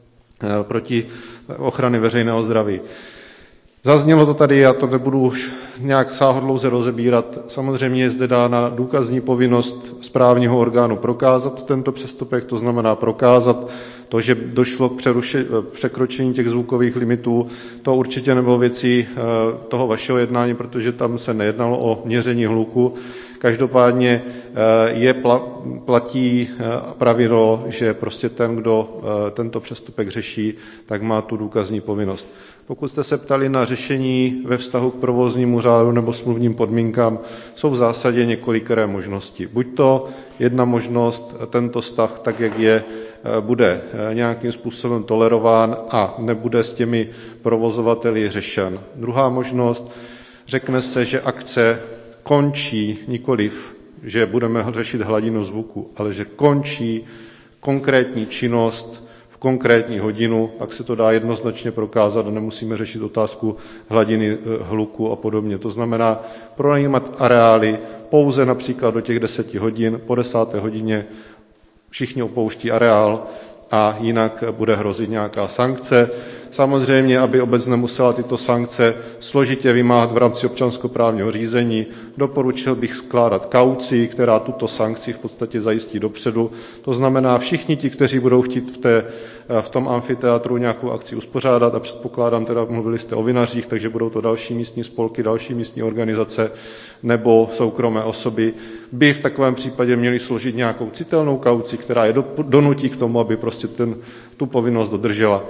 [SPEAKER 4] proti ochrany veřejného zdraví. Zaznělo to tady, já to nebudu už nějak sáhodlouze rozebírat. Samozřejmě je zde dána důkazní povinnost správního orgánu prokázat tento přestupek, to znamená prokázat to, že došlo k překročení těch zvukových limitů. To určitě nebylo věcí toho vašeho jednání, protože tam se nejednalo o měření hluku. Každopádně je platí pravidlo, že prostě ten, kdo tento přestupek řeší, tak má tu důkazní povinnost. Pokud jste se ptali na řešení ve vztahu k provoznímu řádu nebo smluvním podmínkám, jsou v zásadě několikeré možnosti. Buď to jedna možnost, tento stav, tak jak je, bude nějakým způsobem tolerován a nebude s těmi provozovateli řešen. Druhá možnost, řekne se, že akce končí nikoliv, že budeme řešit hladinu zvuku, ale že končí konkrétní činnost v konkrétní hodinu, tak se to dá jednoznačně prokázat a nemusíme řešit otázku hladiny hluku a podobně. To znamená pronajímat areály pouze například do těch deseti hodin, po desáté hodině všichni opouští areál a jinak bude hrozit nějaká sankce. Samozřejmě, aby obec nemusela tyto sankce složitě vymáhat v rámci občanskoprávního řízení, doporučil bych skládat kauci, která tuto sankci v podstatě zajistí dopředu. To znamená, všichni ti, kteří budou chtít v, té, v tom amfiteátru nějakou akci uspořádat, a předpokládám, teda mluvili jste o vinařích, takže budou to další místní spolky, další místní organizace nebo soukromé osoby, by v takovém případě měli složit nějakou citelnou kauci, která je donutí k tomu, aby prostě ten, tu povinnost dodržela.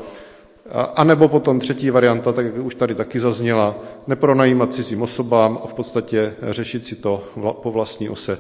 [SPEAKER 4] A nebo potom třetí varianta, tak jak už tady taky zazněla, nepronajímat cizím osobám a v podstatě řešit si to po vlastní ose.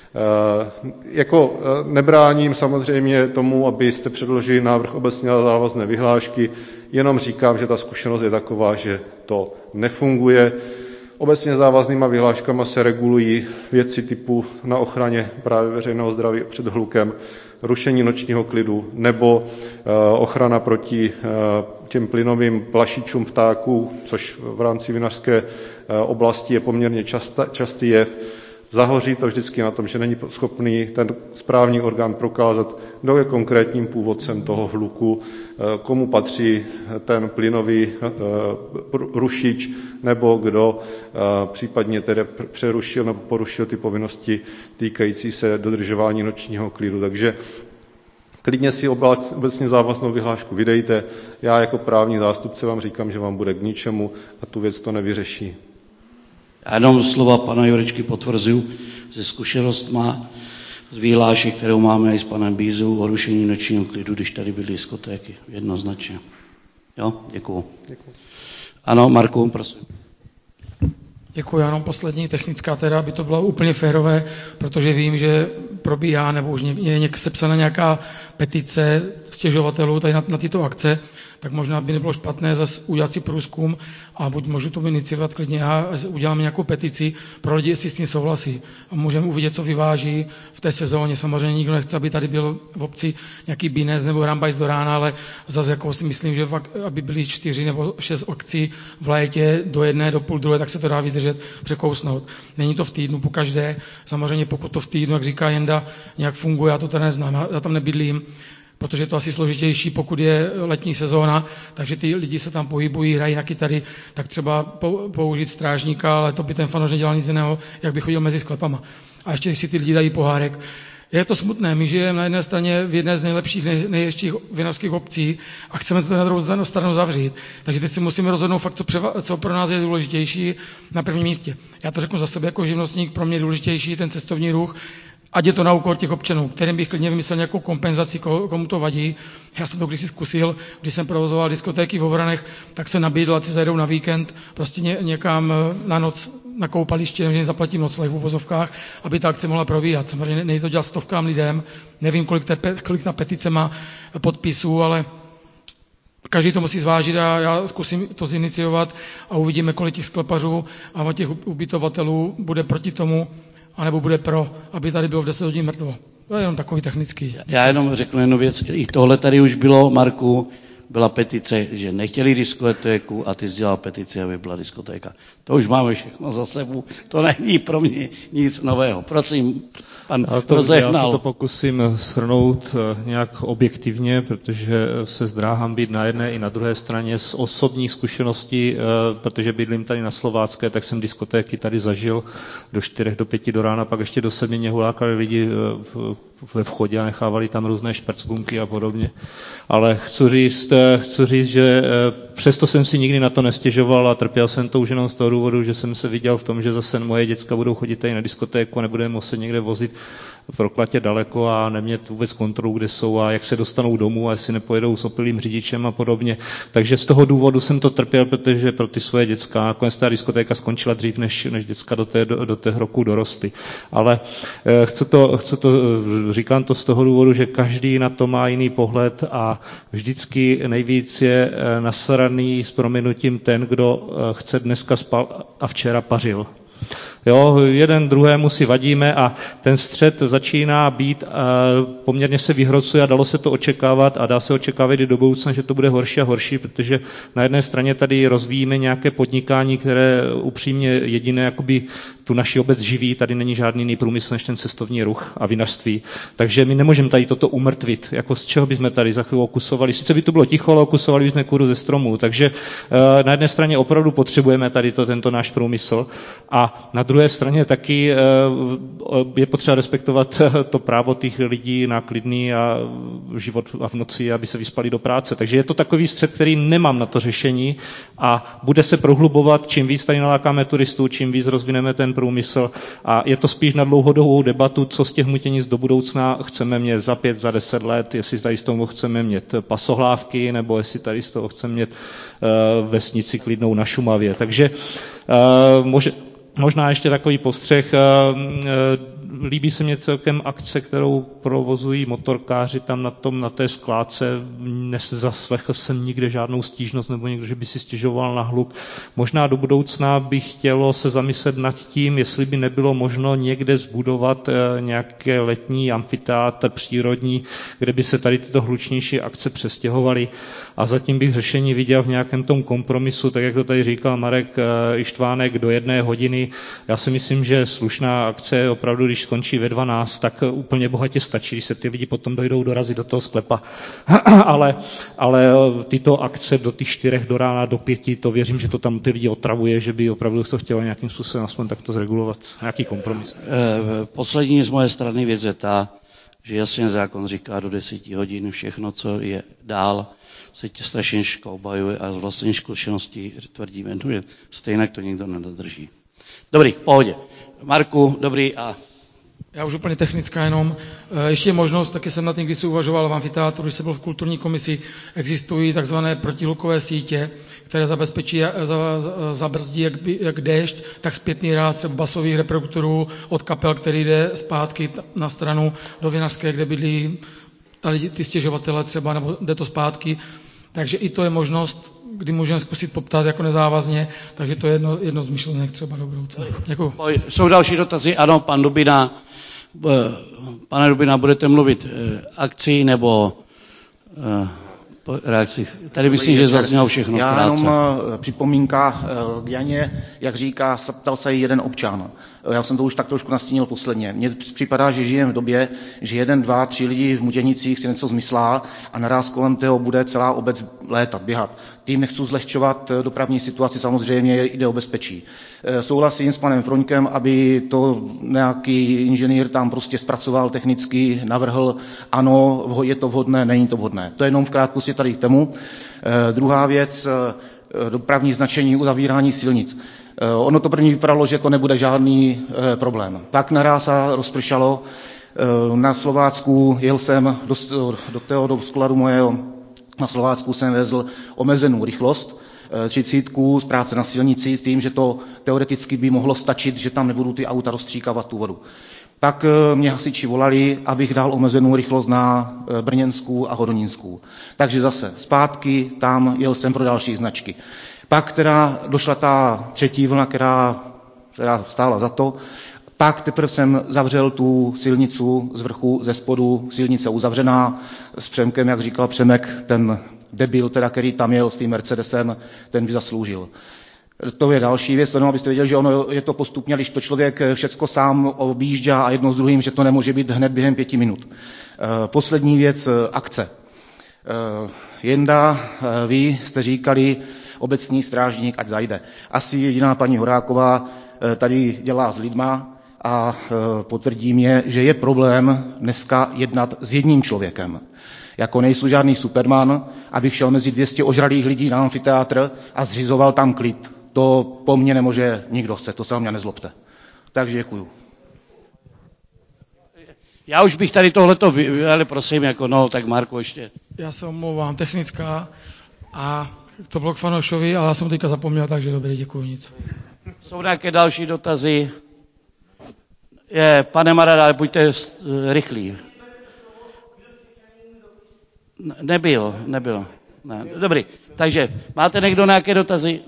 [SPEAKER 4] E, jako nebráním samozřejmě tomu, abyste předložili návrh obecně závazné vyhlášky, jenom říkám, že ta zkušenost je taková, že to nefunguje. Obecně závaznýma vyhláškama se regulují věci typu na ochraně právě veřejného zdraví před hlukem, rušení nočního klidu nebo ochrana proti těm plynovým plašičům ptáků, což v rámci vinařské oblasti je poměrně častý, častý jev. Zahoří to vždycky na tom, že není schopný ten správní orgán prokázat, kdo je konkrétním původcem toho hluku, komu patří ten plynový rušič, nebo kdo případně tedy přerušil nebo porušil ty povinnosti týkající se dodržování nočního klidu. Takže klidně si obecně závaznou vyhlášku vydejte. Já jako právní zástupce vám říkám, že vám bude k ničemu a tu věc to nevyřeší.
[SPEAKER 1] Já jenom slova pana Jurečky potvrzuju, že zkušenost má z výhlášky, kterou máme i s panem Bízou o rušení nočního klidu, když tady byly diskotéky. Jednoznačně. Jo, děkuju. děkuju. Ano, Marku, prosím.
[SPEAKER 7] Děkuji, jenom poslední technická teda, aby to bylo úplně férové, protože vím, že probíhá, nebo už je sepsána nějaká petice stěžovatelů tady na, na tyto akce. tak možná by nebylo špatné zase udělat si průzkum a buď můžu to iniciovat klidně já, uděláme nějakou petici pro lidi, jestli s tím souhlasí. A můžeme uvidět, co vyváží v té sezóně. Samozřejmě nikdo nechce, aby tady byl v obci nějaký binec nebo rambajs do rána, ale zase jako si myslím, že fakt, aby byly čtyři nebo šest akcí v létě do jedné, do půl druhé, tak se to dá vydržet, překousnout. Není to v týdnu po každé. Samozřejmě pokud to v týdnu, jak říká Jenda, nějak funguje, já to teda neznám, já tam nebydlím, protože je to asi složitější, pokud je letní sezóna, takže ty lidi se tam pohybují, hrají na kytary, tak třeba použít strážníka, ale to by ten fanoř nedělal nic jiného, jak by chodil mezi sklepama. A ještě když si ty lidi dají pohárek. Je to smutné, my žijeme na jedné straně v jedné z nejlepších, nej, nejlepších vinařských obcí a chceme to na druhou stranu zavřít. Takže teď si musíme rozhodnout fakt, co, převa, co pro nás je důležitější na prvním místě. Já to řeknu za sebe jako živnostník, pro mě je důležitější ten cestovní ruch, ať je to na úkor těch občanů, kterým bych klidně vymyslel nějakou kompenzaci, komu to vadí. Já jsem to kdysi zkusil, když jsem provozoval diskotéky v Ovranech, tak se nabídl, ať si zajdou na víkend prostě ně, někam na noc na koupaliště, že jim zaplatím nocleh v uvozovkách, aby ta akce mohla probíhat. Samozřejmě nejde to dělat stovkám lidem, nevím, kolik, te, kolik ta petice má podpisů, ale každý to musí zvážit a já zkusím to ziniciovat a uvidíme, kolik těch sklepařů a těch ubytovatelů bude proti tomu, anebo bude pro, aby tady bylo v deset hodin mrtvo. To je jenom takový technický.
[SPEAKER 1] Já jenom řeknu jednu věc. I tohle tady už bylo, Marku, byla petice, že nechtěli diskotéku a ty jsi dělal petici, aby byla diskotéka. To už máme všechno za sebou. To není pro mě nic nového. Prosím, pan Rozehnal.
[SPEAKER 8] Já se to pokusím shrnout nějak objektivně, protože se zdráhám být na jedné i na druhé straně z osobních zkušeností, protože bydlím tady na Slovácké, tak jsem diskotéky tady zažil do čtyřech, do pěti do rána, pak ještě do sedmi mě hulákali lidi ve vchodě a nechávali tam různé špercbunky a podobně. Ale chci říct, chci říct, že přesto jsem si nikdy na to nestěžoval a trpěl jsem to už jenom z toho důvodu, že jsem se viděl v tom, že zase moje děcka budou chodit tady na diskotéku a nebudeme muset někde vozit proklatě daleko a nemět vůbec kontrolu, kde jsou a jak se dostanou domů a jestli nepojedou s opilým řidičem a podobně. Takže z toho důvodu jsem to trpěl, protože pro ty svoje děcka, nakonec ta diskotéka skončila dřív, než, než děcka do té, do, do té roku dorostly. Ale eh, chci to, chci to, říkám to z toho důvodu, že každý na to má jiný pohled a vždycky nejvíc je eh, nasraný s prominutím ten, kdo eh, chce dneska spal a včera pařil. Jo, jeden druhému si vadíme a ten střet začíná být, a poměrně se vyhrocuje a dalo se to očekávat a dá se očekávat i do budoucna, že to bude horší a horší, protože na jedné straně tady rozvíjíme nějaké podnikání, které upřímně jediné jakoby tu naši obec živí, tady není žádný jiný průmysl než ten cestovní ruch a vinařství. Takže my nemůžeme tady toto umrtvit, jako z čeho bychom tady za chvíli okusovali. Sice by to bylo ticho, ale okusovali bychom kůru ze stromů. Takže na jedné straně opravdu potřebujeme tady to, tento náš průmysl a na druhé straně taky je potřeba respektovat to právo těch lidí na klidný a život a v noci, aby se vyspali do práce. Takže je to takový střed, který nemám na to řešení a bude se prohlubovat, čím víc tady nalákáme turistů, čím víc rozvineme ten průmysl a je to spíš na dlouhodobou debatu, co z těch Mutěnic do budoucna chceme mít za pět, za deset let, jestli tady z toho chceme mít pasohlávky, nebo jestli tady z toho chceme mít uh, vesnici klidnou na Šumavě. Takže uh, může Možná ještě takový postřeh. Líbí se mě celkem akce, kterou provozují motorkáři tam na, tom, na té skládce. Nezaslechl jsem nikde žádnou stížnost nebo někdo, že by si stěžoval na hluk. Možná do budoucna by chtělo se zamyslet nad tím, jestli by nebylo možno někde zbudovat nějaké letní amfiteátr přírodní, kde by se tady tyto hlučnější akce přestěhovaly. A zatím bych řešení viděl v nějakém tom kompromisu, tak jak to tady říkal Marek Ištvánek, do jedné hodiny. Já si myslím, že slušná akce opravdu, když skončí ve dvanáct, tak úplně bohatě stačí, když se ty lidi potom dojdou dorazit do toho sklepa. ale, ale tyto akce do těch čtyřech do rána, do pěti, to věřím, že to tam ty lidi otravuje, že by opravdu to chtělo nějakým způsobem aspoň takto zregulovat. Nějaký kompromis.
[SPEAKER 1] Poslední z moje strany věc je ta, že jasně zákon říká do deseti hodin, všechno, co je dál, se tě strašně škoubajuje a z vlastní zkušeností tvrdíme, že stejně to nikdo nedodrží. Dobrý, v pohodě. Marku, dobrý a...
[SPEAKER 7] Já už úplně technická jenom. Ještě možnost, taky jsem na tím, když si uvažoval v amfiteátru, když jsem byl v kulturní komisi, existují takzvané protihlukové sítě, které zabezpečí, zabrzdí jak, jak déšť, tak zpětný ráz třeba basových reproduktorů od kapel, který jde zpátky na stranu do Vinařské, kde bydlí ty stěžovatele třeba, nebo jde to zpátky. Takže i to je možnost, kdy můžeme zkusit poptat jako nezávazně, takže to je jedno, jedno z myšlenek třeba do budoucna. Děkuji.
[SPEAKER 1] Jsou další dotazy? Ano, pan Dubina. Pane Dubina, budete mluvit akcí nebo reakci? Tady myslím, že zaznělo všechno.
[SPEAKER 13] Já
[SPEAKER 1] krátce.
[SPEAKER 13] jenom připomínka k Janě, jak říká, ptal se jí jeden občan. Já jsem to už tak trošku nastínil posledně. Mně připadá, že žijeme v době, že jeden, dva, tři lidi v Mutěnicích si něco zmyslá a naraz kolem toho bude celá obec létat, běhat. Tím nechci zlehčovat dopravní situaci, samozřejmě jde o bezpečí. Souhlasím s panem Froňkem, aby to nějaký inženýr tam prostě zpracoval technicky, navrhl, ano, je to vhodné, není to vhodné. To je jenom v krátkosti tady k tomu. Druhá věc, dopravní značení uzavírání silnic. Ono to první vypadalo, že to nebude žádný problém. Tak naraz a rozpršalo. Na Slovácku jel jsem do, do, toho, do skladu mojeho, na Slovácku jsem vezl omezenou rychlost, třicítku z práce na silnici, tím, že to teoreticky by mohlo stačit, že tam nebudou ty auta rozstříkávat tu vodu. Tak mě hasiči volali, abych dal omezenou rychlost na Brněnskou a Hodonínskou. Takže zase zpátky, tam jel jsem pro další značky. Pak teda došla ta třetí vlna, která, která stála za to, pak teprve jsem zavřel tu silnicu z vrchu, ze spodu, silnice uzavřená, s Přemkem, jak říkal Přemek, ten debil, teda, který tam jel s tím Mercedesem, ten by zasloužil. To je další věc, to jenom abyste věděli, že ono je to postupně, když to člověk všecko sám objížděl a jedno s druhým, že to nemůže být hned během pěti minut. Poslední věc, akce. Jenda, vy jste říkali, obecní strážník, ať zajde. Asi jediná paní Horáková tady dělá s lidma a potvrdí mě, že je problém dneska jednat s jedním člověkem. Jako nejsou žádný Superman, abych šel mezi dvě stě ožralých lidí na amfiteátr a zřizoval tam klid. To po mně nemůže nikdo chce, to se o mě nezlobte. Takže děkuju.
[SPEAKER 1] Já už bych tady tohleto, ale prosím, jako no, tak Marku ještě.
[SPEAKER 7] Já se omlouvám, technická a to bylo k Fanošovi, ale já jsem teďka zapomněl, takže dobrý, děkuju, nic.
[SPEAKER 1] Jsou nějaké další dotazy? Je, pane Marada, buďte rychlí. Nebyl, nebyl. Ne. Dobrý, takže máte někdo nějaké dotazy?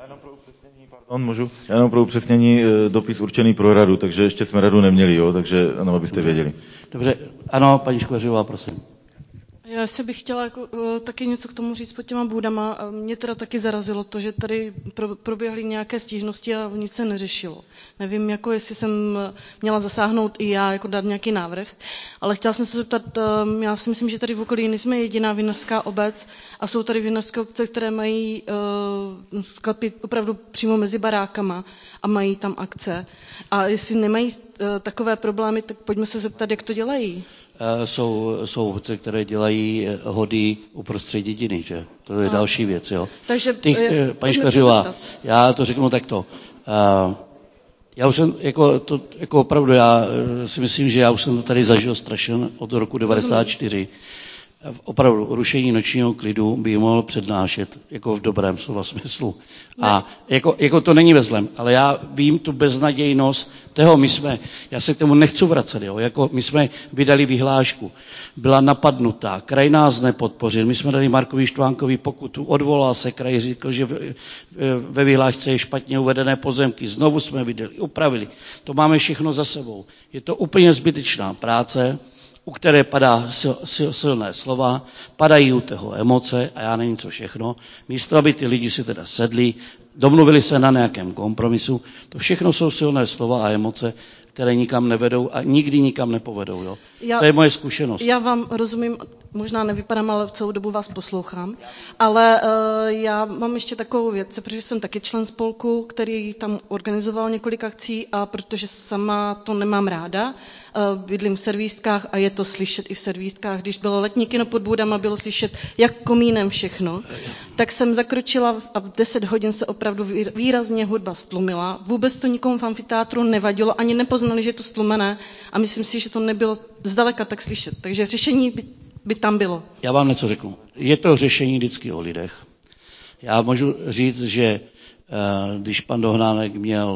[SPEAKER 5] On můžu? Já jenom pro upřesnění, dopis určený pro radu, takže ještě jsme radu neměli, jo, takže ano, abyste věděli.
[SPEAKER 1] Dobře, ano, paní Škvařová, prosím.
[SPEAKER 12] Já si bych chtěla jako, uh, taky něco k tomu říct pod těma budama. Mě teda taky zarazilo to, že tady pro, proběhly nějaké stížnosti a nic se neřešilo. Nevím, jako jestli jsem měla zasáhnout i já, jako dát nějaký návrh, ale chtěla jsem se zeptat, um, já si myslím, že tady v okolí nejsme jediná vinařská obec a jsou tady vinařské obce, které mají uh, sklepy opravdu přímo mezi barákama a mají tam akce. A jestli nemají uh, takové problémy, tak pojďme se zeptat, jak to dělají.
[SPEAKER 1] Jsou, jsou obce, které dělají hody uprostřed dědiny, že? To je a. další věc, jo.
[SPEAKER 12] Takže,
[SPEAKER 1] Těch, paní Škařová, já to řeknu takto. Já už jsem, jako, to, jako opravdu, já si myslím, že já už jsem to tady zažil strašně od roku devadesát čtyři. Opravdu, rušení nočního klidu by mohl přednášet, jako v dobrém slova smyslu. A jako, jako to není ve zlém, ale já vím tu beznadějnost toho, my jsme, já se k tomu nechci vracet, jo, jako my jsme vydali vyhlášku, byla napadnutá, kraj nás nepodpořil, my jsme dali Markovi Štvánkovi pokutu, odvolal se kraj, řekl, že ve vyhlášce je špatně uvedené pozemky, znovu jsme vydali, upravili, to máme všechno za sebou. Je to úplně zbytečná práce, u které padá sil, sil, silné slova, padají u toho emoce a já nevím co všechno. Místo, aby ty lidi si teda sedli, domluvili se na nějakém kompromisu, to všechno jsou silné slova a emoce, které nikam nevedou a nikdy nikam nepovedou. Jo? Já, to je moje zkušenost.
[SPEAKER 12] Já vám rozumím, možná nevypadám, ale celou dobu vás poslouchám, ale uh, já mám ještě takovou věc, protože jsem taky člen spolku, který tam organizoval několik akcí a protože sama to nemám ráda, uh, bydlím v servístkách a je to slyšet i v servístkách, když bylo letní kino pod budama, bylo slyšet jak komínem všechno, tak jsem zakročila a v deset hodin se opravdu výrazně hudba stlumila, vůbec to nikomu v amfiteátru nevadilo, ani nepoznali, že je to stlumené a myslím si, že to nebylo zdaleka tak slyšet, takže řešení by by tam bylo.
[SPEAKER 1] Já vám něco řeknu. Je to řešení vždycky o lidech. Já můžu říct, že když pan Dohnánek měl v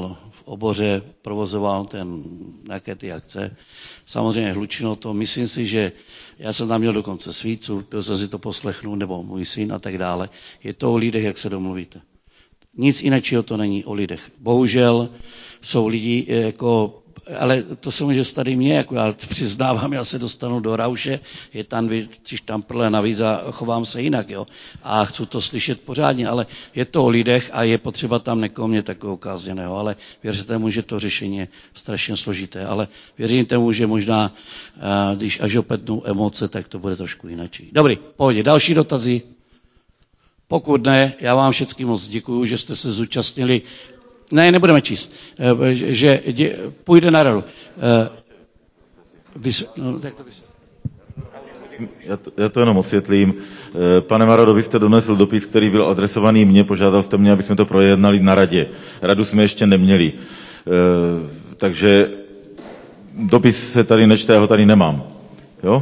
[SPEAKER 1] oboře provozoval ten, nějaké ty akce. Samozřejmě hlučilo to. Myslím si, že já jsem tam měl dokonce svícu, byl jsem si to poslechnout, nebo můj syn a tak dále. Je to o lidech, jak se domluvíte. Nic jiného to není o lidech. Bohužel jsou lidi jako, ale to se může stát i mně, jako já přiznávám, já se dostanu do rauše, je tam třiž tam prle navíc a chovám se jinak, jo. A chci to slyšet pořádně, ale je to o lidech a je potřeba tam někoho mě takového kázněného, ale věřte mu, že to řešení je strašně složité, ale věřím tomu, že možná, když až opětnou emoce, tak to bude trošku jinačí. Dobrý, pohodě, další dotazy? Pokud ne, já vám všetkým moc děkuju, že jste se zúčastnili. Ne, nebudeme číst, že dě, půjde na radu. Vysvět, no, tak to vysvět.
[SPEAKER 5] Já to, já to jenom osvětlím. Pane Marado, vy jste donesl dopis, který byl adresovaný mně, požádal jste mě, aby jsme to projednali na radě. Radu jsme ještě neměli. Takže dopis se tady nečte, já ho tady nemám. Jo?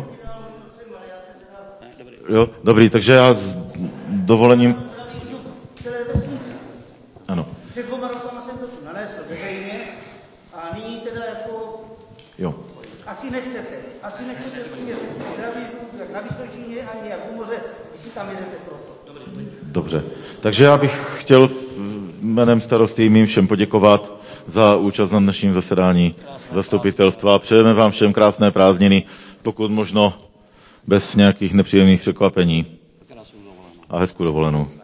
[SPEAKER 5] Jo, dobrý, takže já s dovolením... Ano.
[SPEAKER 14] Před dvoma rokama jsem to tu nanesl veřejně a nyní teda jako...
[SPEAKER 5] Jo.
[SPEAKER 14] Asi nechcete, asi nechcete mě zdravý jak na Vysočině, ani jak u moře, když si tam jedete proto.
[SPEAKER 5] Dobře, takže já bych chtěl jménem starosty mým všem poděkovat za účast na dnešním zasedání zastupitelstva. Přejeme vám všem krásné prázdniny, pokud možno bez nějakých nepříjemných překvapení a hezkou dovolenou.